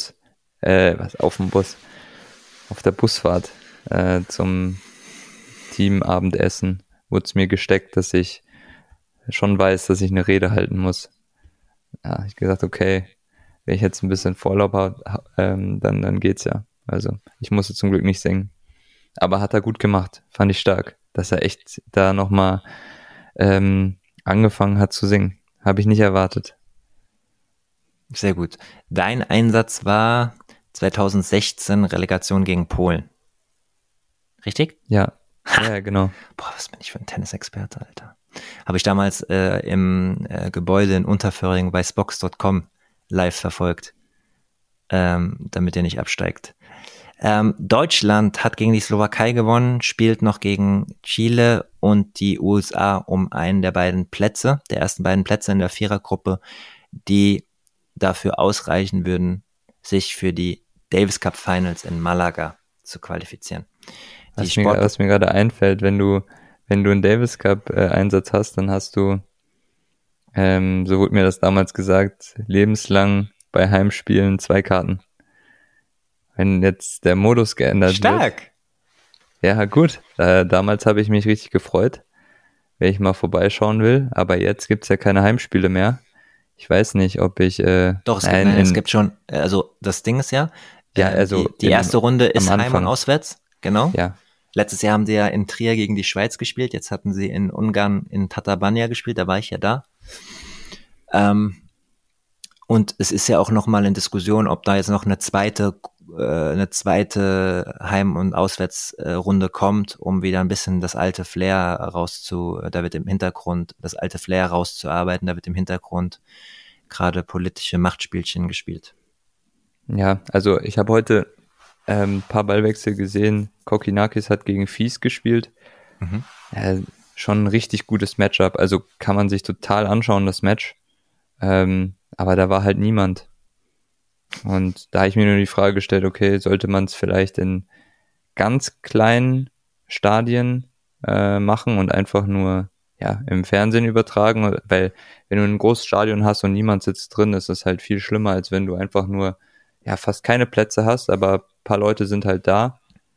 der Busfahrt zum Teamabendessen wurde es mir gesteckt, dass ich schon weiß, dass ich eine Rede halten muss. Ja, ich gesagt, okay, wenn ich jetzt ein bisschen Vorlauf habe, dann geht's ja. Also ich musste zum Glück nicht singen. Aber hat er gut gemacht, fand ich stark, dass er echt da nochmal angefangen hat zu singen. Habe ich nicht erwartet. Sehr gut. Dein Einsatz war 2016 Relegation gegen Polen. Richtig? Ja, ja, genau. Boah, was bin ich für ein Tennisexperte, Alter. Habe ich damals im Gebäude in Unterföhring bei Spox.com live verfolgt, damit ihr nicht absteigt. Deutschland hat gegen die Slowakei gewonnen, spielt noch gegen Chile und die USA um einen der ersten beiden Plätze in der Vierergruppe, die dafür ausreichen würden, sich für die Davis Cup Finals in Malaga zu qualifizieren. Was mir gerade einfällt, wenn du einen Davis Cup Einsatz hast, dann hast du, so wurde mir das damals gesagt, lebenslang bei Heimspielen 2 Karten. Wenn jetzt der Modus geändert Stark. wird. Ja, gut. Damals habe ich mich richtig gefreut, wenn ich mal vorbeischauen will. Aber jetzt gibt's ja keine Heimspiele mehr. Ich weiß nicht, ob ich... Doch, es gibt schon... Also das Ding ist ja, also die erste Runde ist Heim und Auswärts. Genau. Ja. Letztes Jahr haben sie ja in Trier gegen die Schweiz gespielt. Jetzt hatten sie in Ungarn in Tatabánya gespielt. Da war ich ja da. Und es ist ja auch nochmal in Diskussion, ob da jetzt noch eine zweite Heim- und Auswärtsrunde kommt, um wieder ein bisschen das alte Flair das alte Flair rauszuarbeiten. Da wird im Hintergrund gerade politische Machtspielchen gespielt. Ja, also ich habe heute ein paar Ballwechsel gesehen. Kokkinakis hat gegen Fies gespielt. Mhm. Schon ein richtig gutes Matchup. Also kann man sich total anschauen, das Match. Aber da war halt niemand. Und da habe ich mir nur die Frage gestellt, okay, sollte man es vielleicht in ganz kleinen Stadien machen und einfach nur im Fernsehen übertragen? Weil wenn du ein großes Stadion hast und niemand sitzt drin, ist das halt viel schlimmer, als wenn du einfach nur fast keine Plätze hast, aber ein paar Leute sind halt da.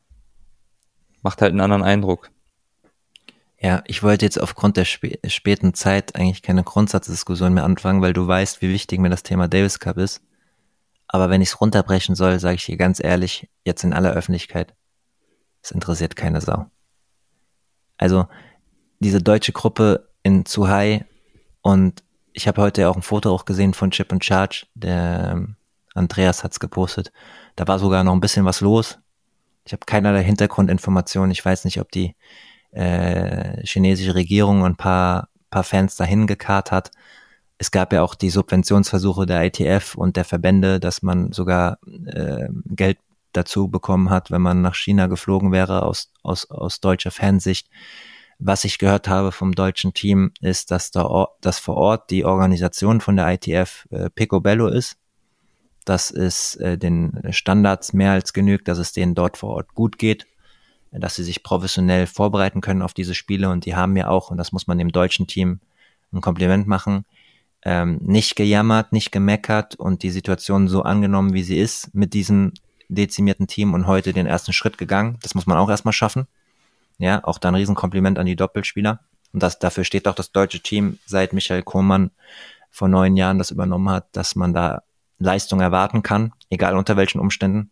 Macht halt einen anderen Eindruck. Ja, ich wollte jetzt aufgrund der späten Zeit eigentlich keine Grundsatzdiskussion mehr anfangen, weil du weißt, wie wichtig mir das Thema Davis Cup ist. Aber wenn ich es runterbrechen soll, sage ich dir ganz ehrlich, jetzt in aller Öffentlichkeit, es interessiert keine Sau. Also diese deutsche Gruppe in Zhuhai, und ich habe heute auch ein Foto auch gesehen von Chip and Charge, der Andreas hat's gepostet. Da war sogar noch ein bisschen was los. Ich habe keinerlei Hintergrundinformationen. Ich weiß nicht, ob die chinesische Regierung ein paar Fans dahin gekarrt hat. Es gab ja auch die Subventionsversuche der ITF und der Verbände, dass man sogar Geld dazu bekommen hat, wenn man nach China geflogen wäre aus deutscher Fansicht. Was ich gehört habe vom deutschen Team ist, dass vor Ort die Organisation von der ITF picobello ist. Dass es den Standards mehr als genügt, dass es denen dort vor Ort gut geht, dass sie sich professionell vorbereiten können auf diese Spiele, und die haben ja auch, und das muss man dem deutschen Team ein Kompliment machen, nicht gejammert, nicht gemeckert und die Situation so angenommen, wie sie ist, mit diesem dezimierten Team, und heute den ersten Schritt gegangen. Das muss man auch erstmal schaffen. Ja, auch da ein Riesenkompliment an die Doppelspieler. Und dafür steht auch das deutsche Team, seit Michael Kohlmann vor 9 Jahren das übernommen hat, dass man da Leistung erwarten kann, egal unter welchen Umständen.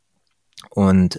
Und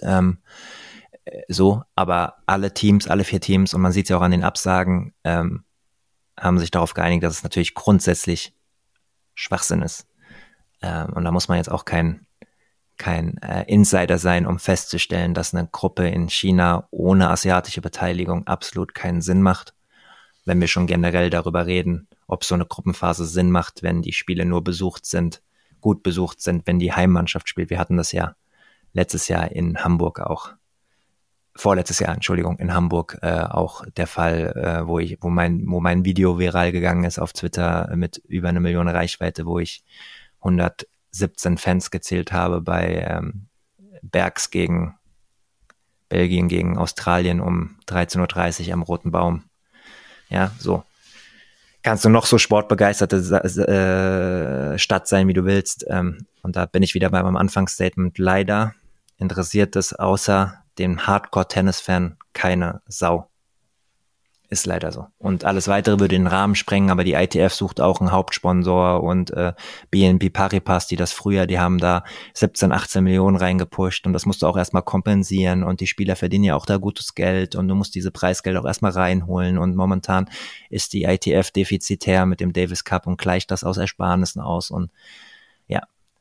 aber alle 4 Teams, und man sieht es ja auch an den Absagen, haben sich darauf geeinigt, dass es natürlich grundsätzlich Schwachsinn ist. Und da muss man jetzt auch kein Insider sein, um festzustellen, dass eine Gruppe in China ohne asiatische Beteiligung absolut keinen Sinn macht. Wenn wir schon generell darüber reden, ob so eine Gruppenphase Sinn macht, wenn die Spiele nur gut besucht sind, wenn die Heimmannschaft spielt. Wir hatten das ja letztes Jahr in Hamburg auch. Vorletztes Jahr, Entschuldigung, in Hamburg auch der Fall, wo mein Video viral gegangen ist auf Twitter mit über 1 Million Reichweite, wo ich 117 Fans gezählt habe bei Bergs gegen Belgien gegen Australien um 13.30 Uhr am Roten Baum. Ja, so. Kannst du noch so sportbegeisterte Stadt sein, wie du willst. Und da bin ich wieder bei meinem Anfangsstatement. Leider interessiert es außer dem Hardcore-Tennis-Fan keine Sau. Ist leider so. Und alles Weitere würde den Rahmen sprengen, aber die ITF sucht auch einen Hauptsponsor, und BNP Paribas, die haben da 17, 18 Millionen reingepusht, und das musst du auch erstmal kompensieren, und die Spieler verdienen ja auch da gutes Geld, und du musst diese Preisgelder auch erstmal reinholen, und momentan ist die ITF defizitär mit dem Davis Cup und gleicht das aus Ersparnissen aus, und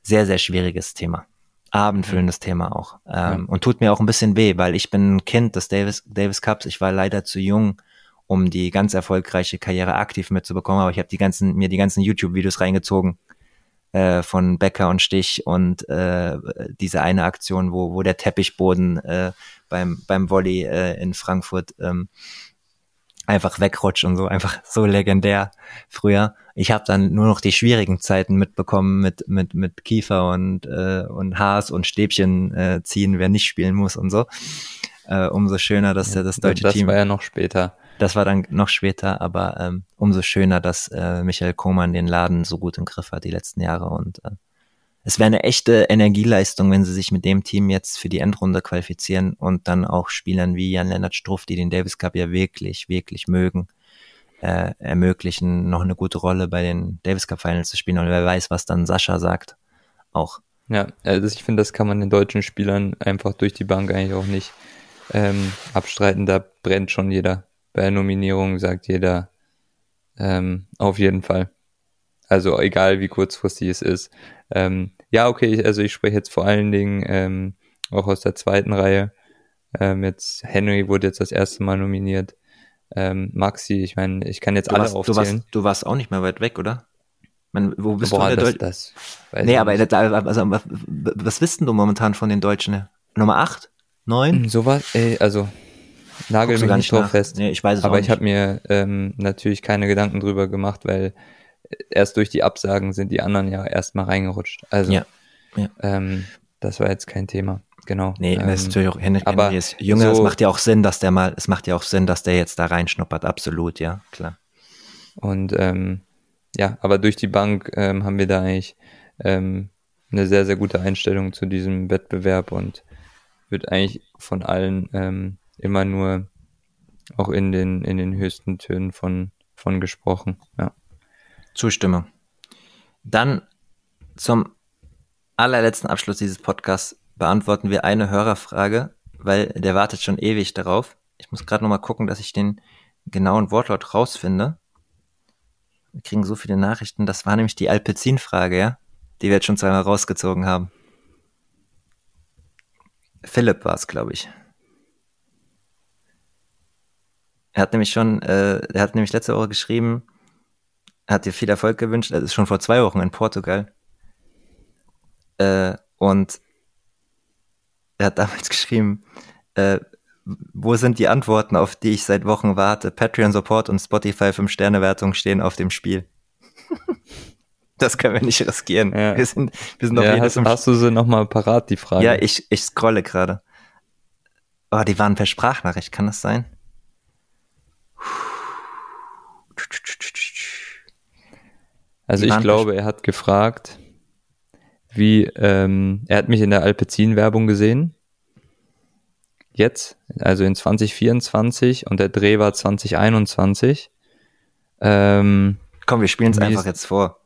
sehr, sehr schwieriges Thema. Abendfüllendes Thema auch. Und tut mir auch ein bisschen weh, weil ich bin ein Kind des Davis Cups. Ich war leider zu jung, um die ganz erfolgreiche Karriere aktiv mitzubekommen, aber ich habe mir die ganzen YouTube-Videos reingezogen von Becker und Stich und diese eine Aktion, wo der Teppichboden beim Volley in Frankfurt einfach wegrutscht und so, einfach so legendär früher. Ich habe dann nur noch die schwierigen Zeiten mitbekommen mit Kiefer und Haas und Stäbchen ziehen, wer nicht spielen muss und so. Umso schöner, dass das deutsche Team... Das war ja noch später. Das war dann noch später, aber umso schöner, dass Michael Kohlmann den Laden so gut im Griff hat die letzten Jahre. Und es wäre eine echte Energieleistung, wenn sie sich mit dem Team jetzt für die Endrunde qualifizieren und dann auch Spielern wie Jan-Lennart Struff, die den Davis Cup ja wirklich, wirklich mögen, ermöglichen, noch eine gute Rolle bei den Davis Cup Finals zu spielen. Und wer weiß, was dann Sascha sagt, auch. Ja, also ich finde, das kann man den deutschen Spielern einfach durch die Bank eigentlich auch nicht abstreiten. Da brennt schon jeder. Bei der Nominierung sagt jeder auf jeden Fall. Also egal, wie kurzfristig es ist. Ja, okay, ich spreche jetzt vor allen Dingen auch aus der zweiten Reihe. Jetzt Henry wurde jetzt das erste Mal nominiert. Maxi, ich meine, ich kann jetzt alle aufzählen. Du warst auch nicht mehr weit weg, oder? Wo bist du in der das Nee, aber also, was bist denn du momentan von den Deutschen? Nummer 8? 9? Sowas, also nagel mich nicht drauf fest. Nee, ich weiß es aber auch nicht. Ich habe mir natürlich keine Gedanken drüber gemacht, weil erst durch die Absagen sind die anderen ja erstmal reingerutscht. Also ja. Das war jetzt kein Thema. Genau. Nee, das ist natürlich auch Henry ist jünger, so, es macht ja auch Sinn, dass der jetzt da reinschnuppert, absolut, ja, klar. Und ja, aber durch die Bank haben wir da eigentlich eine sehr, sehr gute Einstellung zu diesem Wettbewerb und wird eigentlich von allen immer nur auch in den höchsten Tönen von gesprochen. Ja. Zustimmung. Dann zum allerletzten Abschluss dieses Podcasts beantworten wir eine Hörerfrage, weil der wartet schon ewig darauf. Ich muss gerade nochmal gucken, dass ich den genauen Wortlaut rausfinde. Wir kriegen so viele Nachrichten. Das war nämlich die Alpecin-Frage, ja, die wir jetzt schon zweimal rausgezogen haben. Philipp war es, glaube ich. Er hat nämlich letzte Woche geschrieben, hat dir viel Erfolg gewünscht. Er ist schon vor 2 Wochen in Portugal. Und er hat damals geschrieben, wo sind die Antworten, auf die ich seit Wochen warte? Patreon-Support und Spotify 5-Sterne-Wertung stehen auf dem Spiel. Das können wir nicht riskieren. Ja. Wir sind auf hast du sie nochmal parat, die Frage? Ja, ich scrolle gerade. Oh, die waren per Sprachnachricht, kann das sein? Also ich glaube, er hat gefragt, er hat mich in der Alpecin-Werbung gesehen, jetzt, also in 2024 und der Dreh war 2021. Komm, wir spielen es einfach jetzt vor.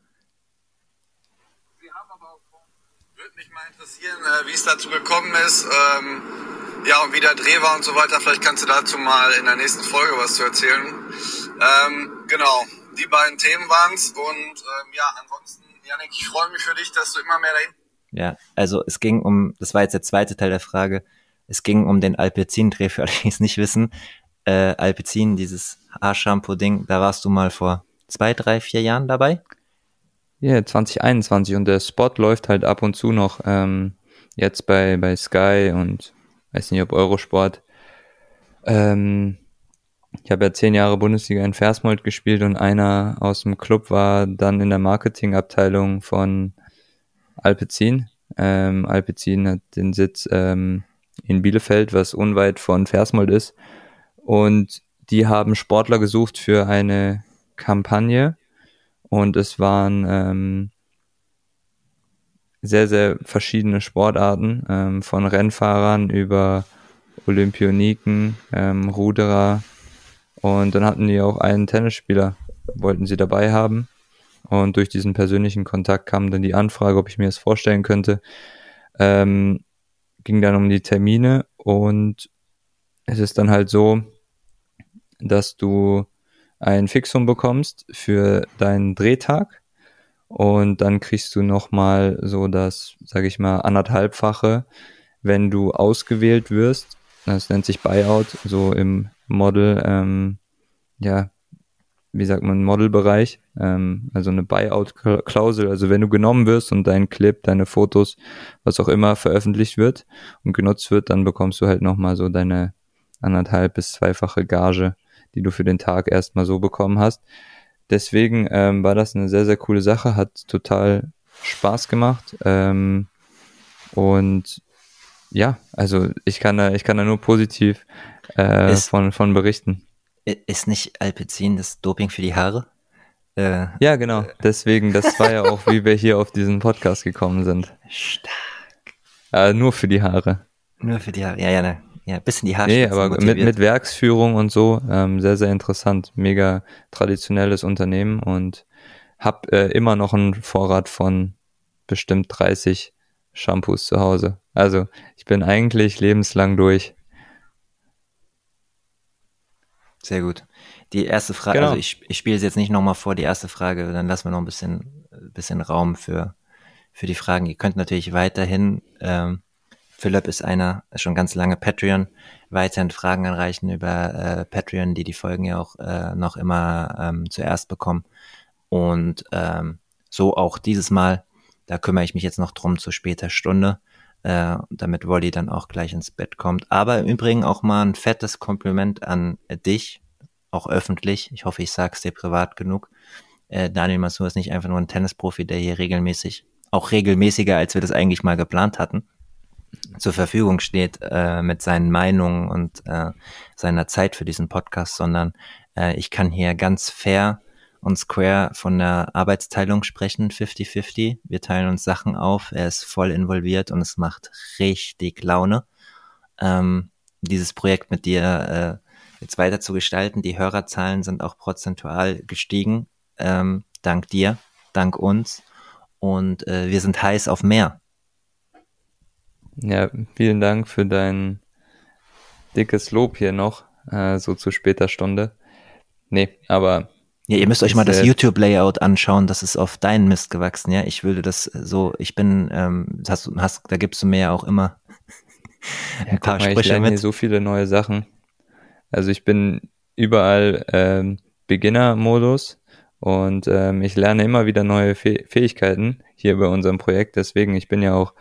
Würde mich mal interessieren, wie es dazu gekommen ist, ja, und wie der Dreh war und so weiter. Vielleicht kannst du dazu mal in der nächsten Folge was zu erzählen. Genau, die beiden Themen waren's und ja, ansonsten, Yannick, ich freue mich für dich, dass du immer mehr dahin... Ja, also es ging das war jetzt der zweite Teil der Frage, es ging um den Alpecin-Dreh, für alle, die es nicht wissen. Alpecin, dieses Haarshampoo-Ding, da warst du mal vor 2, 3, 4 Jahren dabei? Ja, 2021 und der Spot läuft halt ab und zu noch jetzt bei Sky und weiß nicht, ob Eurosport. Ich habe ja 10 Jahre Bundesliga in Versmold gespielt und einer aus dem Club war dann in der Marketingabteilung von Alpecin. Alpecin hat den Sitz in Bielefeld, was unweit von Versmold ist. Und die haben Sportler gesucht für eine Kampagne. Und es waren sehr, sehr verschiedene Sportarten, von Rennfahrern über Olympioniken, Ruderer. Und dann hatten die auch einen Tennisspieler, wollten sie dabei haben. Und durch diesen persönlichen Kontakt kam dann die Anfrage, ob ich mir das vorstellen könnte. Ging dann um die Termine und es ist dann halt so, dass du ein Fixum bekommst für deinen Drehtag Und dann kriegst du nochmal so das, sage ich mal, 1,5-fache, wenn du ausgewählt wirst. Das nennt sich Buyout, so im Model, wie sagt man, Modelbereich, also eine Buyout-Klausel, also wenn du genommen wirst und dein Clip, deine Fotos, was auch immer veröffentlicht wird und genutzt wird, dann bekommst du halt nochmal so deine 1,5- bis 2-fache Gage, die du für den Tag erstmal so bekommen hast. Deswegen war das eine sehr, sehr coole Sache, hat total Spaß gemacht und ja, also ich kann da nur positiv von berichten. Ist nicht Alpecin das Doping für die Haare? Ja, genau. Deswegen, das war ja auch, wie wir hier auf diesen Podcast gekommen sind. Stark. Nur für die Haare. Nur für die Haare, ja, bisschen die Haare. Nee, aber mit Werksführung und so, sehr, sehr interessant. Mega traditionelles Unternehmen und hab immer noch einen Vorrat von bestimmt 30 Shampoos zu Hause. Also ich bin eigentlich lebenslang durch. Sehr gut. Die erste Frage, Genau. also ich spiele es jetzt nicht nochmal vor, die erste Frage, dann lassen wir noch ein bisschen Raum für die Fragen. Ihr könnt natürlich weiterhin, Philipp ist schon ganz lange Patreon, weiterhin Fragen anreichen über Patreon, die Folgen ja auch noch immer zuerst bekommen. Und so auch dieses Mal, da kümmere ich mich jetzt noch drum zu später Stunde, damit Wolli dann auch gleich ins Bett kommt. Aber im Übrigen auch mal ein fettes Kompliment an dich, auch öffentlich. Ich hoffe, ich sag's dir privat genug. Daniel Masur ist nicht einfach nur ein Tennisprofi, der hier regelmäßiger, als wir das eigentlich mal geplant hatten, zur Verfügung steht mit seinen Meinungen und seiner Zeit für diesen Podcast, sondern ich kann hier ganz fair und square von der Arbeitsteilung sprechen, 50-50. Wir teilen uns Sachen auf, er ist voll involviert und es macht richtig Laune, dieses Projekt mit dir jetzt weiter zu gestalten. Die Hörerzahlen sind auch prozentual gestiegen, dank dir, dank uns, und wir sind heiß auf mehr. Ja, vielen Dank für dein dickes Lob hier noch, so zu später Stunde. Nee, aber... Ja, ihr müsst euch mal das YouTube-Layout anschauen, das ist auf deinen Mist gewachsen, ja. Ich würde das so, da gibst du mir ja auch immer ein paar Sprüche ich lerne hier so viele neue Sachen. Also ich bin überall Beginner-Modus und ich lerne immer wieder neue Fähigkeiten hier bei unserem Projekt. Deswegen, ich bin ja auch,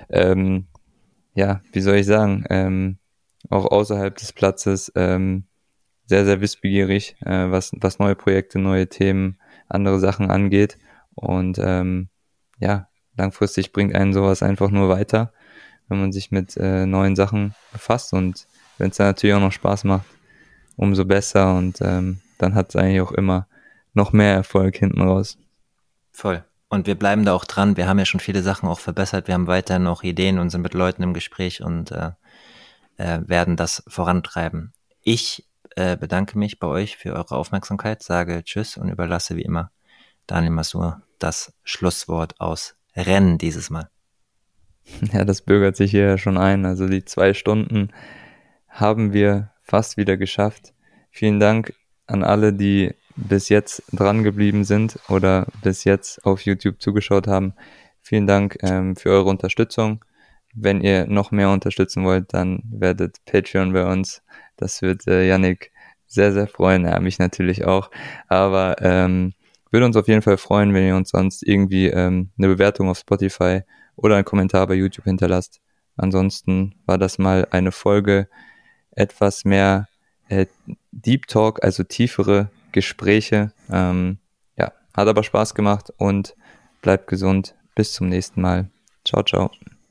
wie soll ich sagen, auch außerhalb des Platzes sehr, sehr wissbegierig, was neue Projekte, neue Themen, andere Sachen angeht. Und langfristig bringt einen sowas einfach nur weiter, wenn man sich mit neuen Sachen befasst. Und wenn es dann natürlich auch noch Spaß macht, umso besser. Und dann hat es eigentlich auch immer noch mehr Erfolg hinten raus. Voll. Und wir bleiben da auch dran. Wir haben ja schon viele Sachen auch verbessert. Wir haben weiterhin noch Ideen und sind mit Leuten im Gespräch und werden das vorantreiben. Ich bedanke mich bei euch für eure Aufmerksamkeit, sage Tschüss und überlasse wie immer Daniel Masur das Schlusswort aus Rennen dieses Mal. Ja, das bürgert sich hier schon ein. Also die 2 Stunden haben wir fast wieder geschafft. Vielen Dank an alle, die bis jetzt dran geblieben sind oder bis jetzt auf YouTube zugeschaut haben. Vielen Dank für eure Unterstützung. Wenn ihr noch mehr unterstützen wollt, dann werdet Patreon bei uns. Das wird Yannick sehr, sehr freuen. Ja, mich natürlich auch. Aber würde uns auf jeden Fall freuen, wenn ihr uns sonst irgendwie eine Bewertung auf Spotify oder einen Kommentar bei YouTube hinterlasst. Ansonsten war das mal eine Folge etwas mehr Deep Talk, also tiefere Gespräche. Hat aber Spaß gemacht und bleibt gesund. Bis zum nächsten Mal. Ciao, ciao.